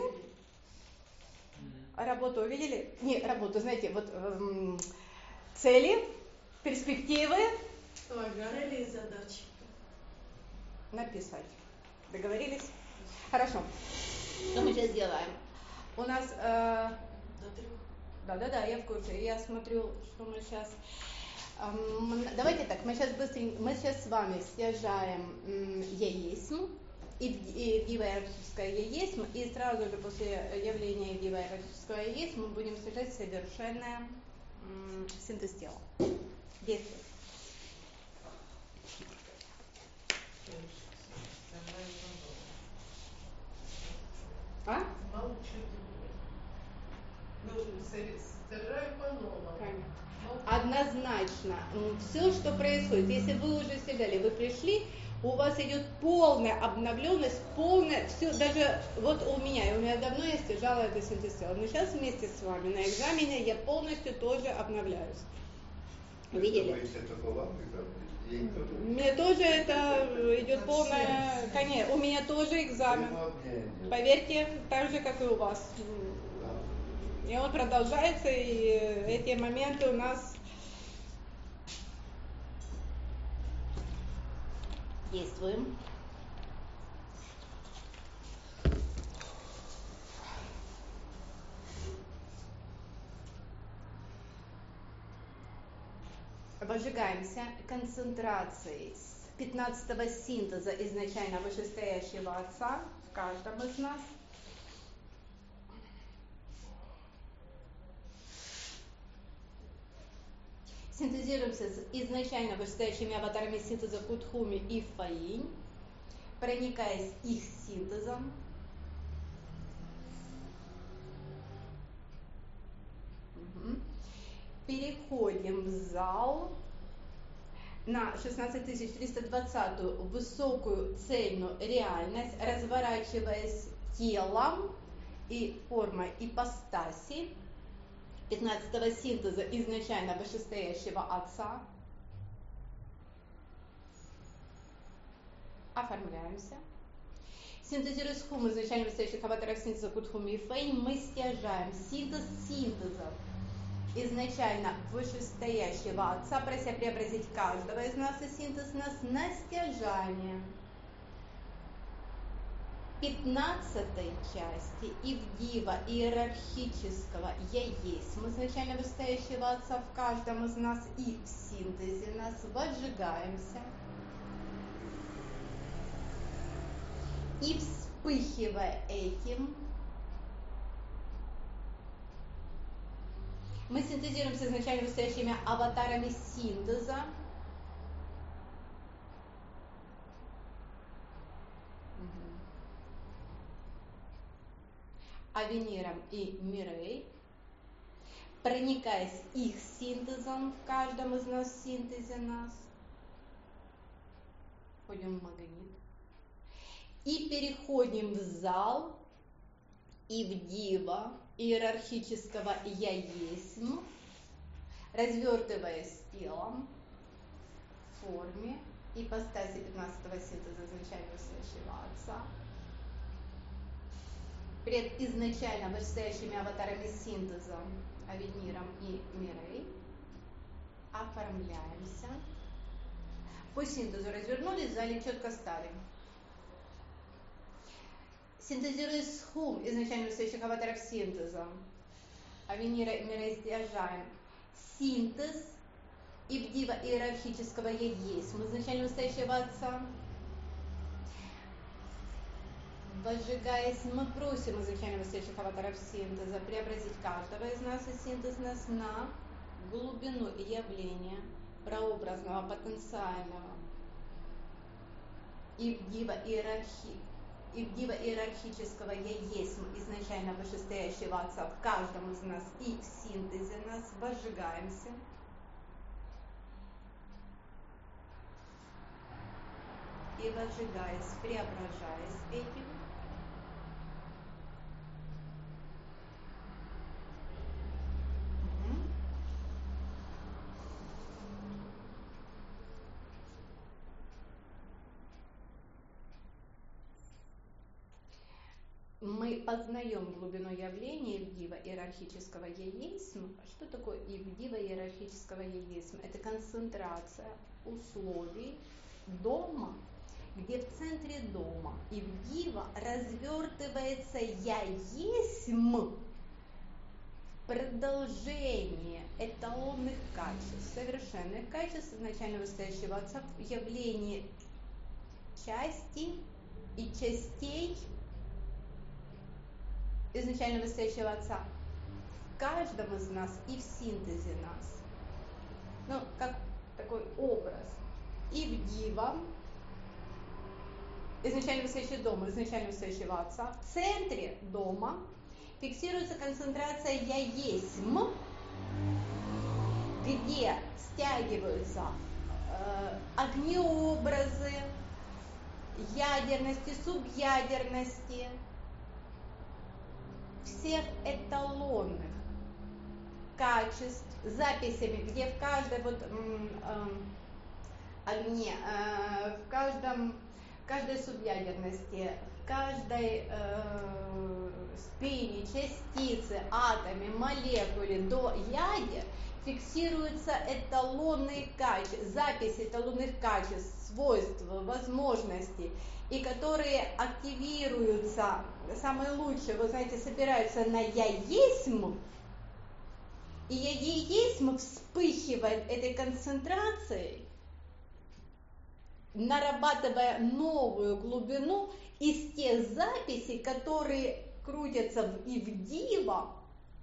Работу увидели? Не, работу, знаете, вот эм, цели, перспективы.
Цели и задачи.
Написать. Договорились? Хорошо. Что мы сейчас делаем? У нас... Э,
До трех.
Да-да-да, я в курсе. Я смотрю, что мы сейчас... Эм, давайте так, мы сейчас быстренько... Мы сейчас с вами стяжаем м, яесм, и, и иерархическое яесм, и сразу же после явления иерархического яесм мы будем стяжать совершенное м, синтез тела. Действие. А?
Сажаю по-новому.
Однозначно. Все, что происходит, если вы уже стягали, вы пришли, у вас идет полная обновленность, полная, все, даже вот у меня, у меня давно я стяжала это синтез тела, но сейчас вместе с вами на экзамене я полностью тоже обновляюсь. Видели? Мне тоже это идет полная, конечно, у меня тоже экзамен. Поверьте, так же, как и у вас. И он продолжается, и эти моменты у нас действуем. Обжигаемся концентрацией пятнадцатого синтеза изначально вышестоящего Отца в каждом из нас. Синтезируемся с изначально вышестоящими аватарами синтеза Кутхуми и Фаинь, проникаясь их синтезом. Угу. Переходим в зал на шестнадцать тысяч триста двадцатую высокую цельную реальность, разворачиваясь телом и формой ипостаси пятнадцатого синтеза изначально вышестоящего Отца. Оформляемся. Синтезируя схему изначально вышестоящих аватаров синтеза Кутхуми и Фэйн, мы стяжаем синтез синтезов изначально вышестоящего Отца, прося преобразить каждого из нас и синтез нас на стяжание пятнадцатой части Ивдива иерархического яесм изначально вышестоящего Отца в каждом из нас и в синтезе нас возжигаемся и, вспыхивая этим, мы синтезируем с изначально вышестоящими аватарами синтеза Авениром и Мирей, проникаясь их синтезом в каждом из нас в синтезе нас, входим в магнит и переходим в зал Ивдива иерархического яесм, развертываясь телом в форме ипостаси пятнадцатого синтеза изначально вышестоящего Отца, пред изначально вышестоящими аватарами синтеза Авениром и Мирей, оформляемся. По синтезу развернулись, в зале четко стали. Синтезируя схум изначально вышестоящих аватаров синтеза Авенира и Мирей, стяжаем синтез Ивдива иерархического яесм изначально вышестоящего Отца,
Возжигаясь, мы просим изначально восстоящих аватаров синтеза преобразить каждого из нас из синтеза сна в глубину явления прообразного, потенциального и в диво иерархии, и в диво иерархического я есть изначально вышестоящего Отца в каждом из нас и в синтезе нас возжигаемся. И возжигаясь, преображаясь этим, мы познаем глубину явления Ивдива иерархического еисм. Что такое Ивдива иерархического еисм? Это концентрация условий дома, где в центре дома Ивдива развертывается я-есмь, продолжение эталонных качеств, совершенных качеств изначально высшего Отца в явлении части и частей изначально высшего Отца в каждом из нас и в синтезе нас. Ну, как такой образ. Ивдива, изначально высший дом, изначально высшего Отца, в центре дома фиксируется концентрация «Я есмь», где стягиваются э, огнеобразы, ядерности, субъядерности, всех эталонных качеств, записями, где в каждой вот м, э, огне, э, в каждом, в каждой субъядерности, в каждой э, спине, частице, атоме, молекуле до ядер фиксируются эталонные качества, запись эталонных качеств, свойств, возможностей, и которые активируются, самые лучшие, вы знаете, собираются на «Я есмь», и «Я есмь» вспыхивает этой концентрацией, нарабатывая новую глубину из тех записей, которые крутятся в Ивдива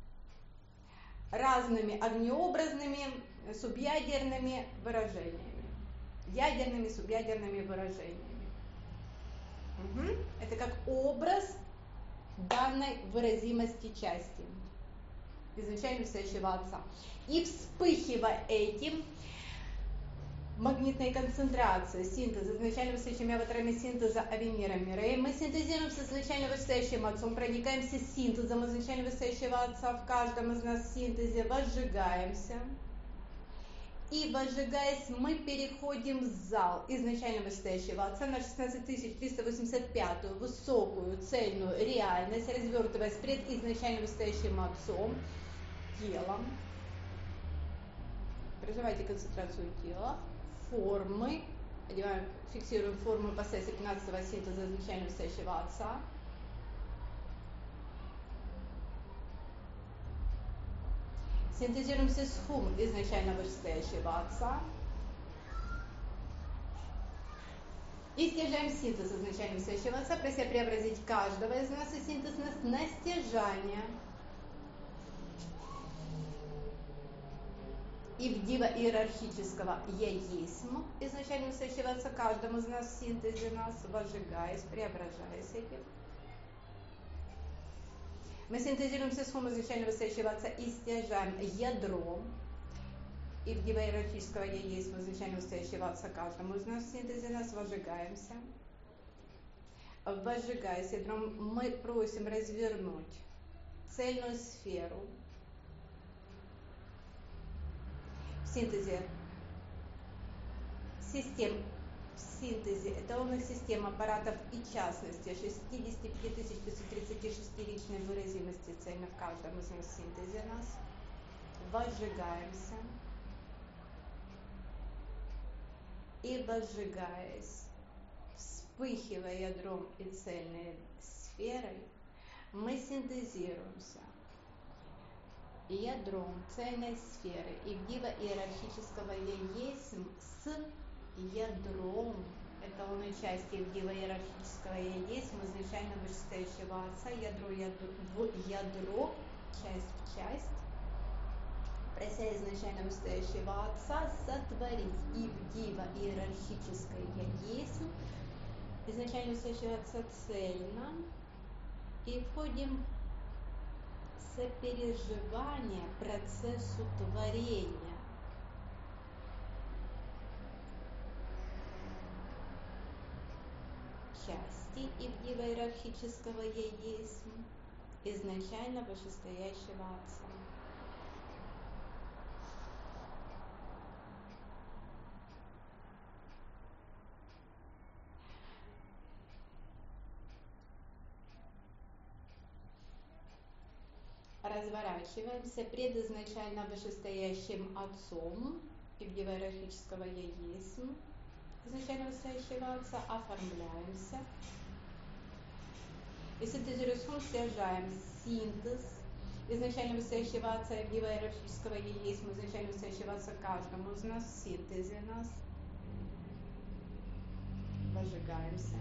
разными огнеобразными, субъядерными выражениями, ядерными, субъядерными выражениями. Угу. Это как образ данной выразимости части изначально высшего Отца. И вспыхивая этим, магнитной концентрации, синтеза, изначально высшими аватарами синтеза Авенира Мирей, мы синтезируем с изначально высшим Отцом, проникаемся синтезом изначально высшего Отца в каждом из нас синтезе, возжигаемся. И возжигаясь, мы переходим в зал изначально высшего Отца на шестнадцать тысяч триста восемьдесят пятую высокую цельную реальность, развертываясь пред изначально высшим Отцом, телом. Проживайте концентрацию тела, формы, одеваем, фиксируем форму посессии пятнадцатого синтеза изначально высшего Отца. Синтезируемся с хум изначально вышестоящего Отца. И стяжаем синтез изначально вышестоящего Отца, прося преобразить каждого из нас и синтез на стяжание. И в диво иерархического «Я есмь» изначально вышестоящего Отца каждому из нас в синтезе нас, возжигаясь, преображаясь этим. Мы синтезируемся с хум изначально высшего Отца и стяжаем ядром. И в диво иерархического «Я есмь» изначально высшего Отца каждому из нас в синтезе нас возжигаемся. Возжигаясь ядром, мы просим развернуть цельную сферу в синтезе систем, в синтезе эталонных систем, аппаратов и частности шестьдесят пять тысяч пятьсот тридцать шесть личной выразимости цельно в каждом из нас в синтезе нас. Возжигаемся. И возжигаясь, вспыхивая ядром и цельной сферой, мы синтезируемся ядром цельной сферы и в диво иерархического «Я есмь» с ядром эталонной части Ивдива иерархического «Я есть», изначально вышестоящего Отца, ядро, ядро, в ядро, часть в часть, прося изначально вышестоящего Отца сотворить Ивдива иерархическое «Я есть», изначально вышестоящего Отца цельно, и входим в сопереживание процессу творения. Части Ивдива иерархического «Я есть», изначально вышестоящего Отца. Разворачиваемся пред изначально вышестоящим Отцом Ивдива иерархического «Я есть», изначально вышестоящего Отца, оформляемся. И синтезируем, стяжаем синтез изначально вышестоящего Отца Ивдива иерархического «Я есть», изначально вышестоящего Отца каждому из нас, в синтезе нас. Возжигаемся.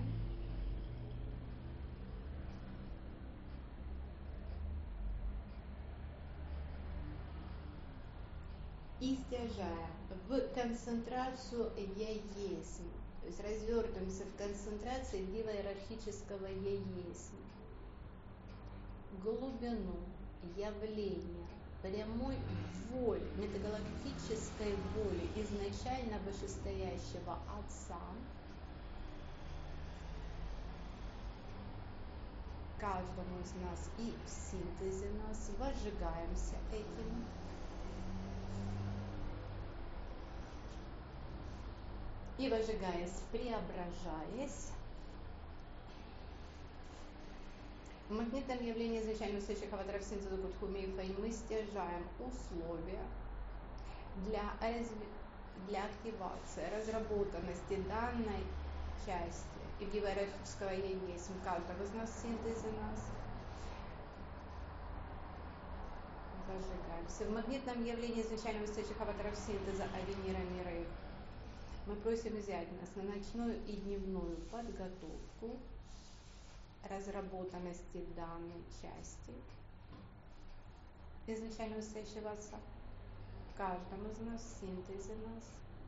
И стяжаем в концентрацию «Я есть», то есть развертываемся в концентрации Ивдива иерархического «Я есть», глубину явления прямой воли, метагалактической воли изначально вышестоящего Отца, каждому из нас и в синтезе нас, возжигаемся этим. И возжигаясь, преображаясь, в магнитном явлении изначально высочайших аватаров синтеза Кутхуми и Фэй мы стяжаем условия для, для активации разработанности данной части Ивдива иерархического «Я есть», каждого из нас в синтезе нас. Возжигаемся. В магнитном явлении изначально высочайших аватаров синтеза Авенира Мирей мы просим взять нас на ночную и дневную подготовку разработанности данной части изначально вышестоящего Отца, каждому из нас, в синтезе нас.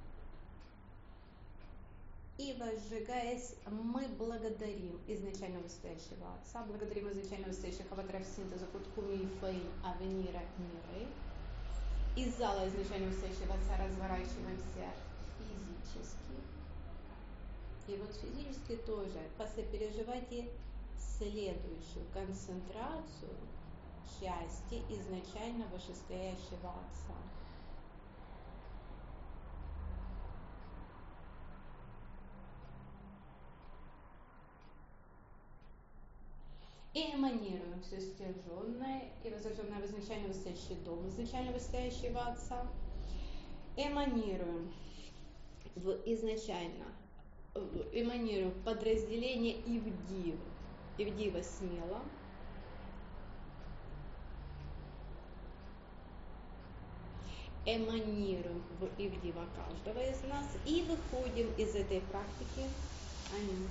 И возжигаясь, мы благодарим изначально вышестоящего Отца, благодарим изначально вышестоящих аватаров синтеза Кутхуми и Фэй, Авенира Мирей. Из зала изначально вышестоящего Отца разворачиваемся физически. И вот физически тоже посопереживайте следующую концентрацию части изначально вышестоящего Отца. И эманируем все стяженное и возрожденное в изначально вышестоящий дом изначально вышестоящего Отца. Эманируем в изначально эманируем в подразделение Ивдива, Ивдива смело. Эманируем в Ивдива каждого из нас и выходим из этой практики. Аминь.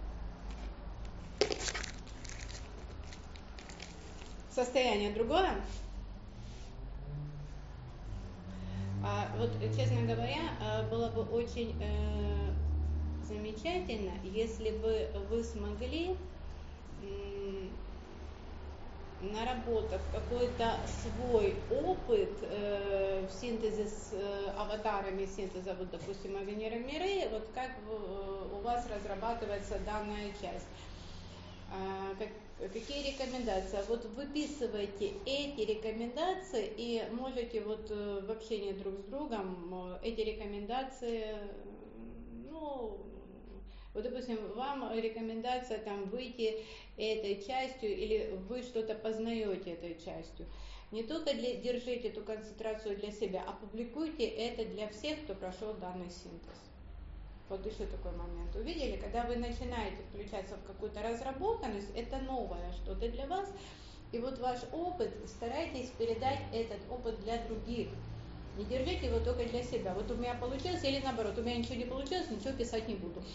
Состояние другое. А, вот, честно говоря, было бы очень э, замечательно, если бы вы смогли, м, наработав какой-то свой опыт э, в синтезе с э, аватарами синтеза, вот, допустим, Авенира Мирей, вот как в, у вас разрабатывается данная часть. А, как, какие рекомендации? Вот выписывайте эти рекомендации и можете вот в общении друг с другом эти рекомендации, ну, вот, допустим, вам рекомендация там выйти этой частью или вы что-то познаете этой частью. Не только для, держите эту концентрацию для себя, а публикуйте это для всех, кто прошел данный синтез. Вот еще такой момент. Увидели, когда вы начинаете включаться в какую-то разработанность, это новое что-то для вас, и вот ваш опыт, старайтесь передать этот опыт для других. Не держите его только для себя. Вот у меня получилось, или наоборот, у меня ничего не получилось, ничего писать не буду.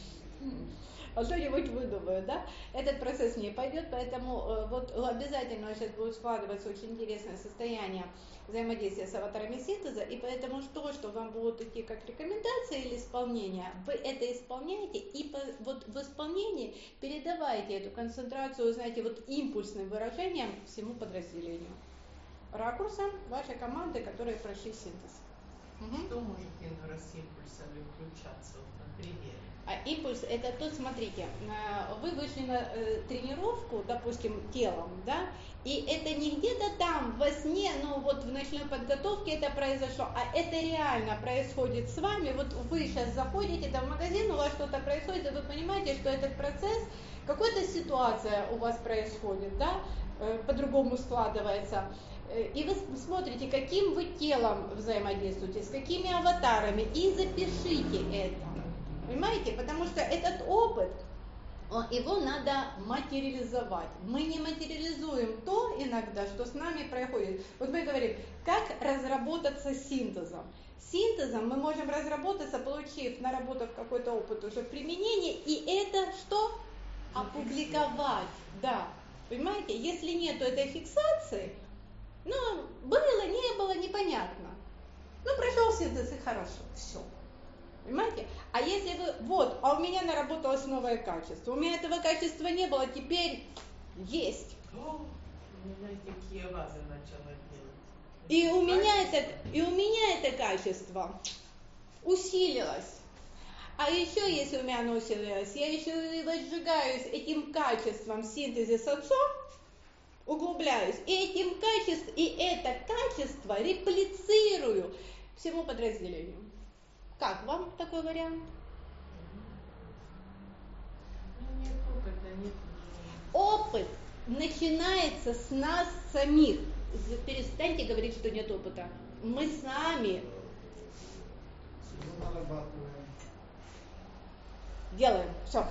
А что-нибудь выдумаю, да? Этот процесс не пойдет, поэтому э, вот обязательно сейчас будет складываться очень интересное состояние взаимодействия с аватарами синтеза, и поэтому то, что вам будут идти как рекомендации или исполнение, вы это исполняете, и по, вот в исполнении передавайте эту концентрацию, знаете, вот импульсным выражением всему подразделению, ракурсом вашей команды, которые прошли синтез. Угу.
Что может иной раз с импульсами включаться, вот, на примере?
А импульс это тот, смотрите, вы вышли на тренировку, допустим, телом, да, и это не где-то там во сне, ну вот в ночной подготовке это произошло, а это реально происходит с вами. Вот вы сейчас заходите там в магазин, у вас что-то происходит, и вы понимаете, что этот процесс, какая-то ситуация у вас происходит, да, по-другому складывается. И вы смотрите, каким вы телом взаимодействуете, с какими аватарами, и запишите это. Понимаете? Потому что этот опыт, его надо материализовать. Мы не материализуем то иногда, что с нами происходит. Вот мы говорим, как разработаться синтезом. Синтезом мы можем разработаться, получив, наработав какой-то опыт уже в применении, и это что? Опубликовать. Да. Понимаете? Если нету этой фиксации, ну, было, не было, непонятно. Ну, прошел синтез, и хорошо, все. Понимаете? А если вы, вот, а у меня наработалось новое качество, у меня этого качества не было, теперь есть.
О, у меня такие вазы начала делать.
И у меня это, и у меня это качество усилилось. А еще, если у меня оно усилилось, я еще и возжигаюсь этим качеством в синтезе с отцом, углубляюсь, и этим качеством, и это качество реплицирую всему подразделению. Как вам такой вариант?
Ну, нет опыта, нет.
Опыт начинается с нас самих. Перестаньте говорить, что нет опыта. Мы сами делаем. Все.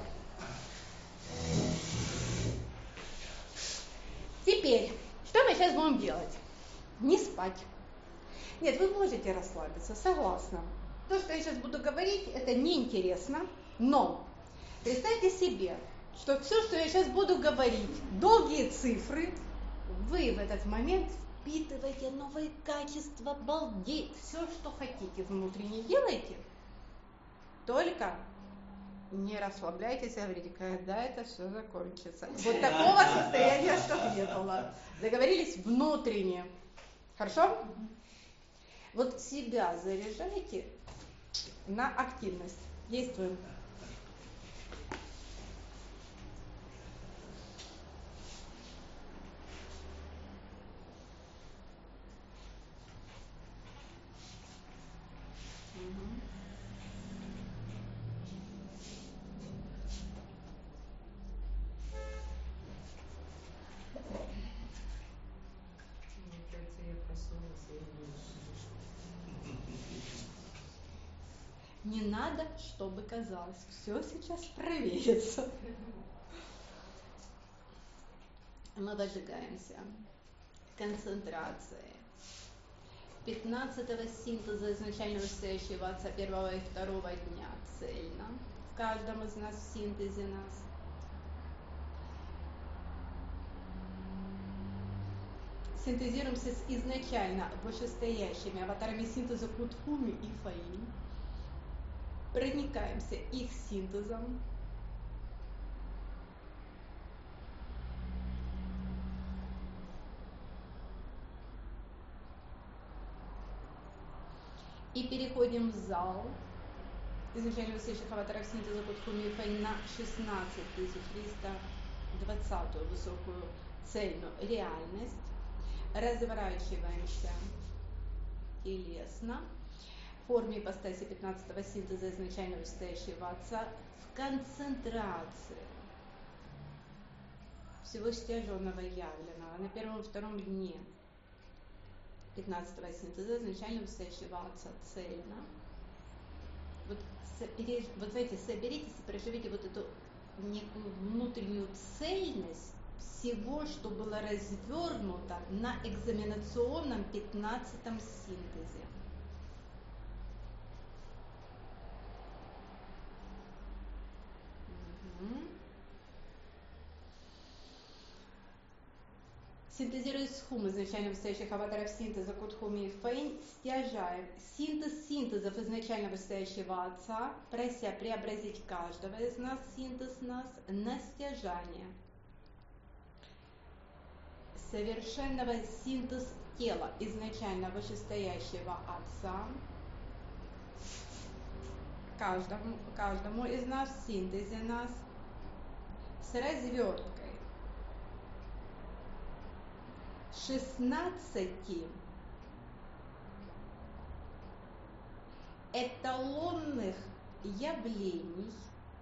Теперь, что мы сейчас будем делать? Не спать. Нет, вы можете расслабиться, согласна. То, что я сейчас буду говорить, это неинтересно, но представьте себе, что все, что я сейчас буду говорить, долгие цифры, вы в этот момент впитываете новые качества, балдеть, все, что хотите внутренне делайте, только не расслабляйтесь и говорите, когда это все закончится. Вот такого состояния, чтобы не было. Договорились? Внутренне. Хорошо? Вот себя заряжайте на активность. Действуем. Не надо, чтобы казалось. Все сейчас проверится. Мы возжигаемся. Концентрация. пятнадцатого синтеза изначально вышестоящего отца первого и второго дня цельно. В каждом из нас в синтезе нас. Синтезируемся с изначально вышестоящими аватарами синтеза Кутхуми и Фаин. Проникаемся их синтезом. И переходим в зал изначально высших аватаров синтеза Кутхуми и Фаин на шестнадцать тысяч триста двадцатую высокую цельную реальность. Разворачиваемся телесно. В форме ипостаси пятнадцатого синтеза изначально вышестоящего отца в концентрации всего стяженного явленного на первом и втором дне пятнадцатого синтеза изначально вышестоящего отца цельно. Вот, вот знаете, соберитесь и проживите вот эту некую внутреннюю цельность всего, что было развернуто на экзаменационном пятнадцатом синтезе. Синтезируя схум изначально выстающих аватаров синтеза Кутхуми и Фейн, стяжаем синтез синтезов изначально выстающего Отца, прося преобразить каждого из нас, синтез нас, на стяжание совершенного синтез тела изначально вышестоящего Отца, каждому, каждому из нас в синтезе нас с разверткой шестнадцати эталонных явлений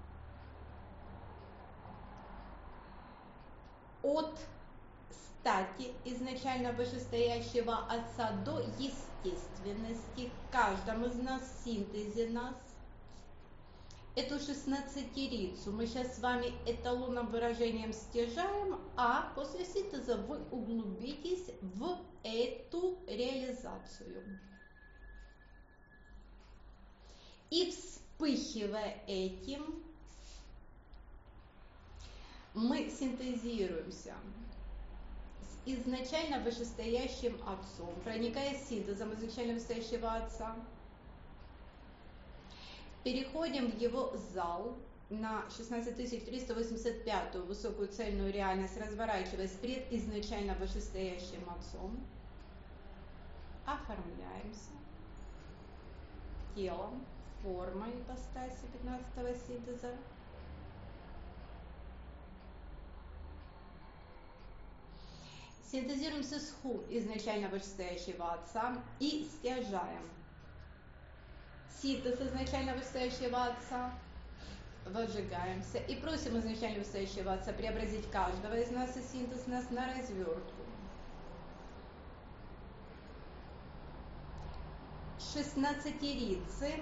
от стати изначально вышестоящего Отца до естественности в каждом из нас, в синтезе нас. Эту шестнадцатерицу мы сейчас с вами эталонным выражением стяжаем, а после синтеза вы углубитесь в эту реализацию. И вспыхивая этим, мы синтезируемся с изначально вышестоящим Отцом, проникая синтезом изначально вышестоящего Отца, переходим в его зал на шестнадцать тысяч триста восемьдесят пятую высокую цельную реальность, разворачиваясь пред изначально вышестоящим Отцом, оформляемся телом, формой ипостаси пятнадцатого синтеза, синтезируемся с ху изначально вышестоящего Отца и стяжаем синтез изначально вышестоящего Отца, возжигаемся и просим изначально вышестоящего Отца преобразить каждого из нас и синтез нас на развертку шестнадцатерицы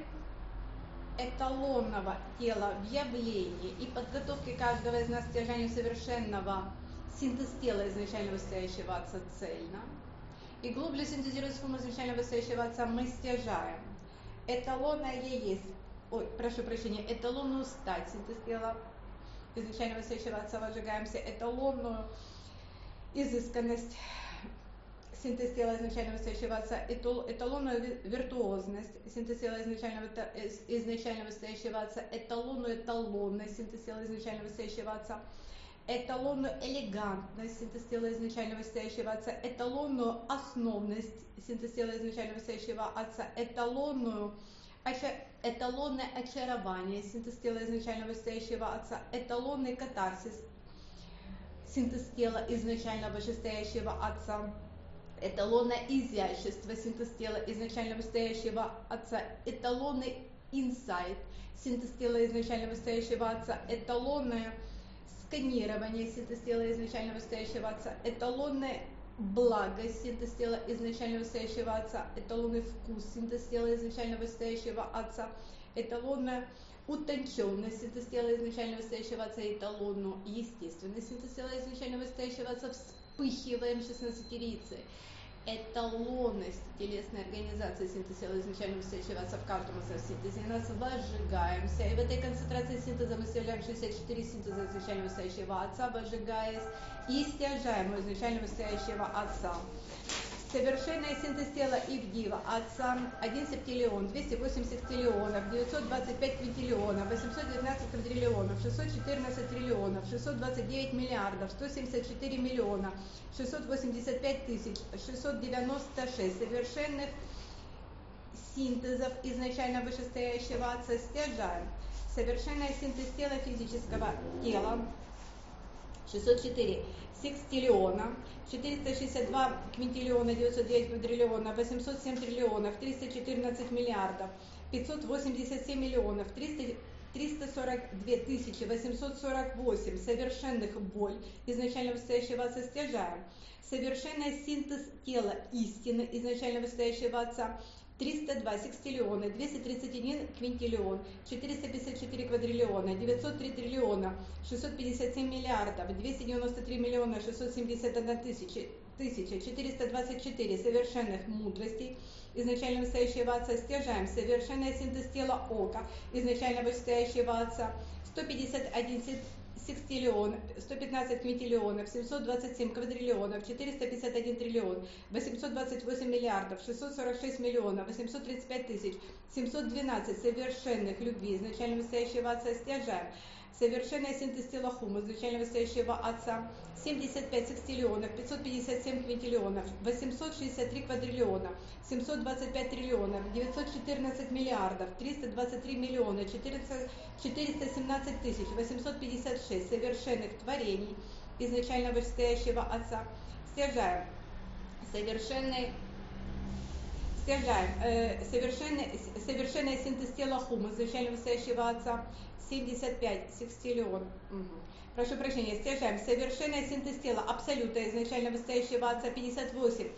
эталонного тела в явлении и подготовки каждого из нас к стяжанию совершенного синтез тела изначально вышестоящего Отца цельно. И глубже синтезируя схему изначально вышестоящего Отца, мы стяжаем эталонное есть, ой, прошу прощения, эталонную стать синтез тела изначально вышестоящего Отца, возжигаемся эталонную изысканность синтез тела изначально вышестоящего Отца, эталонную виртуозность синтез тела изначально, изначально вышестоящего Отца, эталонную эталонность синтез тела изначально вышестоящего Отца, эталонную элегантность синтез тела изначально вышестоящего Отца, эталонную основность синтез тела изначально вышестоящего Отца, эталонную эталонное очарование синтез тела изначально вышестоящего Отца, эталонный катарсис синтез тела изначально вышестоящего Отца, эталонное изящество синтез тела изначально вышестоящего Отца, эталонный инсайт синтез тела изначально вышестоящего Отца, эталонное сканирование синтез тела изначально вышестоящего Отца, эталонная благость синтез тела изначально вышестоящего Отца, эталонный вкус синтез тела изначально вышестоящего Отца, эталонная утонченность синтез тела изначально вышестоящего Отца, эталонную естественность синтез тела изначально вышестоящего Отца, вспыхиваем шестнадцатерицы, эталонность телесной организации синтез тела изначально вышестоящего Отца в каждом из нас синтезе, нас возжигаемся, и в этой концентрации синтеза мы стяжаем шестьдесят четыре синтеза изначально вышестоящего Отца, возжигаясь, и стяжаем изначально вышестоящего Отца. Совершенный синтез тела Ивдива Отца один септиллион, двести восемьдесят килионов, девятьсот двадцать пять квинтиллионов, восемьсот девятнадцать квадриллионов, шестьсот четырнадцать триллионов, шестьсот двадцать девять миллиардов, сто семьдесят четыре миллиона, шестьсот восемьдесят пять тысяч, шестьсот девяносто шесть совершенных синтезов изначально вышестоящего Отца стяжаем. Совершенный синтез тела физического тела шестьсот четыре секстиллиона, четыреста шестьдесят два квинтиллиона, девятьсот девять квадриллионов, восемьсот семь триллионов, триста четырнадцать миллиардов, пятьсот восемьдесят семь миллионов, триста сорок две тысячи восемьсот сорок восемь совершенных боль изначально вышестоящего Отца стяжаем. Совершенный синтез тела истины изначально вышестоящего Отца триста два секстиллиона, двести тридцать один квинтиллион, четыреста пятьдесят четыре квадриллиона, девятьсот три триллиона, шестьсот пятьдесят семь миллиардов, двести девяносто три миллиона, шестьсот семьдесят одна тысяча, четыреста двадцать четыре совершенных мудростей изначально вышестоящего Отца стяжаем. Совершенный синтез тела ока изначально вышестоящего Отца сто пятьдесят один секстиллион, сто пятнадцать квинтиллионов, семьсот двадцать семь квадриллионов, четыреста пятьдесят один триллион, восемьсот двадцать восемь миллиардов, шестьсот сорок шесть миллионов, восемьсот тридцать пять тысяч, семьсот двенадцать совершенных любви изначально высоящего отца стяжаем, совершенный синтез тела хума изначально высоящего отца, семьдесят пять секстиллионов, пятьсот пятьдесят семь квинтиллионов, восемьсот шестьдесят три квадриллиона, семьсот двадцать пять триллионов, девятьсот четырнадцать миллиардов, триста двадцать три миллиона, четыреста семнадцать тысяч, восемьсот пятьдесят шесть совершенных творений изначально вышестоящего отца, стяжаем совершенный стяжаем э, совершенный, совершенный синтез тела хума изначально вышестоящего отца, семьдесят пять секстиллион. Угу. Прошу прощения, стяжаем совершенный синтез тела абсолюта изначально вышестоящего отца, пятьдесят восемь,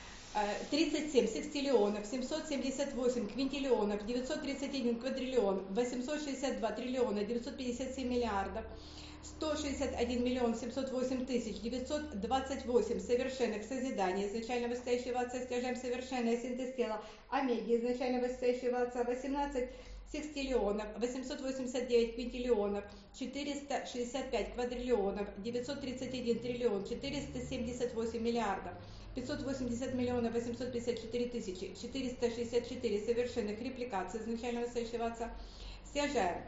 тридцать семь секстиллионов, семьсот семьдесят восемь квинтиллионов, девятьсот тридцать один квадриллион, восемьсот шестьдесят два триллиона, девятьсот пятьдесят семь миллиардов, сто шестьдесят один миллион семьсот восемь тысяч, девятьсот двадцать восемь совершенных созиданий изначально вышестоящего отца, стяжаем совершенный синтез тела омеги изначально вышестоящего отца, восемнадцать секстиллионов, восемьсот восемьдесят девять квинтиллионов, четыреста шестьдесят пять квадриллионов, девятьсот тридцать один триллион, четыреста семьдесят восемь миллиардов, пятьсот восемьдесят миллионов восемьсот пятьдесят четыре тысячи, четыреста шестьдесят четыре совершенных репликаций изначально высоящего отца, стяжаем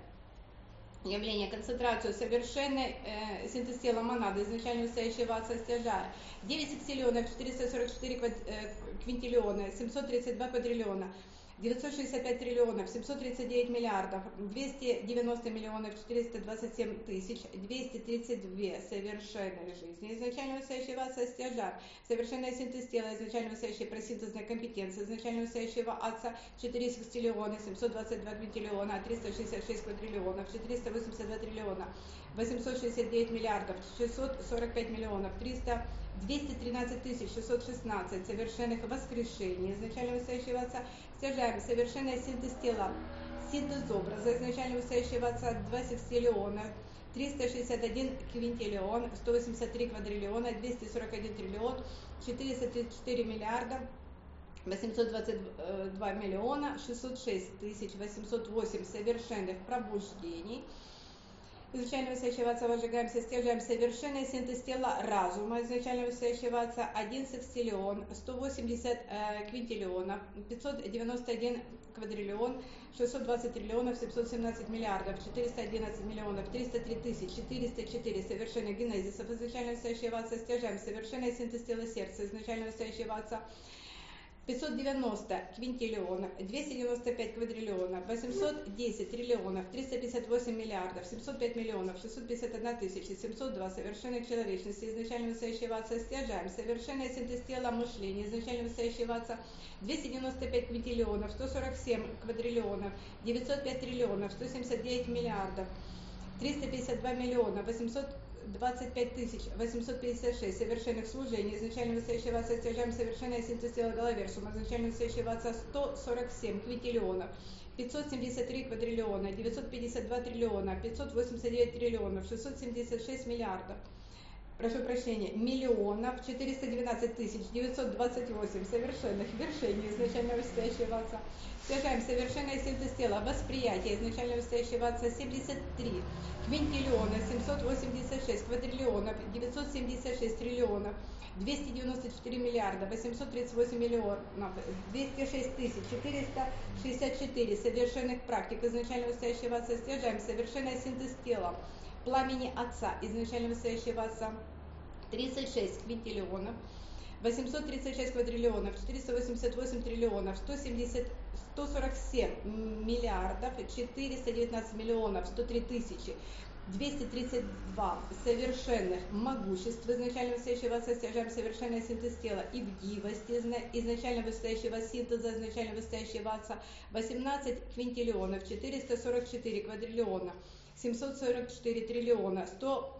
явление, концентрацию совершенной э, синтез тела монады изначально высоящего отца, стяжая девять секстиллионов, четыреста сорок четыре квад, э, квинтиллиона, семьсот тридцать два квадриллиона, девятьсот шестьдесят пять триллионов, семьсот тридцать девять миллиардов, двести девяносто миллионов, четыреста двадцать семь тысяч, двести тридцать два совершенной жизни изначально высоящего отца, стяжар, совершенный синтез тела изначально высоящий просинтезной компетенции изначально высоящего отца, четыре секстиллиона, семьсот двадцать два квинтиллиона, триста шестьдесят шесть квадриллионов, четыреста восемьдесят два триллиона, восемьсот шестьдесят девять миллиардов, шестьсот сорок пять миллионов, триста двести тринадцать тысяч шестьсот шестнадцать совершенных воскрешений изначально высоящего отца, стяжаем совершенный синтез тела, синтез образа изначально высоящего отца, два секстиллиона, триста шестьдесят один квинтиллион, сто восемьдесят три квадриллиона, двести сорок один триллион, четыреста тридцать четыре миллиарда, восемьсот двадцать два миллиона, шестьсот шесть тысяч восемьсот восемь совершенных пробуждений изначально высоящего отца, возжигаемся, стяжаем совершенный синтез тела разума изначально высоящего отца, один секстиллион, сто восемьдесят э, квинтиллионов, пятьсот девяносто один квадриллион, шестьсот двадцать триллионов, семьсот семнадцать миллиардов, четыреста одиннадцать миллионов, триста три тысячи, четыреста четыре совершенных генезисов изначально высоящего отца, стяжаем совершенный синтез тела сердца изначально высоящего отца, пятьсот девяносто квинтиллионов, двести девяносто пять квадриллионов, восемьсот десять триллионов, триста пятьдесят восемь миллиардов, семьсот пять миллионов, шестьсот пятьдесят одна тысяча, семьсот два совершенной человечности изначально высоящего отца, стяжаем совершенный синтез тела мышления изначально высоящего отца, двести девяносто пять квинтиллионов, сто сорок семь квадриллионов, девятьсот пять триллионов, сто семьдесят девять миллиардов, триста пятьдесят два миллиона, восемьсот двадцать пять тысяч восемьсот пятьдесят шесть совершенных служений изначально высоящего отца, стяжаем совершенное синтез тела головерсума изначально высоящего отца, сто сорок семь квинтиллионов, пятьсот семьдесят три квадриллиона, девятьсот пятьдесят два триллиона, пятьсот восемьдесят девять триллионов, шестьсот семьдесят шесть миллиардов, прошу прощения, миллионов, четыреста двенадцать тысяч девятьсот двадцать восемь совершенных вершений изначально высоящего отца, стяжаем совершенное синтез тела восприятия изначально высоящего отца, семьдесят три квинтиллиона, семьсот восемьдесят шесть квадриллионов, девятьсот семьдесят шесть триллионов, двести девяносто четыре миллиарда, восемьсот тридцать восемь миллионов, двести шесть тысяч, четыреста шестьдесят четыре совершенных практик изначально высоящего отца, стяжаем совершенный синтез тела пламени отца изначально высоящего отца, тридцать шесть квинтиллионов, восемьсот тридцать шесть квадриллионов, четыреста восемьдесят восемь триллионов, сто семьдесят, сто сорок семь миллиардов, четыреста девятнадцать миллионов, сто три тысячи, двести тридцать два совершенных могуществ изначально высоящего отца, стяжаем совершенный синтез тела и бдивости изначально высоящего синтеза изначально высоящего отца, восемнадцать квинтиллионов, четыреста сорок четыре квадриллиона, семьсот сорок четыре триллиона, сто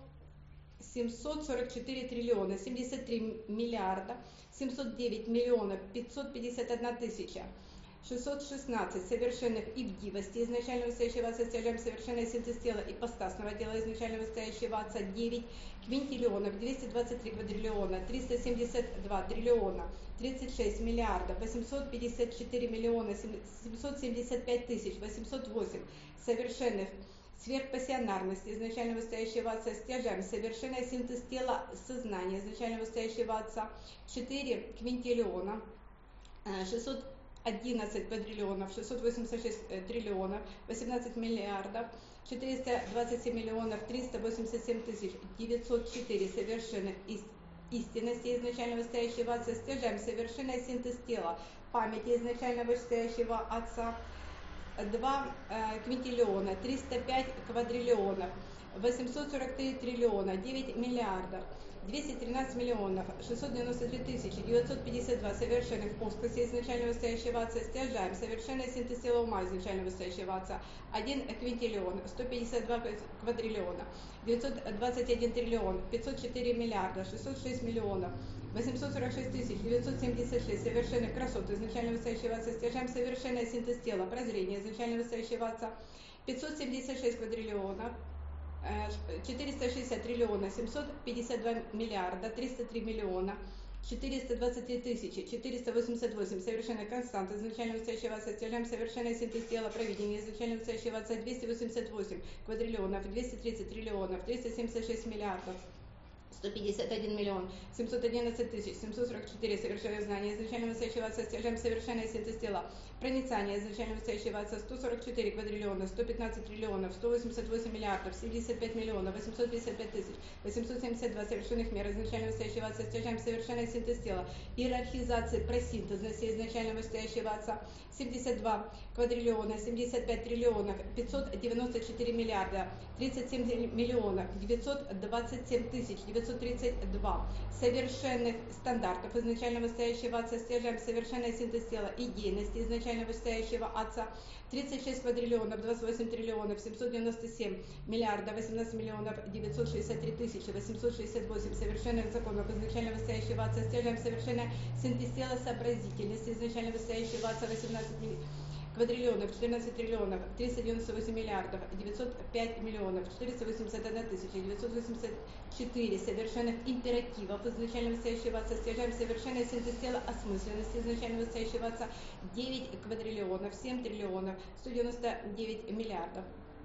семьсот сорок четыре триллиона, семьдесят три миллиарда, семьсот девять миллионов, пятьсот пятьдесят одна тысяча, шестьсот шестнадцать совершенных ибдивости изначально высоящего отца, стяжаем совершенный синтез тела ипостасного тела изначально высоящего отца, девять квинтиллионов, двести двадцать три квадриллиона, триста семьдесят два триллиона, тридцать шесть миллиардов, восемьсот пятьдесят четыре миллиона, семьсот семьдесят пять тысяч, восемьсот восемь совершенных сверхпассионарность изначально выстающего отца, стяжаем, совершенный синтез тела сознания изначально выстающего отца, четыре квинтиллиона, шестьсот одиннадцать квадриллионов, шестьсот восемьдесят шесть триллионов, восемнадцать миллиардов, четыреста двадцать семь миллионов, триста восемьдесят семь тысяч девятьсот четыре совершенных истинности изначально выстающего отца, стяжаем, совершенный синтез тела памяти изначально выстающего отца, два э, квинтиллиона, триста пять квадриллионов, восемьсот сорок три триллиона, девять миллиардов, двести тринадцать миллионов, шестьсот девяносто три тысячи девятьсот пятьдесят два совершенных плоскостей изначально выстающего отца, стяжаем, совершенный синтез тела ума изначально выстающего отца, один квинтиллион, сто пятьдесят два квадриллиона, девятьсот двадцать один триллион, пятьсот четыре миллиарда, шестьсот шесть миллионов, восемьсот сорок шесть тысяч девятьсот семьдесят шесть совершенных красот изначально выстающего отца, стяжаем, совершенный синтез тела, прозрение изначально выстающего отца, пятьсот семьдесят шесть квадриллионов, четыреста шестьдесят триллиона, семьсот пятьдесят два миллиарда, триста три миллиона, четыреста двадцать три тысячи четыреста восемьдесят восемь совершенных констант изначально выстающего отца, стяжаем, совершенный синтез тела, провидения изначально выстающего отца, двести восемьдесят восемь квадриллионов, двести тридцать триллионов, триста семьдесят шесть миллиардов, сто пятьдесят один миллион, семьсот одиннадцать тысяч, семьсот сорок четыре совершенных знаний изначально выстающего отца, стяжаем, совершенный синтез тела, проницание изначально выстающего отца, сто сорок четыре квадриллиона, сто пятнадцать триллионов, сто восемьдесят восемь миллиардов, семьдесят пять миллионов, восемьсот пятьдесят пять тысяч, восемьсот семьдесят два совершенных мер изначально выстающего отца, стяжаем, совершенный синтез тела, иерархизация просинтезности изначально выстающего отца, семьдесят два квадриллиона, семьдесят пять триллионов, пятьсот девяносто четыре миллиарда, тридцать семь миллионов, девятьсот двадцать семь тысяч девятьсот тридцать два совершенных стандартов изначально выстающего отца, стяжаем, совершенный синтез тела, идейности изначально выстающего отца, тридцать шесть квадриллионов, двадцать восемь триллионов, семьсот девяносто семь миллиардов, восемнадцать миллионов, девятьсот шестьдесят три тысячи восемьсот шестьдесят восемь совершенных законов изначально выстающего отца, стяжаем, совершенный синтез тела, сообразительности изначально выстающего отца, восемнадцать квадриллионов, четырнадцать триллионов, триста девяносто восемь миллиардов, девятьсот пять миллионов, четыреста восемьдесят одна тысяча девятьсот восемьдесят четыре совершенных императивов изначально выстающего отца, стяжаем, совершенный синтез тела, осмысленности изначально выстающего отца, девять квадриллионов, семь триллионов, сто девяносто девять миллиардов,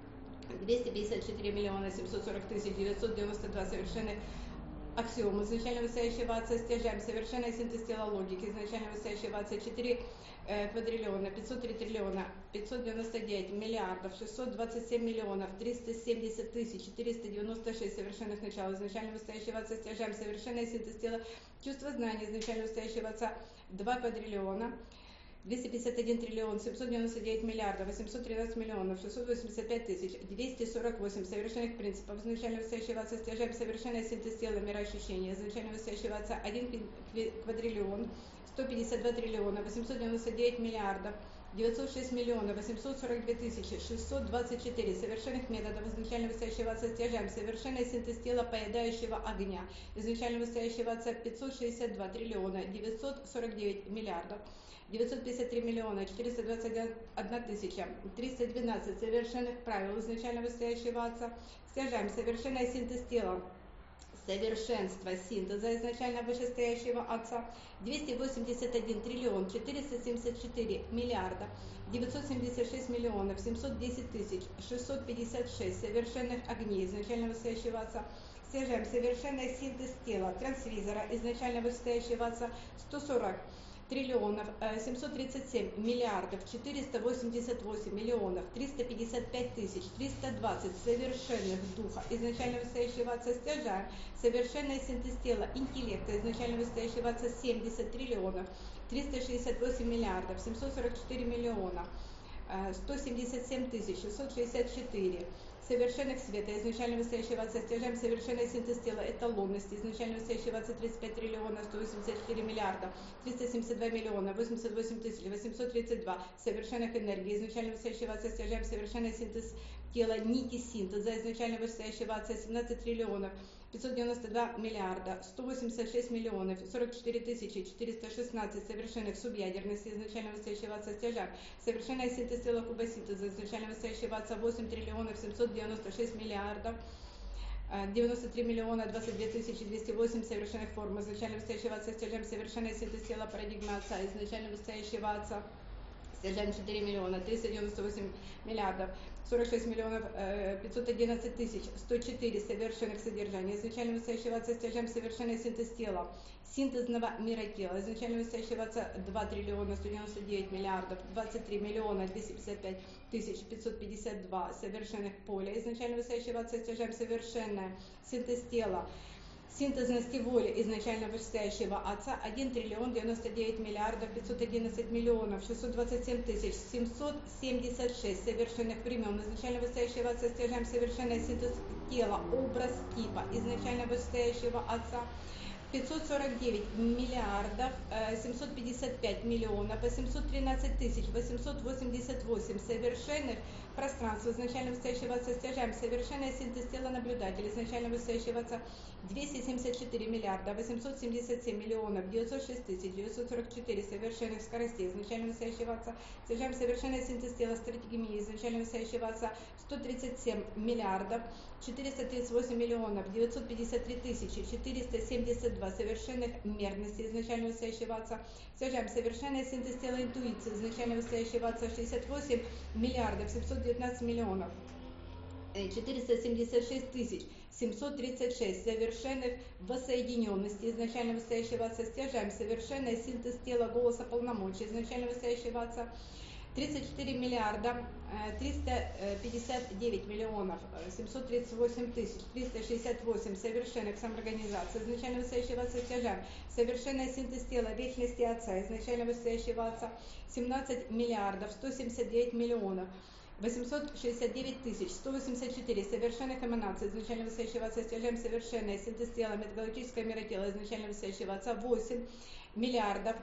двести пятьдесят четыре миллиона, семьсот сорок тысяч девятьсот девяносто два совершенных аксиом изначально выстающего отца, стяжаем, совершенный синтез тела, логики изначально выстающего отца, четыре квадриллиона, пятьсот три триллиона, пятьсот девяносто девять миллиардов, шестьсот двадцать семь миллионов, триста семьдесят тысяч четыреста девяносто шесть совершенных начал изначально выстающего отца, стяжаем, совершенный синтез тела, чувство знания изначально выстающего отца, два квадриллиона, двести пятьдесят один триллион, семьсот девяносто девять миллиардов, восемьсот тринадцать миллионов, шестьсот восемьдесят пять тысяч двести сорок восемь совершенных принципов изначально выстающего отца, стяжаем, совершенный синтез тела, мироощущения изначально выстающего отца, один квадриллион, сто пятьдесят два триллиона, восемьсот девяносто девять миллиардов, девятьсот шесть миллионов, восемьсот сорок две тысячи шестьсот двадцать четыре совершенных методов изначально выстающего отца, стяжаем, совершенный синтез тела, поедающего огня изначально выстающего отца, пятьсот шестьдесят два триллиона, девятьсот сорок девять миллиардов, девятьсот пятьдесят три миллиона, четыреста двадцать одна тысяча, триста двенадцать совершенных правил изначально выстающего отца, стяжаем, совершенный синтез тела, совершенство синтеза изначально вышестоящего отца, двести восемьдесят один триллион, четыреста семьдесят четыре миллиарда, девятьсот семьдесят шесть миллионов, семьсот десять тысяч шестьсот пятьдесят шесть совершенных огней изначально вышестоящего отца, стяжаем, совершенный синтез тела, трансвизора изначально вышестоящего отца, сто сорок триллионов, семьсот тридцать семь миллиардов, четыреста восемьдесят восемь миллионов, триста пятьдесят пять тысяч триста двадцать совершенных духа изначально выстающего отца, стяжаем, совершенный синтез тела, интеллекта изначально выстающего отца, семьдесят триллионов, триста шестьдесят восемь миллиардов, семьсот сорок четыре миллиона, сто семьдесят семь тысяч шестьсот шестьдесят четыре совершенных света изначально выстающего отца, стяжаем, совершенный синтез тела, эталонности изначально выстающего отца, тридцать пять триллионов, сто восемьдесят четыре миллиарда, триста семьдесят два миллиона, восемьдесят восемь тысяч восемьсот тридцать два совершенных энергий изначально выстающего отца, стяжаем, совершенный синтез тела, нити синтеза изначально выстающего отца, семнадцать триллионов, пятьсот девяносто два миллиарда, сто восемьдесят шесть миллионов, сорок четыре тысячи четыреста шестнадцать совершенных субъядерности изначально выстающего отца, стяжаем, совершенный синтез тела, кубосинтеза изначально выстающего отца, восемь триллионов, семьсот девяносто шесть миллиардов, девяносто три миллиона, двадцать две тысячи двести восемь совершенных форм изначально выстающего отца, стяжаем, совершенный синтез тела, парадигма отца изначально выстающего отца, стяжаем четыре миллиона триста девяносто восемь миллиардов сорок шесть миллионов пятьсот одиннадцать тысяч сто четыре совершенных содержания, изначально высочайшего отца стяжаем совершенный синтез тела, синтезного мира тела, изначально высочайшего отца два триллиона сто девяносто девять миллиардов двадцать три миллиона двести пятьдесят пять тысяч пятьсот пятьдесят два совершенных поля, изначально высочайшего отца стяжаем совершенное синтез тела, синтезности воли изначально вышестоящего отца один триллион девяносто девять миллиардов пятьсот одиннадцать миллионов шестьсот двадцать семь тысяч семьсот семьдесят шесть совершенных времен, изначально вышестоящего отца стяжаем совершенный синтез тела, образ типа изначально вышестоящего отца пятьсот сорок девять миллиардов семьсот пятьдесят пять миллионов восемьсот тринадцать тысяч восемьсот восемьдесят восемь совершенных пространств изначально высочайшего отца стяжаем совершенный синтез тела наблюдателя изначально высочайшего отца двести семьдесят четыре миллиарда восемьсот семьдесят семь миллионов девятьсот шесть тысяч девятьсот сорок четыре совершенных скоростей изначально высочайшего отца стяжаем совершенный синтез тела стратегемии изначально высочайшего отца сто тридцать семь миллиардов четыреста тридцать восемь миллионов девятьсот пятьдесят три тысячи четыреста семьдесят два совершенных мерности изначально высочайшего отца стяжаем совершенный синтез тела интуиции изначально высочайшего отца шестьдесят восемь миллиардов семьсот девятнадцать миллионов четыреста семьдесят шесть тысяч семьсот тридцать шесть совершенных воссоединенности изначально высочайшего отца стяжаем совершенный синтез тела голоса полномочий изначально высочайшего отца тридцать четыре миллиарда триста пятьдесят девять миллионов семьсот тридцать восемь тысяч триста шестьдесят восемь совершенных самоорганизаций изначально высочайшего отца стяжаем совершенный синтез тела вечности отца изначально высочайшего отца семнадцать миллиардов сто семьдесят девять миллионов восемьсот шестьдесят девять тысяч сто восемьдесят четыре совершенных эманаций изначально высочайшего отца стяжаем совершенный синтез тела метагалактическое мира тела изначально высочайшего отца восемь миллиардов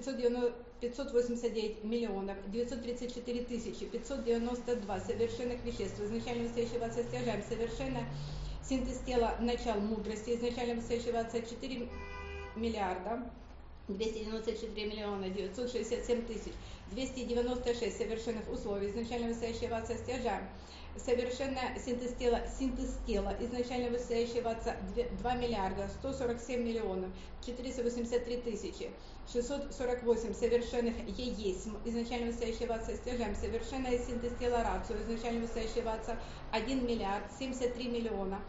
пятьсот восемьдесят девять миллионов девятьсот тридцать четыре тысячи пятьсот девяносто два совершенных веществ изначально высочайшего отца стяжаем совершенно синтез тела начал мудрости изначально высочайшего отца четыре миллиарда двести девяносто четыре миллиона девятьсот шестьдесят семь тысяч двести девяносто шесть совершенных условий изначально высочайшего отца стяжаем совершенный синтез тела синтез тела изначально высочайшего отца два миллиарда сто сорок семь миллионов четыреста восемьдесят три тысячи шестьсот сорок восемь совершенных еесм изначально высочайшего отца стяжаем совершенный синтез тела рацио изначально высочайшего отца один миллиард семьдесят три миллиона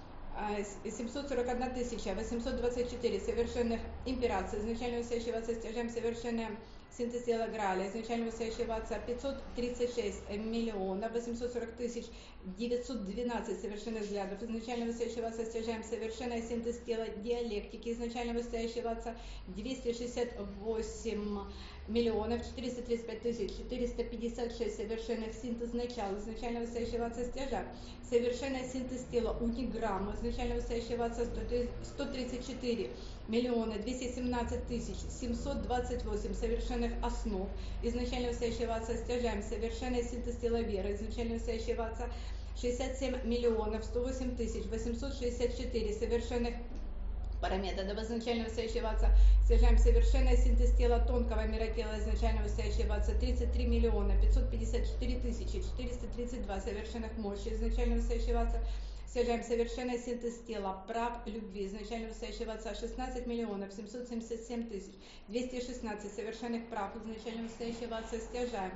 семьсот сорок одна тысяча восемьсот двадцать четыре совершенных импераций изначально высочайшего отца стяжаем совершенное синтез тела Граля изначально высочайшего отца пятьсот тридцать шесть миллионов восемьсот сорок тысяч девятьсот двенадцать совершенных взглядов изначально высочайшего отца стяжаем совершенный синтез тела диалектики изначально высочайшего отца двести шестьдесят восемь миллионов четыреста тридцать пять тысяч четыреста пятьдесят шесть совершенных синтез начала изначально высочайшего отца стяжаем совершенный синтез тела униграмма изначально высочайшего отца сто тридцать четыре миллиона двести семнадцать тысяч семьсот двадцать восемь совершенных основ изначально высочайшего отца стяжаем совершенный синтез тела веры изначально высочайшего отца шестьдесят семь миллионов сто восемь тысяч восемьсот шестьдесят четыре совершенных параметров изначально высочайшего отца стяжаем совершенный синтез тела тонкого мира тела изначально высочайшего отца тридцать три миллиона пятьсот пятьдесят четыре тысячи четыреста тридцать два совершенных мощи изначально высочайшего отца стяжаем совершенный синтез тела прав любви изначально высочайшего отца шестнадцать миллионов семьсот семьдесят семь тысяч двести шестнадцать совершенных прав изначально высочайшего отца стяжаем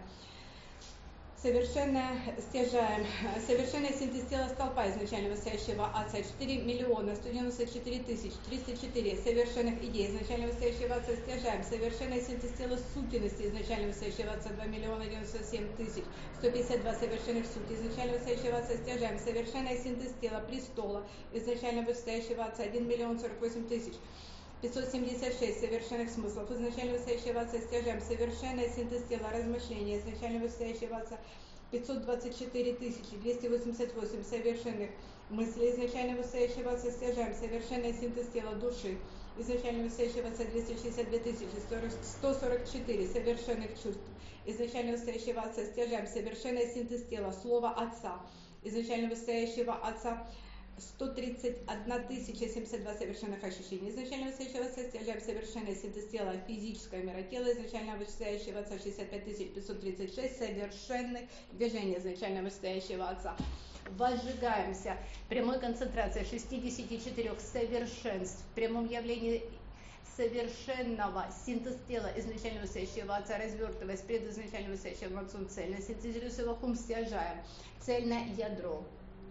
совершенно стяжаем совершенный синтез тела столпа изначально высочайшего отца четыре миллиона сто девяносто четыре тысячи триста четыре совершенных идей изначально высочайшего отца стяжаем совершенный синтез тела сутенности изначально высочайшего отца два миллиона девяносто семь тысяч сто пятьдесят два совершенных сути изначально высочайшего отца стяжаем совершенный синтез тела престола изначально высочайшего отца один миллион сорок восемь тысяч пятьсот семьдесят шесть совершенных смыслов изначально высочайшего отца стяжаем совершенный синтез тела размышления изначально высочайшего отца пятьсот двадцать четыре тысячи двести восемьдесят восемь совершенных мыслей изначально высочайшего отца стяжаем совершенный синтез тела души изначально высочайшего отца двести шестьдесят две тысячи сто сорок четыре совершенных чувств изначально высочайшего отца стяжаем совершенный синтез тела слова отца изначально высочайшего отца сто тридцать одна тысяча семьдесят два совершенных ощущений изначально высочайшего отца стяжаем совершенный синтез тела физическое мира тела изначально высочайшего отца шестьдесят пять тысяч пятьсот тридцать шесть совершенных движений изначально высочайшего отца возжигаемся прямой концентрацией шестидесяти четырёх совершенств в прямом явлении
совершенного синтез тела изначально высящего отца, развертываясь пред изначально высящим отцом цельно, синтезируя вакуум, стяжаем цельное ядро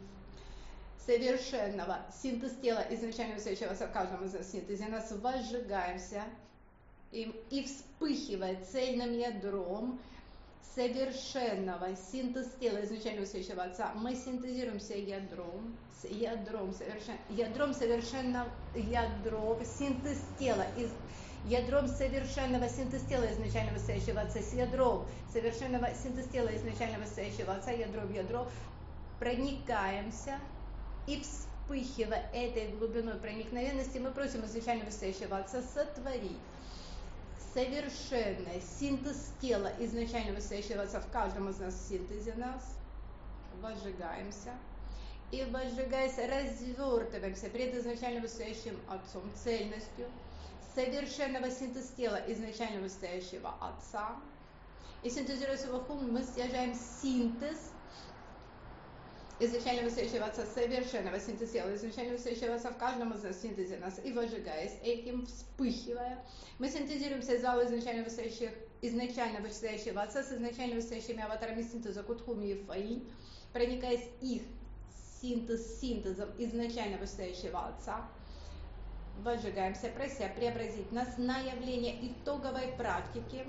совершенного синтез тела изначально высящего отца в каждом из нас синтезе, нас возжигаемся и, и вспыхивает цельным ядром совершенного синтез тела изначально высящего отца, мы синтезируемся ядром, с ядром, совершен, ядром совершенного ядром, синтез тела, из, ядром совершенного синтез тела изначально высящего отца, с ядром совершенного синтез тела изначально высящего отца, ядро в ядро, проникаемся и вспыхивая этой глубиной проникновенности, мы просим изначально высящего отца сотворить совершенный синтез тела изначально высящего отца в каждом из нас синтезе нас, возжигаемся и возжигаясь развертываемся пред изначально высящим отцом цельностью совершенного синтез тела изначально высящего отца и синтезируя свой хум, мы стяжаем синтез изначально высящего отца совершенного синтез тела изначально высящего отца в каждом из нас синтезе нас и возжигаясь этим, вспыхивая, мы синтезируемся из зала изначально высящих изначально высящего отца с изначально высящими аватарами синтеза Кутхуми и Фаинь, проникаясь их синтез синтезом изначально высящего отца, возжигаемся, прося преобразить нас на явление итоговой практики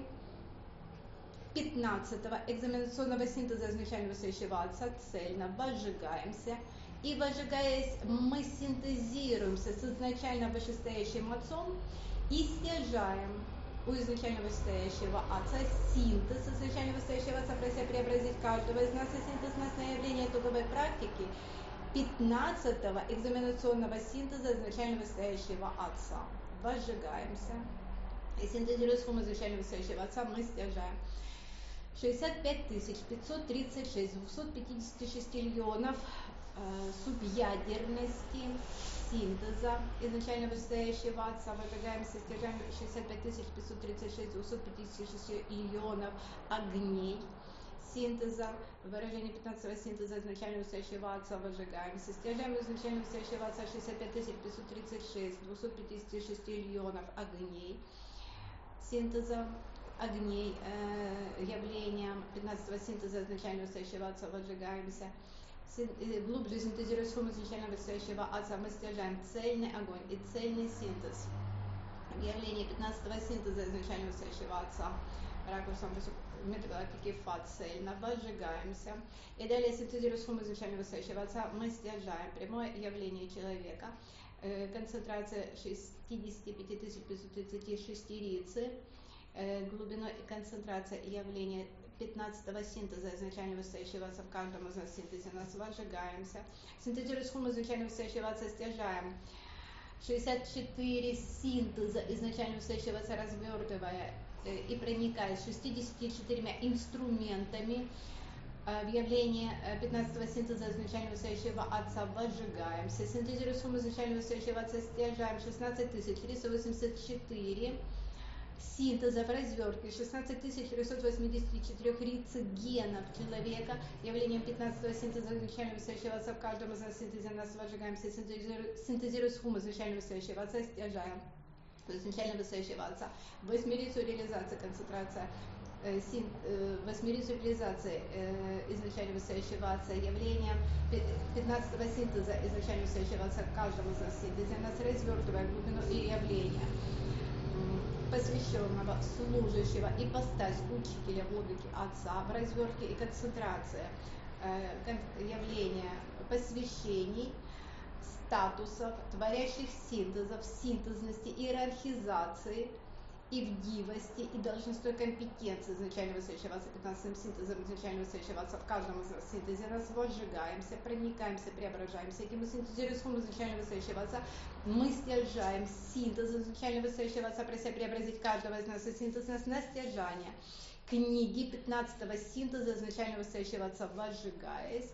пятнадцатого экзаменационного синтеза изначально высящего отца, цельно возжигаемся и возжигаясь мы синтезируемся с изначально вышестоящим отцом и стяжаем у изначально вышестоящего отца синтез изначально вышестоящего отца, прося преобразить каждого из нас и синтез нас на явление итоговой практики пятнадцатого экзаменационного синтеза изначально вышестоящего отца. Возжигаемся и синтезируя с хумом изначально вышестоящего отца, мы стяжаем шестьдесят пять тысяч пятьсот тридцать шесть двухсот пятидесяти шестиллионов э, субъядерности синтеза изначально вышестоящего отца, возжигаемся, стяжаем шестьдесят пять тысяч пятьсот тридцать шесть двухсот пятидесяти шестиллионов огней синтеза, выражение пятнадцатого синтеза изначально высящего отца, возжигаемся, стяжаем изначально высящего отца шестьдесят пять тысяч пятьсот тридцать шесть двухсот пятидесяти шестиллионов огней синтеза, огней, э, явлением пятнадцатого синтеза изначально высящего отца, возжигаемся, Син, э, глубже синтезируя схему изначально высящего отца, мы стяжаем цельный огонь и цельный синтез, явление пятнадцатого синтеза изначально высящего отца, ракурсом метагалактики Фа цельно, возжигаемся и далее синтезируя схему изначально высящего отца, мы стяжаем прямое явление человека, э, концентрация шестьдесят пять тысяч пятьсот тридцать шесть рицы, глубиной и концентрация явления пятнадцатого синтеза изначально высящего отца в каждом из нас синтезе нас возжигаемся, синтезируя схему изначально высящего отца, стяжаем шестьдесят четыре синтеза изначально высящего отца, развертывая э, и проникая шестьдесят четырьмя инструментами э, в явление пятнадцатого синтеза изначально высящего отца, возжигаемся, синтезируя схему изначально высящего отца, стяжаем шестнадцать тысяч триста восемьдесят четыре синтеза в развертке шестнадцать тысяч триста восемьдесят четыре рецигенов человека, явлением пятнадцатого синтеза изначально высящего отца в каждом из нас синтезе нас возжигаемся, синтезируя схему изначально высящего отца, стяжаем изначально высящего отца, восьмерицу реализации, концентрация э, син, э, восьмерицу реализации э, изначально высящего отца, явлением пятнадцатого синтеза изначально высящего отца в каждом из нас синтезе нас развертывая глубину и явление посвященного, служащего, ипостась учителя владыки отца в развертке и концентрация э, явления посвящений, статусов, творящих синтезов, синтезности, иерархизации и в дивости и должностной компетенции изначально высящего отца, пятнадцатым синтезом изначально высящего отца в каждом из нас синтезе нас возжигаемся, проникаемся, преображаемся, этим мы синтезируем схему изначально высящего отца, мы стяжаем синтез изначально высящего отца, прося преобразить каждого из нас и синтез нас на стяжание книги пятнадцатого синтеза изначально высящего отца, возжигаясь.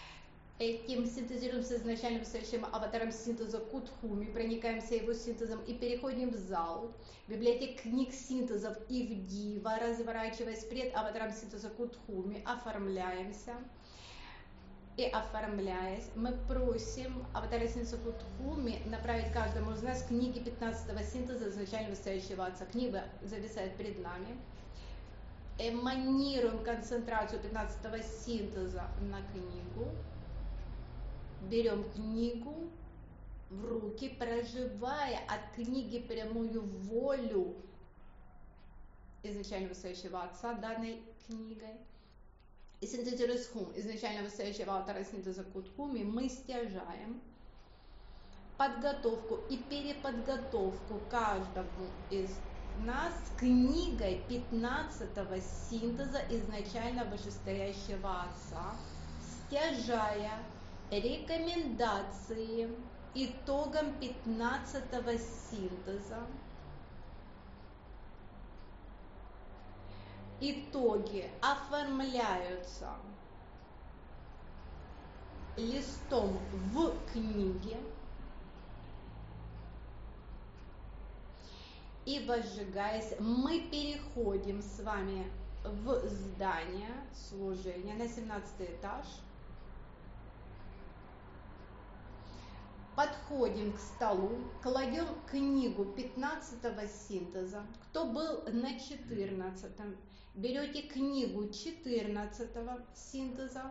Этим синтезируемся изначально высящим аватаром синтеза Кутхуми, проникаемся его синтезом и переходим в зал библиотек книг синтезов Ивдива, разворачиваясь пред аватаром синтеза Кутхуми, оформляемся и оформляясь, мы просим Аватаресницу Кутхуми направить каждому из нас книги пятнадцатого синтеза изначально высоящего Отца. Книга зависает перед нами. Эманируем концентрацию пятнадцатого синтеза на книгу. Берем книгу в руки, проживая от книги прямую волю изначально высоящего Отца данной книгой. И синтезируя схум изначально высоящего Аватара синтеза Кутхуми, мы стяжаем подготовку и переподготовку каждому из нас книгой пятнадцатого синтеза изначально вышестоящего Отца, стяжая рекомендации итогам пятнадцатого синтеза. Итоги оформляются листом в книге и, возжигаясь, мы переходим с вами в здание служения на семнадцатый этаж. Подходим к столу, кладем книгу пятнадцатого синтеза. Кто был на четырнадцатом, берете книгу четырнадцатого синтеза,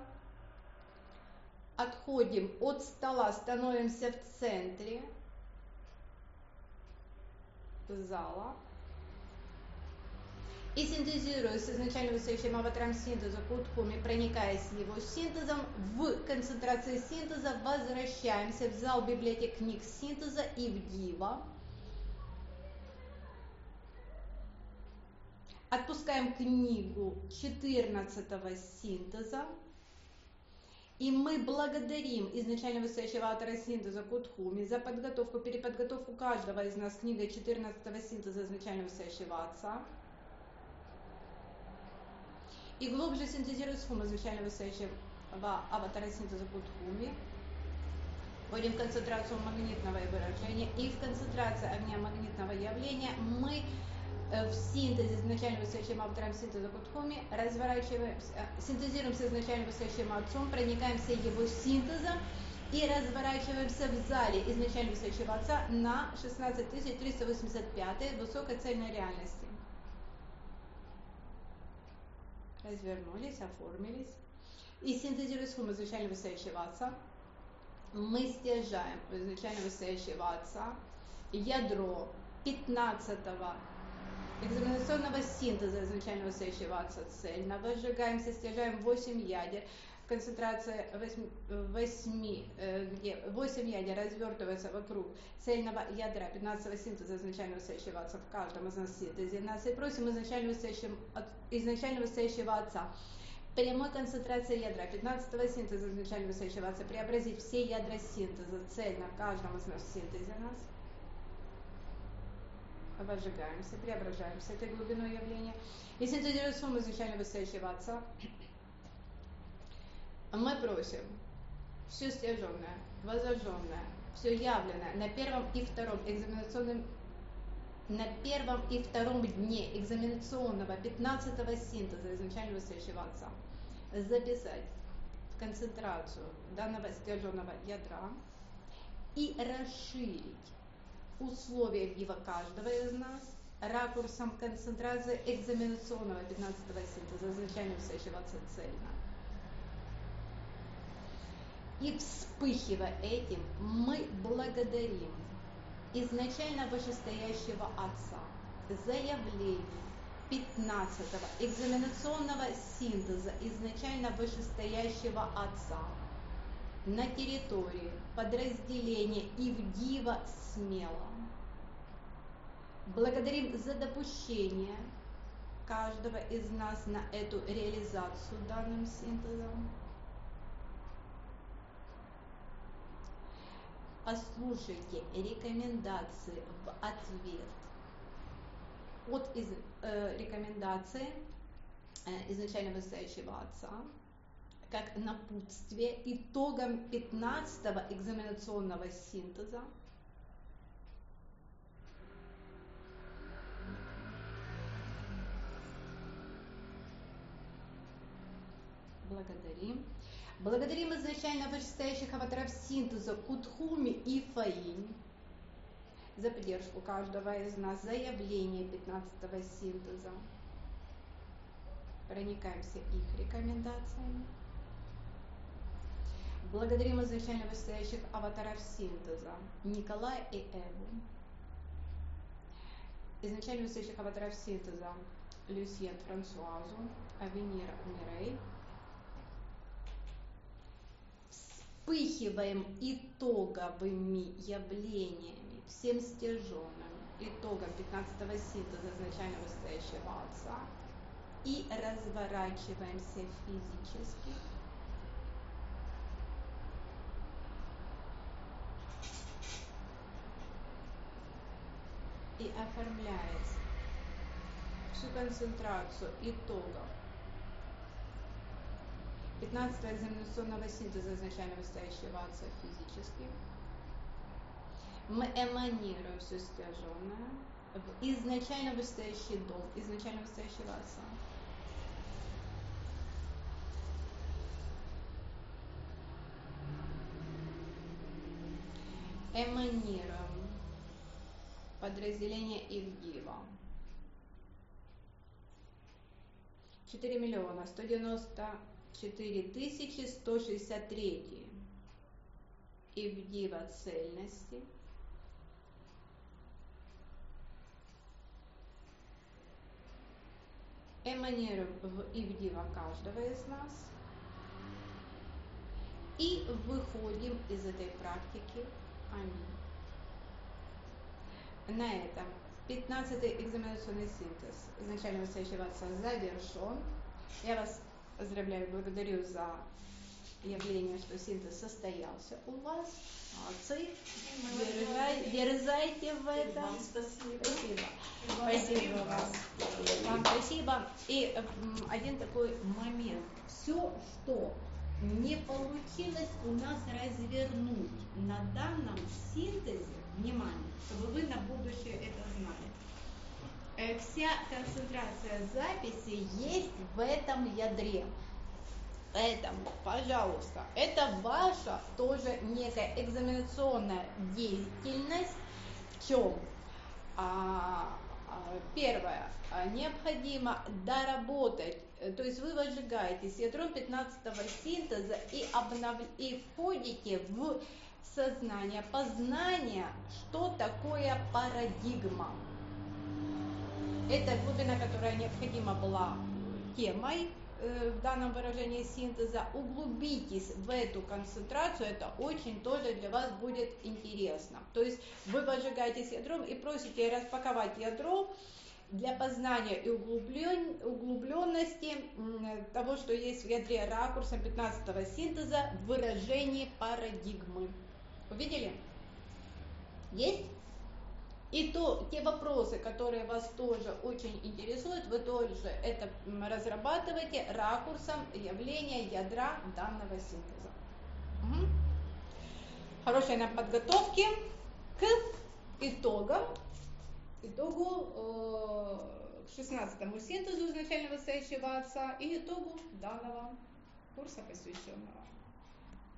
отходим от стола, становимся в центре зала и, синтезируя с изначально высоящим аватаром синтеза Кутхуми, проникаясь его синтезом, в концентрации синтеза возвращаемся в зал библиотек книг синтеза и в Дива. Отпускаем книгу четырнадцатого синтеза. И мы благодарим изначально высоящего автора синтеза Кутхуми за подготовку, переподготовку каждого из нас книгой четырнадцатого синтеза изначально высоящего Отца. И глубже синтезируя схему изначально высоящего аватара синтеза Кутхуми, вводим в концентрацию магнитного выражения, и в концентрации огня магнитного явления мы в синтезе изначально высоящим автором синтеза Кутхуми разворачиваемся, синтезируемся изначально высоящим Отцом, проникаемся его синтезом и разворачиваемся в зале изначально высоящего Отца на шестнадцать тысяч триста восемьдесят пять высокой цельной реальности. Развернулись, оформились. И синтезируя схему изначально высоящего Отца, мы стяжаем у изначально высоящего Отца ядро пятнадцатого экзаменационного синтеза изначально высоящего Отца цельного. Сжигаемся, стяжаем восемь ядер. Концентрация восемь, где восемь ядер развертывается вокруг цельного ядра пятнадцатого синтеза изначально высоящего Отца в каждом из нас синтезе нас, и просим изначально высоящего, изначально высоящего Отца прямой концентрации ядра пятнадцатого синтеза изначально высоящего Отца преобразить все ядра синтеза цельно в каждом из нас синтезе нас. Возжигаемся, преображаемся этой глубиной явления. И синтезируя сумму изначально высоящего Отца, мы просим все стяженное, возожженное, все явленное на первом и втором экзаменационном, на первом и втором дне экзаменационного пятнадцатого синтеза изначально высоящего Отца записать в концентрацию данного стяженного ядра и расширить условия вива каждого из нас ракурсом концентрации экзаменационного пятнадцатого синтеза изначально высоящего Отца цельно. И вспыхивая этим, мы благодарим изначально вышестоящего Отца за явление пятнадцатого экзаменационного синтеза изначально вышестоящего Отца на территории подразделения Ивдива Смело. Благодарим за допущение каждого из нас на эту реализацию данным синтезом. Послушайте рекомендации в ответ от из, э, рекомендации э, изначально высоящего Отца как напутствие итогам пятнадцатого экзаменационного синтеза. Благодарим. Благодарим изначально вышестоящих аватаров синтеза Кутхуми и Фаинь за поддержку каждого из нас, за явление пятнадцатого синтеза. Проникаемся их рекомендациями. Благодарим изначально вышестоящих аватаров синтеза Николая и Эву. Изначально вышестоящих аватаров синтеза Люсьен Франсуазу, Авенир Мирей. Вспыхиваем итоговыми явлениями, всем стяженным итогом пятнадцатого синтеза изначально вышестоящего Отца и разворачиваемся физически. И оформляется всю концентрацию итогов пятнадцатого экзаменационного синтеза изначально вышестоящего Отца физически. Мы эманируем все стяженное в изначально вышестоящий дом, изначально вышестоящего Отца. Эманируем подразделение Ивгива. четыре миллиона сто девяносто четыре тысячи сто шестьдесят три Ивгива цельности. Эманируем в Ивгива каждого из нас. И выходим из этой практики. Аминь. На этом пятнадцатый экзаменационный синтез изначально вышестоящего Отца завершен. Я вас поздравляю, благодарю за явление, что синтез состоялся у вас. Молодцы. Дерзай, дерзайте в этом.
Вам спасибо.
Спасибо. Спасибо вам. Вам спасибо. И м, один такой момент. Все, что не получилось у нас развернуть на данном синтезе, внимание, чтобы вы на будущее это знали. Э, Вся концентрация записи есть в этом ядре. Поэтому, пожалуйста, это ваша тоже некая экзаменационная деятельность. В чем? А, а, первое. А, необходимо доработать, э, то есть вы возжигаетесь ядром пятнадцатого синтеза и, обнов... и входите в сознание, познание, что такое парадигма. Это глубина, которая необходима была темой э, в данном выражении синтеза. Углубитесь в эту концентрацию, это очень тоже для вас будет интересно. То есть вы возжигаетесь ядром и просите распаковать ядро для познания и углублен... углубленности м, того, что есть в ядре ракурсом пятнадцатого синтеза в выражении парадигмы. Увидели? Есть? И то, те вопросы, которые вас тоже очень интересуют, вы тоже это разрабатываете ракурсом явления ядра данного синтеза. Угу. Хорошей нам подготовки к итогам, итогу э, к шестнадцатому синтезу изначально вышестоящего Отца и итогу данного курса, посвященного